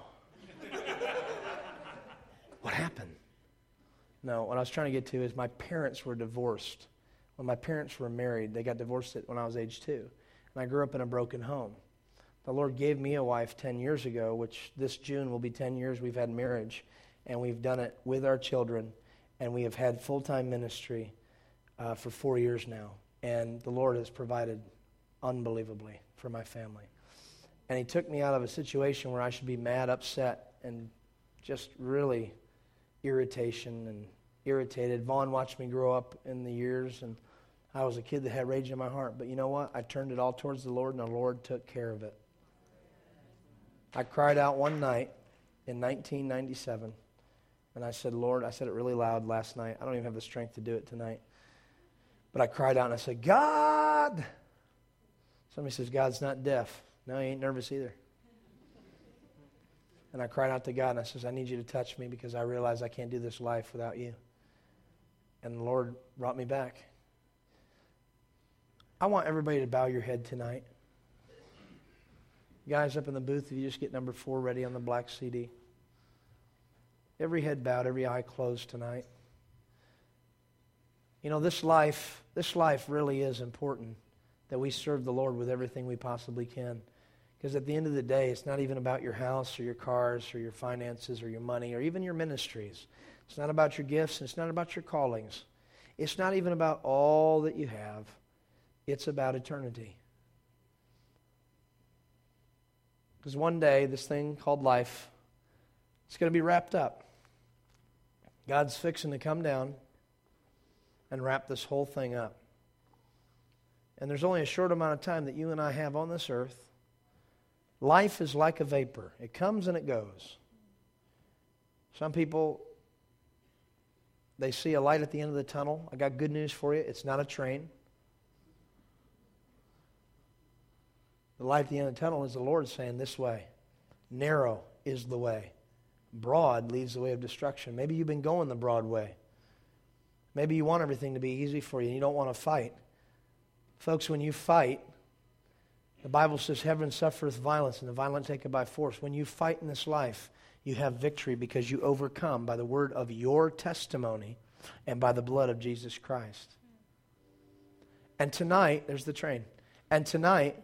Speaker 1: What happened? No, what I was trying to get to is my parents were divorced. When my parents were married, they got divorced when I was age 2. And I grew up in a broken home. The Lord gave me a wife 10 years ago, which this June will be 10 years we've had marriage. And we've done it with our children. And we have had full-time ministry for 4 years now. And the Lord has provided unbelievably for my family. And He took me out of a situation where I should be mad, upset, and just really irritated. Vaughn watched me grow up in the years, and I was a kid that had rage in my heart. But you know what? I turned it all towards the Lord, and the Lord took care of it. I cried out one night in 1997, and I said, Lord, I said it really loud last night. I don't even have the strength to do it tonight. But I cried out, and I said, God! Somebody says, God's not deaf. No, He ain't nervous either. And I cried out to God, and I says, I need you to touch me because I realize I can't do this life without you. And the Lord brought me back. I want everybody to bow your head tonight. Guys up in the booth, if you just get number 4 ready on the black CD. Every head bowed, every eye closed tonight. You know, this life really is important, that we serve the Lord with everything we possibly can. Because at the end of the day, it's not even about your house or your cars or your finances or your money or even your ministries. It's not about your gifts. It's not about your callings. It's not even about all that you have. It's about eternity. Because one day, this thing called life, it's going to be wrapped up. God's fixing to come down and wrap this whole thing up. And there's only a short amount of time that you and I have on this earth. Life is like a vapor. It comes and it goes. Some people, they see a light at the end of the tunnel. I got good news for you. It's not a train. The light at the end of the tunnel is the Lord saying, this way. Narrow is the way. Broad leads the way of destruction. Maybe you've been going the broad way. Maybe you want everything to be easy for you and you don't want to fight. Folks, when you fight, the Bible says, heaven suffereth violence, and the violent take it by force. When you fight in this life, you have victory because you overcome by the word of your testimony and by the blood of Jesus Christ. And tonight, there's the train. And tonight,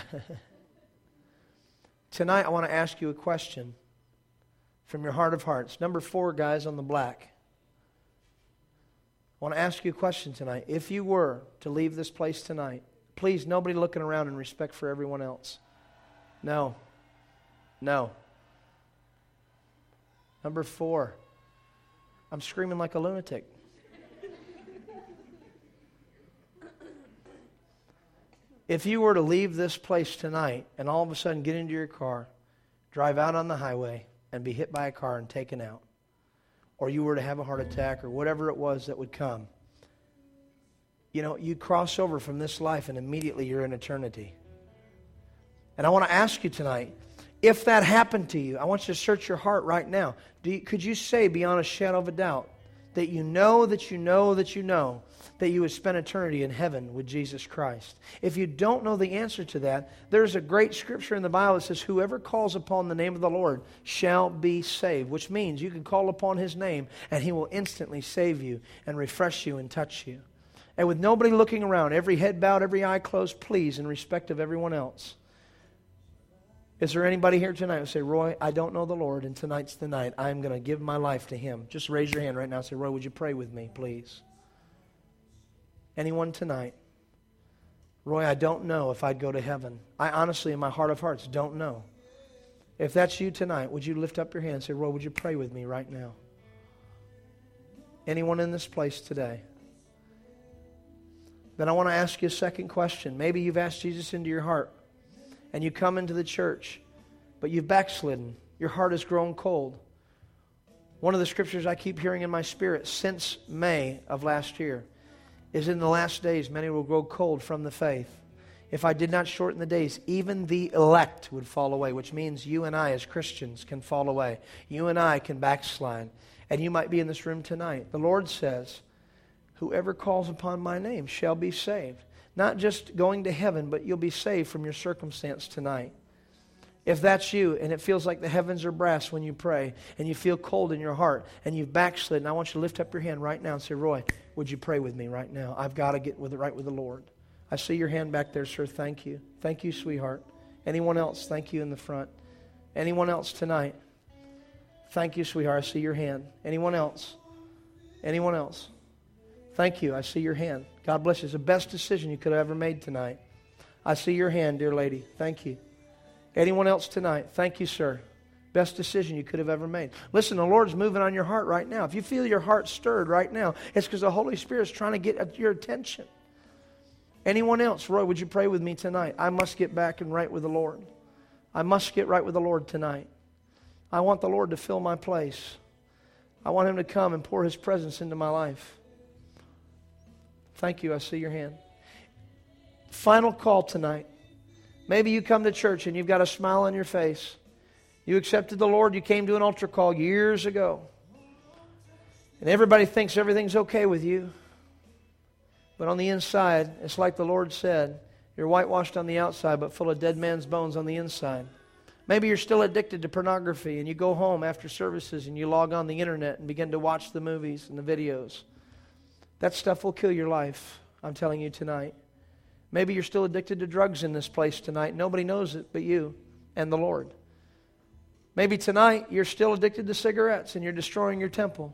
Speaker 1: I want to ask you a question from your heart of hearts. Number 4, guys, on the black. I want to ask you a question tonight. If you were to leave this place tonight, please, nobody looking around in respect for everyone else. No. Number 4. I'm screaming like a lunatic. If you were to leave this place tonight and all of a sudden get into your car, drive out on the highway, and be hit by a car and taken out, or you were to have a heart attack or whatever it was that would come, you know, you cross over from this life and immediately you're in eternity. And I want to ask you tonight, if that happened to you, I want you to search your heart right now. Could you say beyond a shadow of a doubt that you know that you would spend eternity in heaven with Jesus Christ? If you don't know the answer to that, there's a great scripture in the Bible that says, whoever calls upon the name of the Lord shall be saved, which means you can call upon His name and He will instantly save you and refresh you and touch you. And with nobody looking around, every head bowed, every eye closed, please, in respect of everyone else. Is there anybody here tonight who say, Roy, I don't know the Lord, and tonight's the night. I'm going to give my life to Him. Just raise your hand right now and say, Roy, would you pray with me, please? Anyone tonight? Roy, I don't know if I'd go to heaven. I honestly, in my heart of hearts, don't know. If that's you tonight, would you lift up your hand and say, Roy, would you pray with me right now? Anyone in this place today? Then I want to ask you a second question. Maybe you've asked Jesus into your heart, and you come into the church, but you've backslidden. Your heart has grown cold. One of the scriptures I keep hearing in my spirit since May of last year is, in the last days, many will grow cold from the faith. If I did not shorten the days, even the elect would fall away, which means you and I as Christians can fall away. You and I can backslide. And you might be in this room tonight. The Lord says, whoever calls upon my name shall be saved. Not just going to heaven, but you'll be saved from your circumstance tonight. If that's you, and it feels like the heavens are brass when you pray, and you feel cold in your heart, and you've backslidden, I want you to lift up your hand right now and say, Roy, would you pray with me right now? I've got to get right with the Lord. I see your hand back there, sir. Thank you. Thank you, sweetheart. Anyone else? Thank you in the front. Anyone else tonight? Thank you, sweetheart. I see your hand. Anyone else? Anyone else? Thank you. I see your hand. God bless you. It's the best decision you could have ever made tonight. I see your hand, dear lady. Thank you. Anyone else tonight? Thank you, sir. Best decision you could have ever made. Listen, the Lord's moving on your heart right now. If you feel your heart stirred right now, it's because the Holy Spirit's trying to get your attention. Anyone else? Roy, would you pray with me tonight? I must get back and right with the Lord. I must get right with the Lord tonight. I want the Lord to fill my place. I want Him to come and pour His presence into my life. Thank you. I see your hand. Final call tonight. Maybe you come to church and you've got a smile on your face. You accepted the Lord. You came to an altar call years ago. And everybody thinks everything's okay with you. But on the inside, it's like the Lord said, you're whitewashed on the outside, but full of dead man's bones on the inside. Maybe you're still addicted to pornography and you go home after services and you log on the internet and begin to watch the movies and the videos. That stuff will kill your life, I'm telling you tonight. Maybe you're still addicted to drugs in this place tonight. Nobody knows it but you and the Lord. Maybe tonight you're still addicted to cigarettes and you're destroying your temple.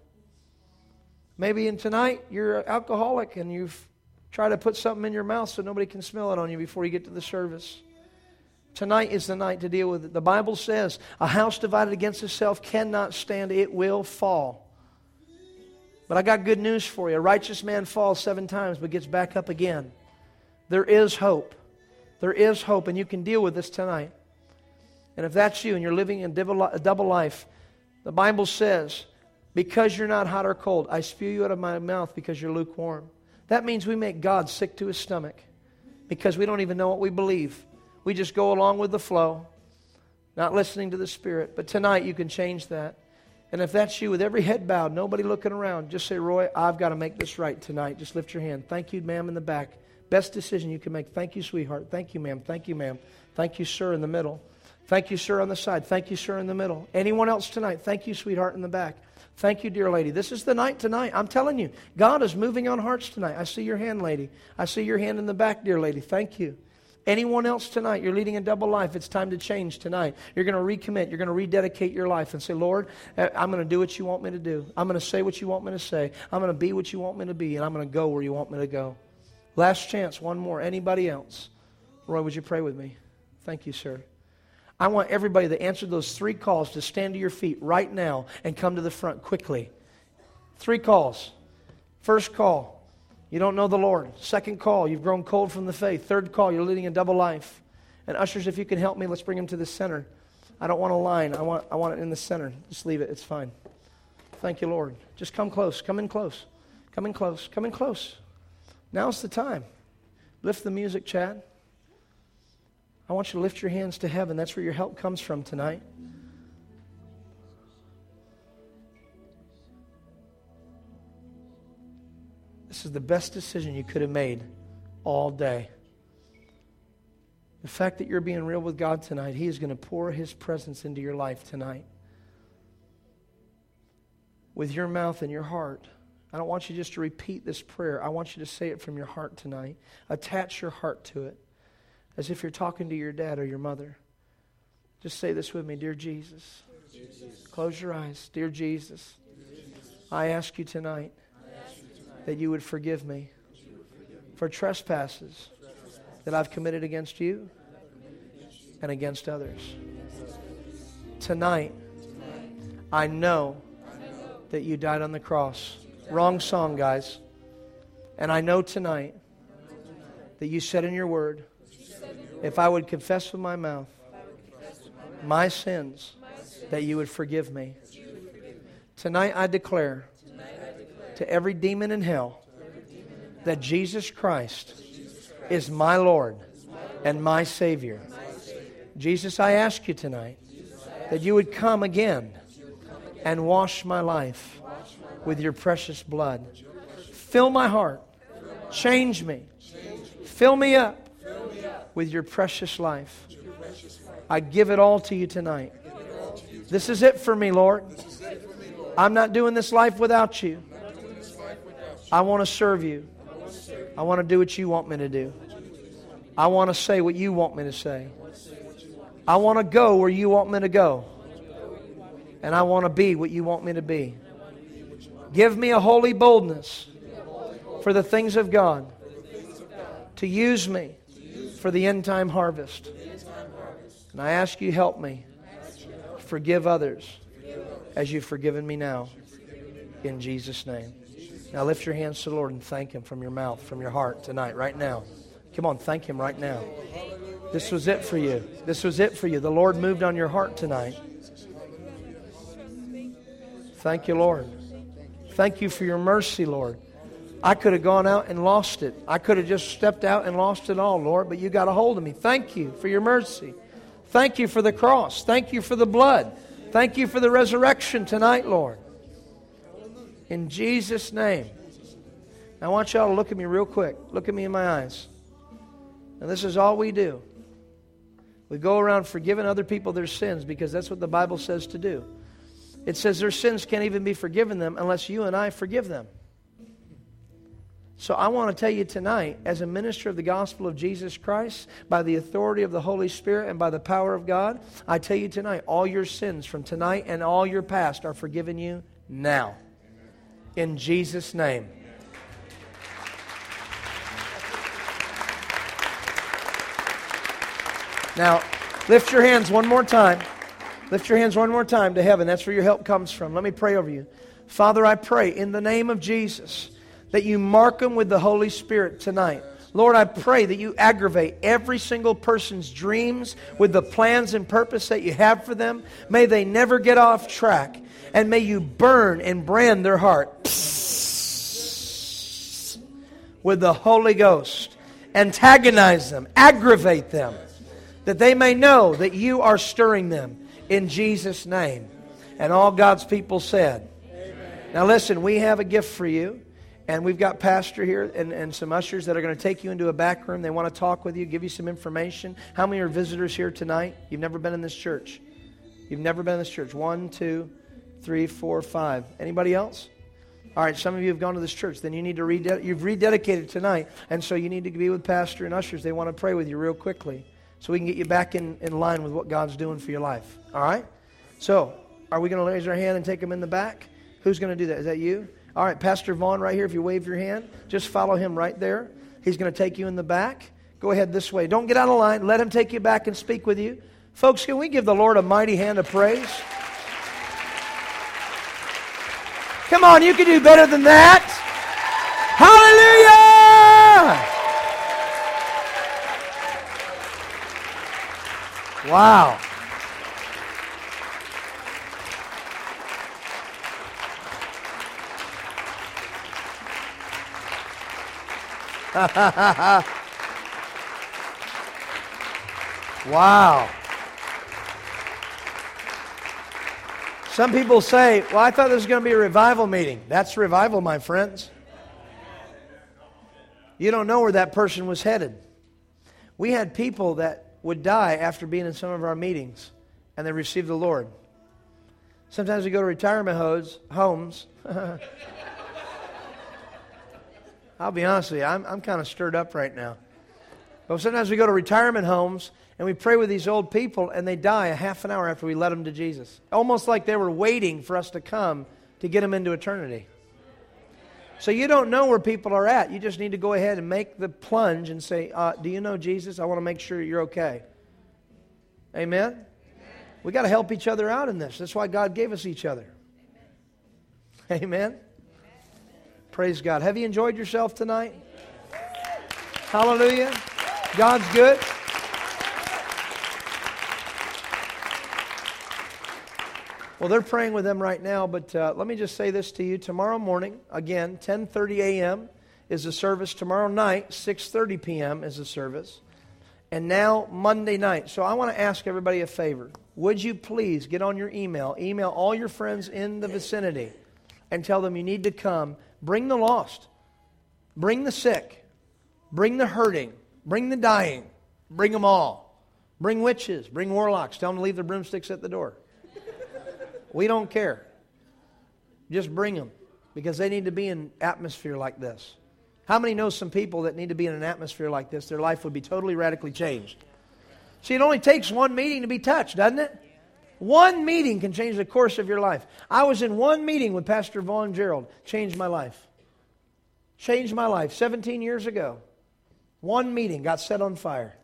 Speaker 1: Maybe tonight you're an alcoholic and you've tried to put something in your mouth so nobody can smell it on you before you get to the service. Tonight is the night to deal with it. The Bible says, a house divided against itself cannot stand, it will fall. But I got good news for you. A righteous man falls 7 times but gets back up again. There is hope. There is hope, and you can deal with this tonight. And if that's you and you're living a double life, the Bible says, because you're not hot or cold, I spew you out of my mouth because you're lukewarm. That means we make God sick to His stomach because we don't even know what we believe. We just go along with the flow, not listening to the Spirit. But tonight you can change that. And if that's you, with every head bowed, nobody looking around, just say, Roy, I've got to make this right tonight. Just lift your hand. Thank you, ma'am, in the back. Best decision you can make. Thank you, sweetheart. Thank you, ma'am. Thank you, ma'am. Thank you, sir, in the middle. Thank you, sir, on the side. Thank you, sir, in the middle. Anyone else tonight? Thank you, sweetheart, in the back. Thank you, dear lady. This is the night tonight. I'm telling you, God is moving on hearts tonight. I see your hand, lady. I see your hand in the back, dear lady. Thank you. Anyone else tonight? You're leading a double life. It's time to change tonight. You're going to recommit. You're going to rededicate your life and say, Lord, I'm going to do what you want me to do. I'm going to say what you want me to say. I'm going to be what you want me to be, and I'm going to go where you want me to go. Last chance, one more. Anybody else? Roy, would you pray with me? Thank you, sir. I want everybody that answered those 3 calls to stand to your feet right now and come to the front quickly. 3 calls. First call, you don't know the Lord. Second call, you've grown cold from the faith. Third call, you're leading a double life. And ushers, if you can help me, let's bring him to the center. I don't want a line. I want it in the center. Just leave it. It's fine. Thank you, Lord. Just come close. Come in close. Come in close. Come in close. Now's the time. Lift the music, Chad. I want you to lift your hands to heaven. That's where your help comes from tonight. This is the best decision you could have made all day. The fact that you're being real with God tonight, He is going to pour His presence into your life tonight. With your mouth and your heart. I don't want you just to repeat this prayer. I want you to say it from your heart tonight. Attach your heart to it. As if you're talking to your dad or your mother. Just say this with me. Dear Jesus. Dear Jesus. Close your eyes. Dear Jesus. I ask you tonight that you would forgive me for trespasses that I've committed against you and against others. Tonight, I know that you died on the cross. Wrong song, guys. And I know tonight that you said in your word, if I would confess with my mouth my sins, that you would forgive me. Tonight I declare to every demon in hell that Jesus Christ is my Lord and my Savior. Jesus, I ask you tonight that you would come again and wash my life with your precious blood. Fill my heart. Change me. Fill me up with your precious life. I give it all to you tonight. This is it for me, Lord. I'm not doing this life without you. I want to serve you. I want to do what you want me to do. I want to say what you want me to say. I want to go where you want me to go. And I want to be what you want me to be. Give me a holy boldness for the things of God, to use me for the end time harvest. And I ask you, help me forgive others as you've forgiven me now. In Jesus' name. Now lift your hands to the Lord and thank Him from your mouth, from your heart tonight, right now. Come on, thank Him right now. This was it for you. This was it for you. The Lord moved on your heart tonight. Thank you, Lord. Thank you for your mercy, Lord. I could have gone out and lost it. I could have just stepped out and lost it all, Lord, but you got a hold of me. Thank you for your mercy. Thank you for the cross. Thank you for the blood. Thank you for the resurrection tonight, Lord. In Jesus' name. Now I want y'all to look at me real quick. Look at me in my eyes. And this is all we do. We go around forgiving other people their sins because that's what the Bible says to do. It says their sins can't even be forgiven them unless you and I forgive them. So I want to tell you tonight, as a minister of the gospel of Jesus Christ, by the authority of the Holy Spirit and by the power of God, I tell you tonight, all your sins from tonight and all your past are forgiven you now. In Jesus' name. Now, lift your hands one more time. Lift your hands one more time to heaven. That's where your help comes from. Let me pray over you. Father, I pray in the name of Jesus that you mark them with the Holy Spirit tonight. Lord, I pray that you aggravate every single person's dreams with the plans and purpose that you have for them. May they never get off track. And may you burn and brand their heart with the Holy Ghost. Antagonize them. Aggravate them. That they may know that you are stirring them in Jesus' name. And all God's people said. Amen. Now listen, we have a gift for you. And we've got Pastor here and some ushers that are going to take you into a back room. They want to talk with you, give you some information. How many are visitors here tonight? You've never been in this church. You've never been in this church. 1, 2, 3, 4, 5. Anybody else? All right, some of you have gone to this church. Then you need to you've rededicated tonight. And so you need to be with Pastor and ushers. They want to pray with you real quickly so we can get you back in line with what God's doing for your life. All right? So, are we going to raise our hand and take them in the back? Who's going to do that? Is that you? All right, Pastor Vaughn right here, if you wave your hand, just follow him right there. He's going to take you in the back. Go ahead this way. Don't get out of line. Let him take you back and speak with you. Folks, can we give the Lord a mighty hand of praise? Come on, you can do better than that. Hallelujah! Wow. Wow. Some people say, well, I thought this was going to be a revival meeting. That's revival, my friends. You don't know where that person was headed. We had people that would die after being in some of our meetings, and they received the Lord. Sometimes we go to retirement homes. I'll be honest with you, I'm kind of stirred up right now. But sometimes we go to retirement homes and we pray with these old people and they die a half an hour after we led them to Jesus. Almost like they were waiting for us to come to get them into eternity. So you don't know where people are at. You just need to go ahead and make the plunge and say, do you know Jesus? I want to make sure you're okay. Amen? We got to help each other out in this. That's why God gave us each other. Amen? Praise God. Have you enjoyed yourself tonight? Hallelujah. God's good. Well, they're praying with them right now, but let me just say this to you. Tomorrow morning, again, 10:30 a.m. is the service. Tomorrow night, 6:30 p.m. is the service. and now Monday night. So I want to ask everybody a favor. Would you please get on your email all your friends in the vicinity, and tell them you need to come. Bring the lost. Bring the sick. Bring the hurting. Bring the dying. Bring them all. Bring witches. Bring warlocks. Tell them to leave their broomsticks at the door. We don't care. Just bring them, because they need to be in an atmosphere like this. How many know some people that need to be in an atmosphere like this? Their life would be totally radically changed. See, it only takes one meeting to be touched, doesn't it? One meeting can change the course of your life. I was in one meeting with Pastor Vaughn Gerald. Changed my life. Changed my life 17 years ago. One meeting got set on fire.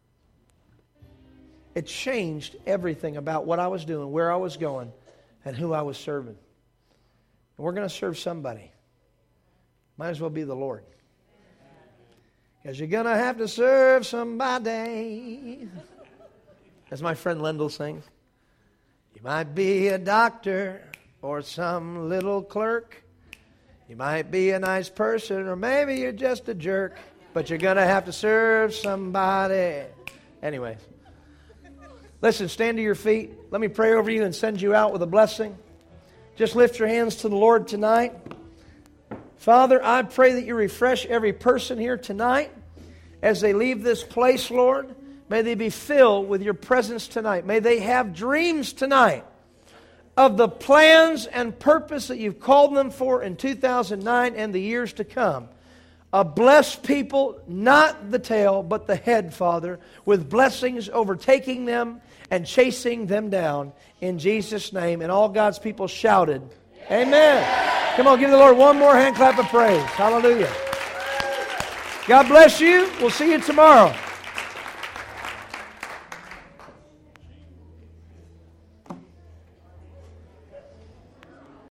Speaker 1: It changed everything about what I was doing, where I was going, and who I was serving. And we're going to serve somebody. Might as well be the Lord. Because you're going to have to serve somebody. As my friend Lendl sings. You might be a doctor or some little clerk. You might be a nice person, or maybe you're just a jerk. But you're going to have to serve somebody. Anyways. Listen, stand to your feet. Let me pray over you and send you out with a blessing. Just lift your hands to the Lord tonight. Father, I pray that you refresh every person here tonight as they leave this place, Lord. May they be filled with your presence tonight. May they have dreams tonight of the plans and purpose that you've called them for in 2009 and the years to come. A blessed people, not the tail, but the head, Father, with blessings overtaking them and chasing them down in Jesus' name. And all God's people shouted, Amen. Come on, give the Lord one more hand clap of praise. Hallelujah. God bless you. We'll see you tomorrow.